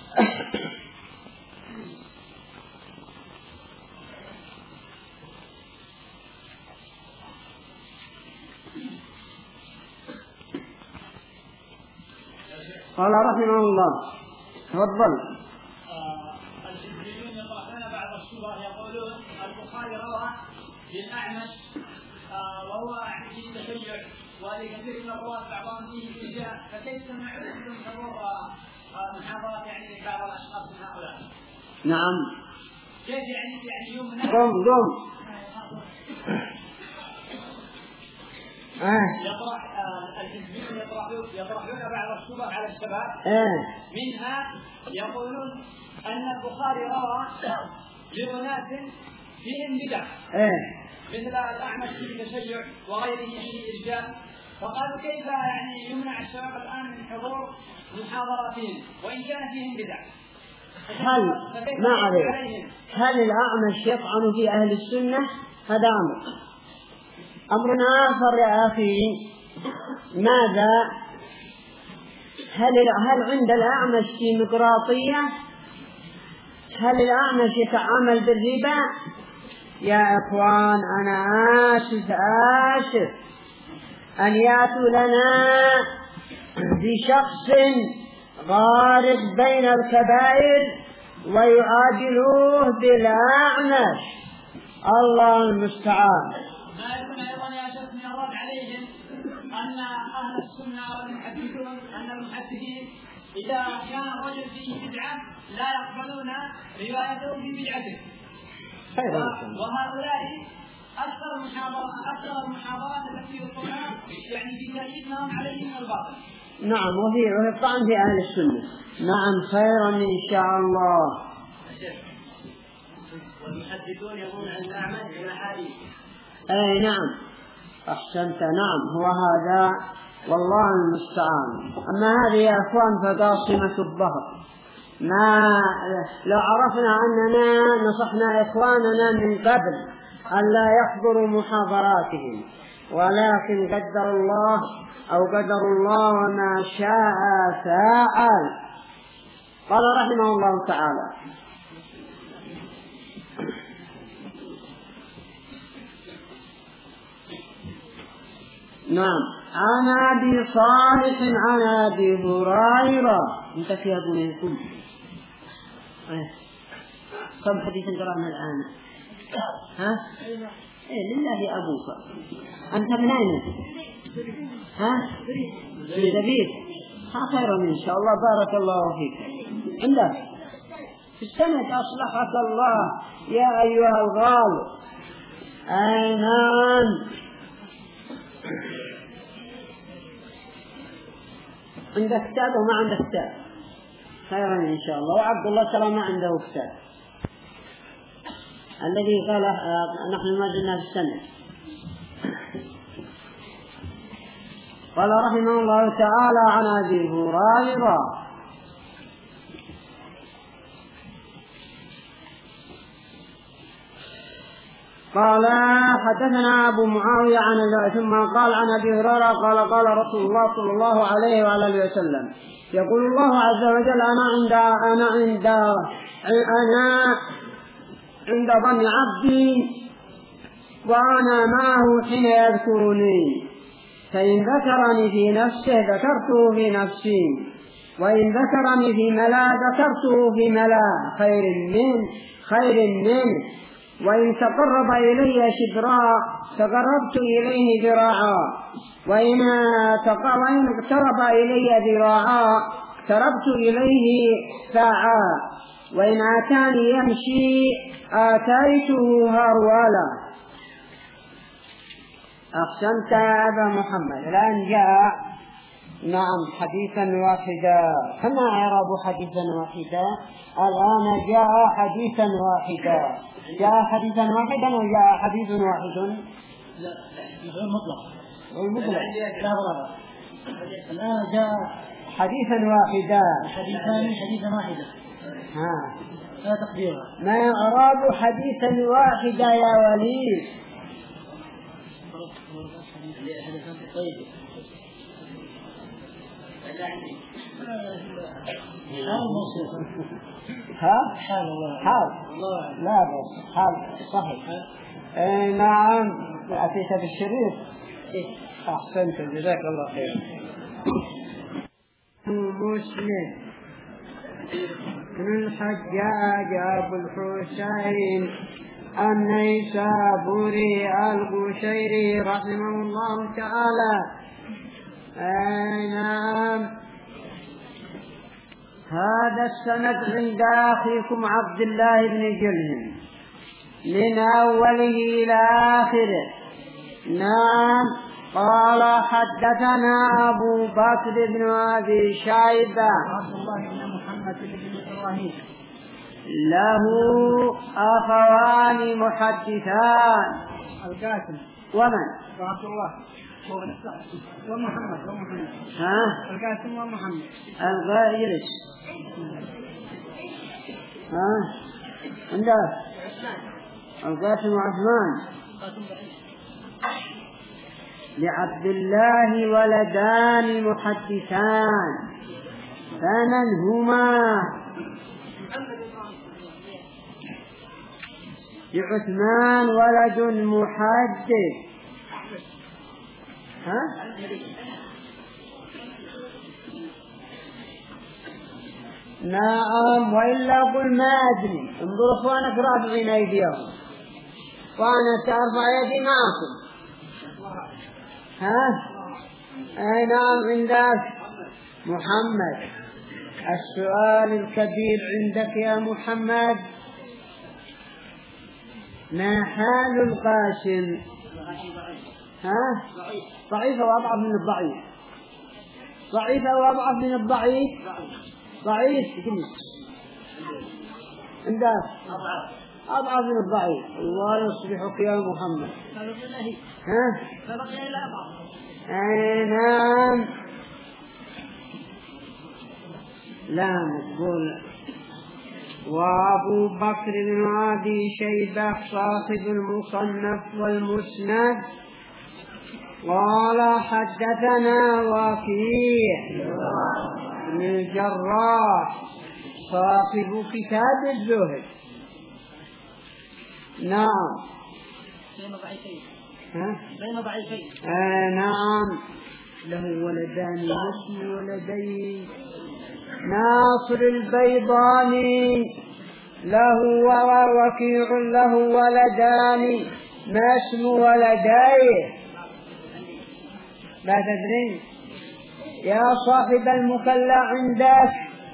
قال رحمه الله تفضل. الحزبيون يطرحون بعض الشبه، يقولون البخاري روى للأعمش وهو فيه تشيع، ولكثير من الرواة بعضهم فيه إرجاء، فكيف تمنعون حضور محاضرات يعني بعض الأشخاص من هؤلاء؟ نعم. كيف يعني يعني يوم قم قم آه. يطرح الحزبيون يطرحون يطرحون بعض الشبه على الشباب. آه. منها يقولون أن البخاري روى لأناس فيهم بدع آه. مثل الأعمش فيه تشيع وغيره فيه إرجاء، فقالوا كيف يعني يمنع الشباب الآن من حضور محاضراتهم وإن كان فيهم بدع؟ هل ما عليه هل الأعمش يطعن في أهل السنة؟ هذا أمر. أمر آخر يا أخي، ماذا هل هل عند الأعمش ديمقراطية؟ هل الأعمش يتعامل بالربا؟ يا إخوان أنا آسف آسف أن يأتوا لنا بشخص غارق بين الكبائر ويعادلوه بالأعمش، الله المستعان. ما يكون أيضا يا شيخ من الرد عليهم أن أهل السنة والمحدثون أن المحدثين إذا كان الرجل فيه بدعة لا يقبلون روايته ببدعته، وهؤلاء أكثر المحاضرات أكثر المحاضرات التي يقولون يعني في تأييد ما هم عليه من الباطل. نعم، وفي الطعن في أهل السنة. نعم خيرا إن شاء الله. والمحدثون يقولون عن الأعمال بالأحاديث. أي نعم أحسنت، نعم هو هذا والله المستعان. أما هذه يا أخوان فقاصمة الظهر، ما لو عرفنا أننا نصحنا إخواننا من قبل أن لا يحضروا محاضراتهم، ولكن قدر الله أو قدر الله وما شاء فعل. قال رحمه الله تعالى: نعم عن أبي صالح عن أبي هريرة. انت في أبوكم كم حديث قرأنا الآن؟ ها؟ إيه لله أبوك. أنت من أين؟ ها؟ في دبيب. ها خيرا إن شاء الله، بارك الله فيك. عندك في السند أصلحك الله يا أيها الغالب. أي نعم. عندك كتاب وما عندك كتاب؟ خيرا إن شاء الله. وعبد الله ترى ما عنده كتاب الذي قال نحن ما زلنا في السنة. قال رحمه الله تعالى عن أبي هريرة قال حدثنا أبو معاوية عن ثم قال عن أبي هريرة قال قال رسول الله صلى الله عليه وآله وسلم: يقول الله عز وجل: أنا عند أنا عند أنا عند ظن عبدي وأنا معه حين يذكرني، فإن ذكرني في نفسه ذكرته في نفسي، وإن ذكرني في ملا ذكرته في ملا خير من خير منه، وإن تقرب إلي شبرا تقربت إليه ذراعا، وإن اقترب إلي ذراعا اقتربت إليه ساعا، وإن آتاني يمشي آتيته هرولا. أحسنت يا أبا محمد. الآن جاء نعم حديثا واحدا. كما إعراب حديثا واحدا؟ الآن جاء حديثا واحدا. جاء حديثا واحدا وجاء حديث واحد؟ لا غير مطلق. غير مطلق. لا ضرر. الآن جاء حديثا واحدا. حديثان حديثا واحدا. ها لا تقدير. ما إعراب حديثا واحدا يا وليد؟ طيب. ها؟ حال الله. حال. لا بس حال صحيح. اي نعم. أتيت بالشريف. أحسنت جزاك الله خير. مسلم بن الحجاج أبو الحسين النيسابوري القشيري رحمه الله تعالى. أي نعم. هذا السند عند أخيكم عبد الله بن جلهم من أوله إلى آخره. نعم. قال حدثنا أبو بكر بن أبي شيبة عبد الله بن محمد بن إبراهيم له أخوان محدثان القاسم ومن؟ وعبد الله ومحمد ومحمد ها؟ القاسم ومحمد الغائرس. ها؟ عندك القاسم وعثمان. لعبد الله ولدان محدثان فمن هما؟ لعثمان ولد محدث. ها؟ نعم. وإلا قل ما أدري. انظر أخوانك رافعين أيديهم وأنا ترفع يدي معكم. ها؟ أي نعم. عندك محمد. السؤال الكبير عندك يا محمد، ما حال القاسم؟ ها؟ ضعيف أو أضعف من الضعيف؟ ضعيف أو أضعف من الضعيف؟ ضعيف. عندك أضعف من الضعيف. الله يصلحك يا محمد. ها؟ أي نعم. لا نقول. وأبو بكر بن أبي شيبة صاحب المصنف والمسند قال حدثنا وكيع بن الجراح صاحب كتاب الزهد. نعم. بين ضعيفين. ها؟ بين ضعيفين. آه نعم. له ولدان مثل ولدين. ناصر البيضاني له ووكيع له ولدان ما اسم ولديه؟ لا تدرين يا صاحب المكلا عندك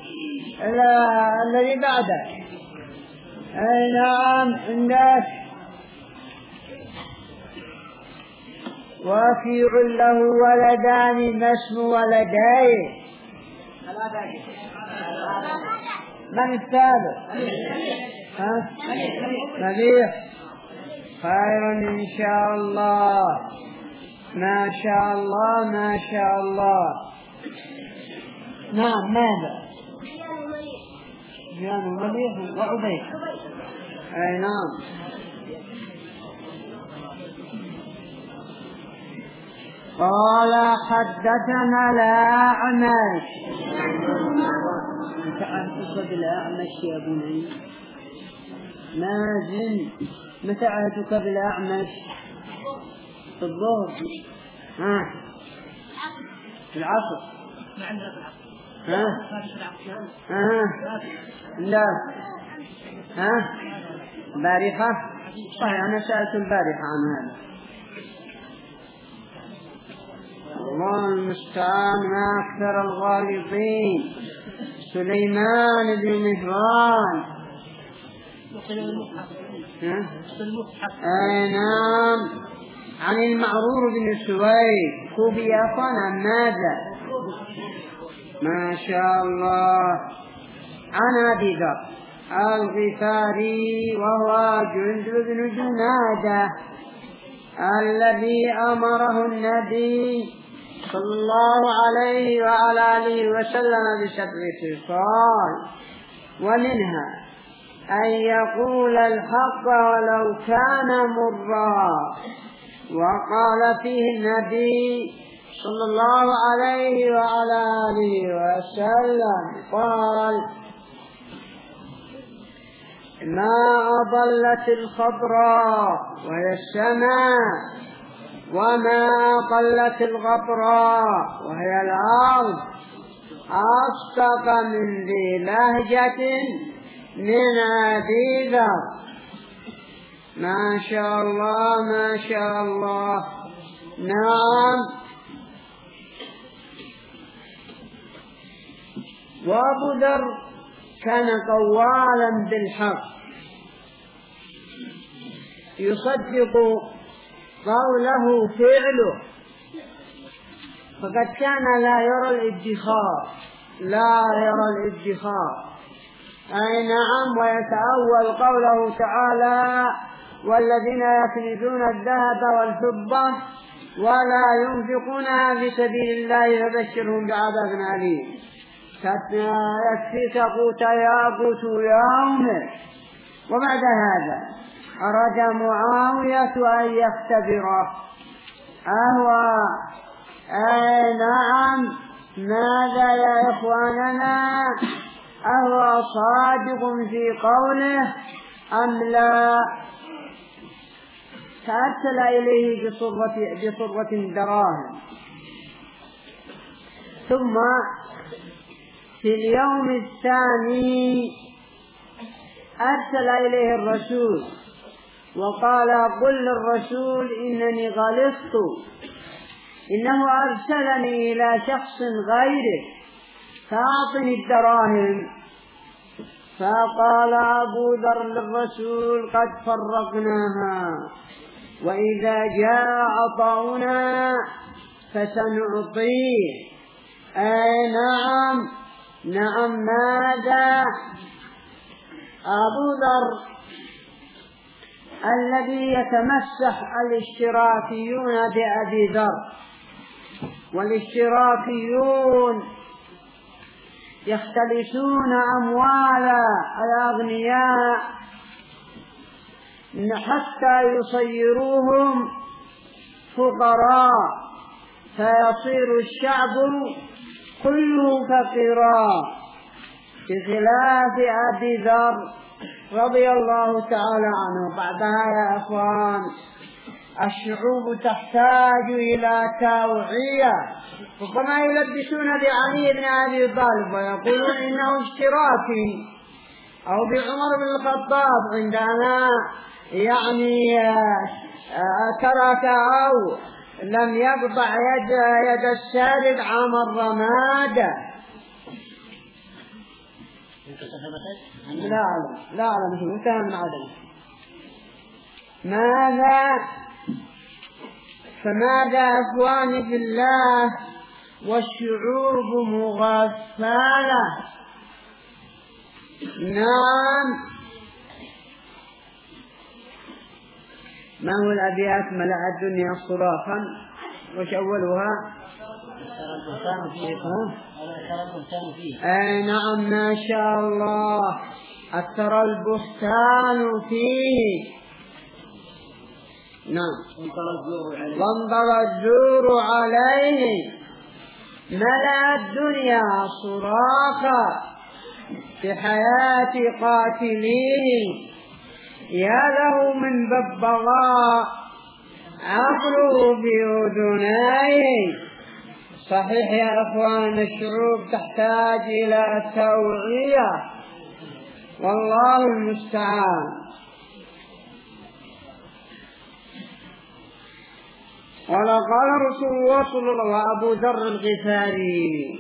الذي بعدك. أي نعم عندك وكيع له ولدان ما اسم ولديه؟ من الثالث؟ ها؟ مليح. خير إن شاء الله. ما شاء الله ما شاء الله. نعم. ماذا؟ جان مليح وعبيد. أي نعم. قال حدثنا الأعمش. أنت عهدك بالأعمش يا بني؟ مازن. متى عهدك بالأعمش؟ في الظهر. ها؟ في العصر. ها ها لا ها بارحة صحيح أنا سألت البارحة عن هذا. الله المستعان ما أكثر الغالطين. سليمان بن مهران أي نعم عن المعرور بن سويد كوبي أخوان ماذا ما شاء الله عن أبي ذر الغفاري وهو جندب بن جنادة الذي أمره النبي صلى الله عليه وعلى آله وسلم بسبع خصال، ومنها أن يقول الحق ولو كان مرا. وقال فيه النبي صلى الله عليه وعلى آله وسلم قال: ما أضلت الخضراء وهي السماء، وما أقلت الغبراء وهي الأرض، أصدق من ذي لهجة من أبي ذر. ما شاء الله ما شاء الله. نعم. وأبو ذر كان قوالا بالحق يصدق قوله فعله، فقد كان لا يرى الادخار لا يرى الادخار أي نعم. ويتأول قوله تعالى: والذين يكنزون الذهب والفضة ولا ينفقونها في سبيل الله فبشرهم بعذاب أليم. يكفيك قوت ياقوت يومه. وبعد هذا أراد معاوية أن يختبره أهو أي نعم ماذا يا إخواننا، أهو صادق في قوله أم لا؟ فأرسل إليه بصرة بصرة دراهم. ثم في اليوم الثاني أرسل إليه الرسول وقال: قل للرسول إنني غلطت، إنه أرسلني إلى شخص غيره فأعطني الدراهم. فقال أبو ذر للرسول: قد فرقناها، وإذا جاء عطاؤنا فسنعطيه. أي نعم نعم. ماذا؟ أبو ذر الذي يتمسح الاشتراكيون بأبي ذر، والاشتراكيون يختلسون أموال الأغنياء حتى يصيروهم فقراء، فيصير الشعب كله فقيرا، بخلاف أبي ذر رضي الله تعالى عنه. بعدها يا أخوان الشعوب تحتاج إلى توعية. ربما يلبسون بعلي بن أبي طالب ويقولون إنه اشتراكي، أو بعمر بن الخطاب عندما يعني ترك أو لم يقطع يد يد السارق عام الرماد. لا لا لا مش متهم عدم. ماذا؟ فماذا أخواني في الله والشعوب مغفلة؟ نعم. ما هو الأبيات؟ ملأ الدنيا صراخا، وش أولها؟ أي نعم ما شاء الله. أثر البهتان فيه. نعم. وانظر الزور عليه. ملأ الدنيا صراخا في حياة قاتليه. يا له من ببغاء عقله بأذنيه، صحيح يا أخوان، الشعوب تحتاج إلى التوعية، والله المستعان. ولا قال رسول الله صلى الله عليه وسلم وأبو ذر الغفاري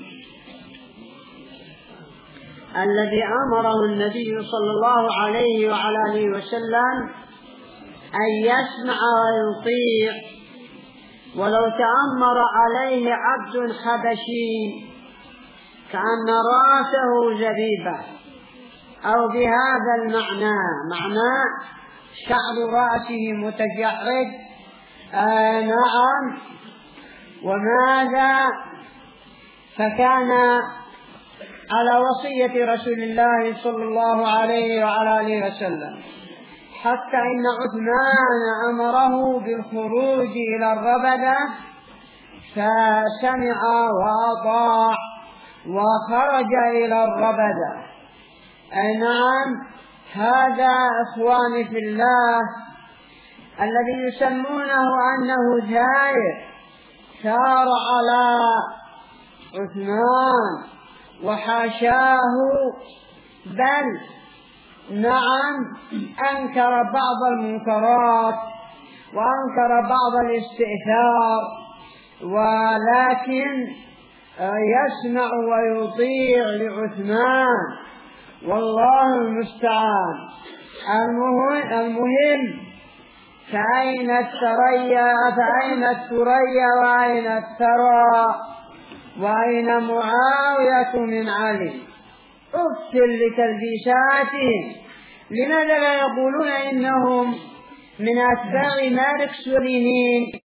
الذي أمره النبي صلى الله عليه وعلى آله وسلم أن يسمع ويطيع، ولو تأمر عليه عبد حبشي كأن رأسه زبيبة، أو بهذا المعنى، معنى شعر رأسه متجعد. آه نعم. وماذا؟ فكان على وصية رسول الله صلى الله عليه وعلى آله وسلم، حتى إن عثمان أمره بالخروج إلى الربدة فسمع وأطاع وخرج إلى الربدة. أي نعم. هذا إخواني في الله الذي يسمونه أنه جائر ثار على عثمان وحاشاه، بل نعم أنكر بعض المنكرات وأنكر بعض الاستئثار، ولكن يسمع ويطيع لعثمان، والله المستعان. المهم فأين الثريا فأين الثريا وأين الثرى وأين معاوية من علي؟ أفسر لتلبيساتهم. لماذا لا يقولون إنهم من أتباع مالك سليمين؟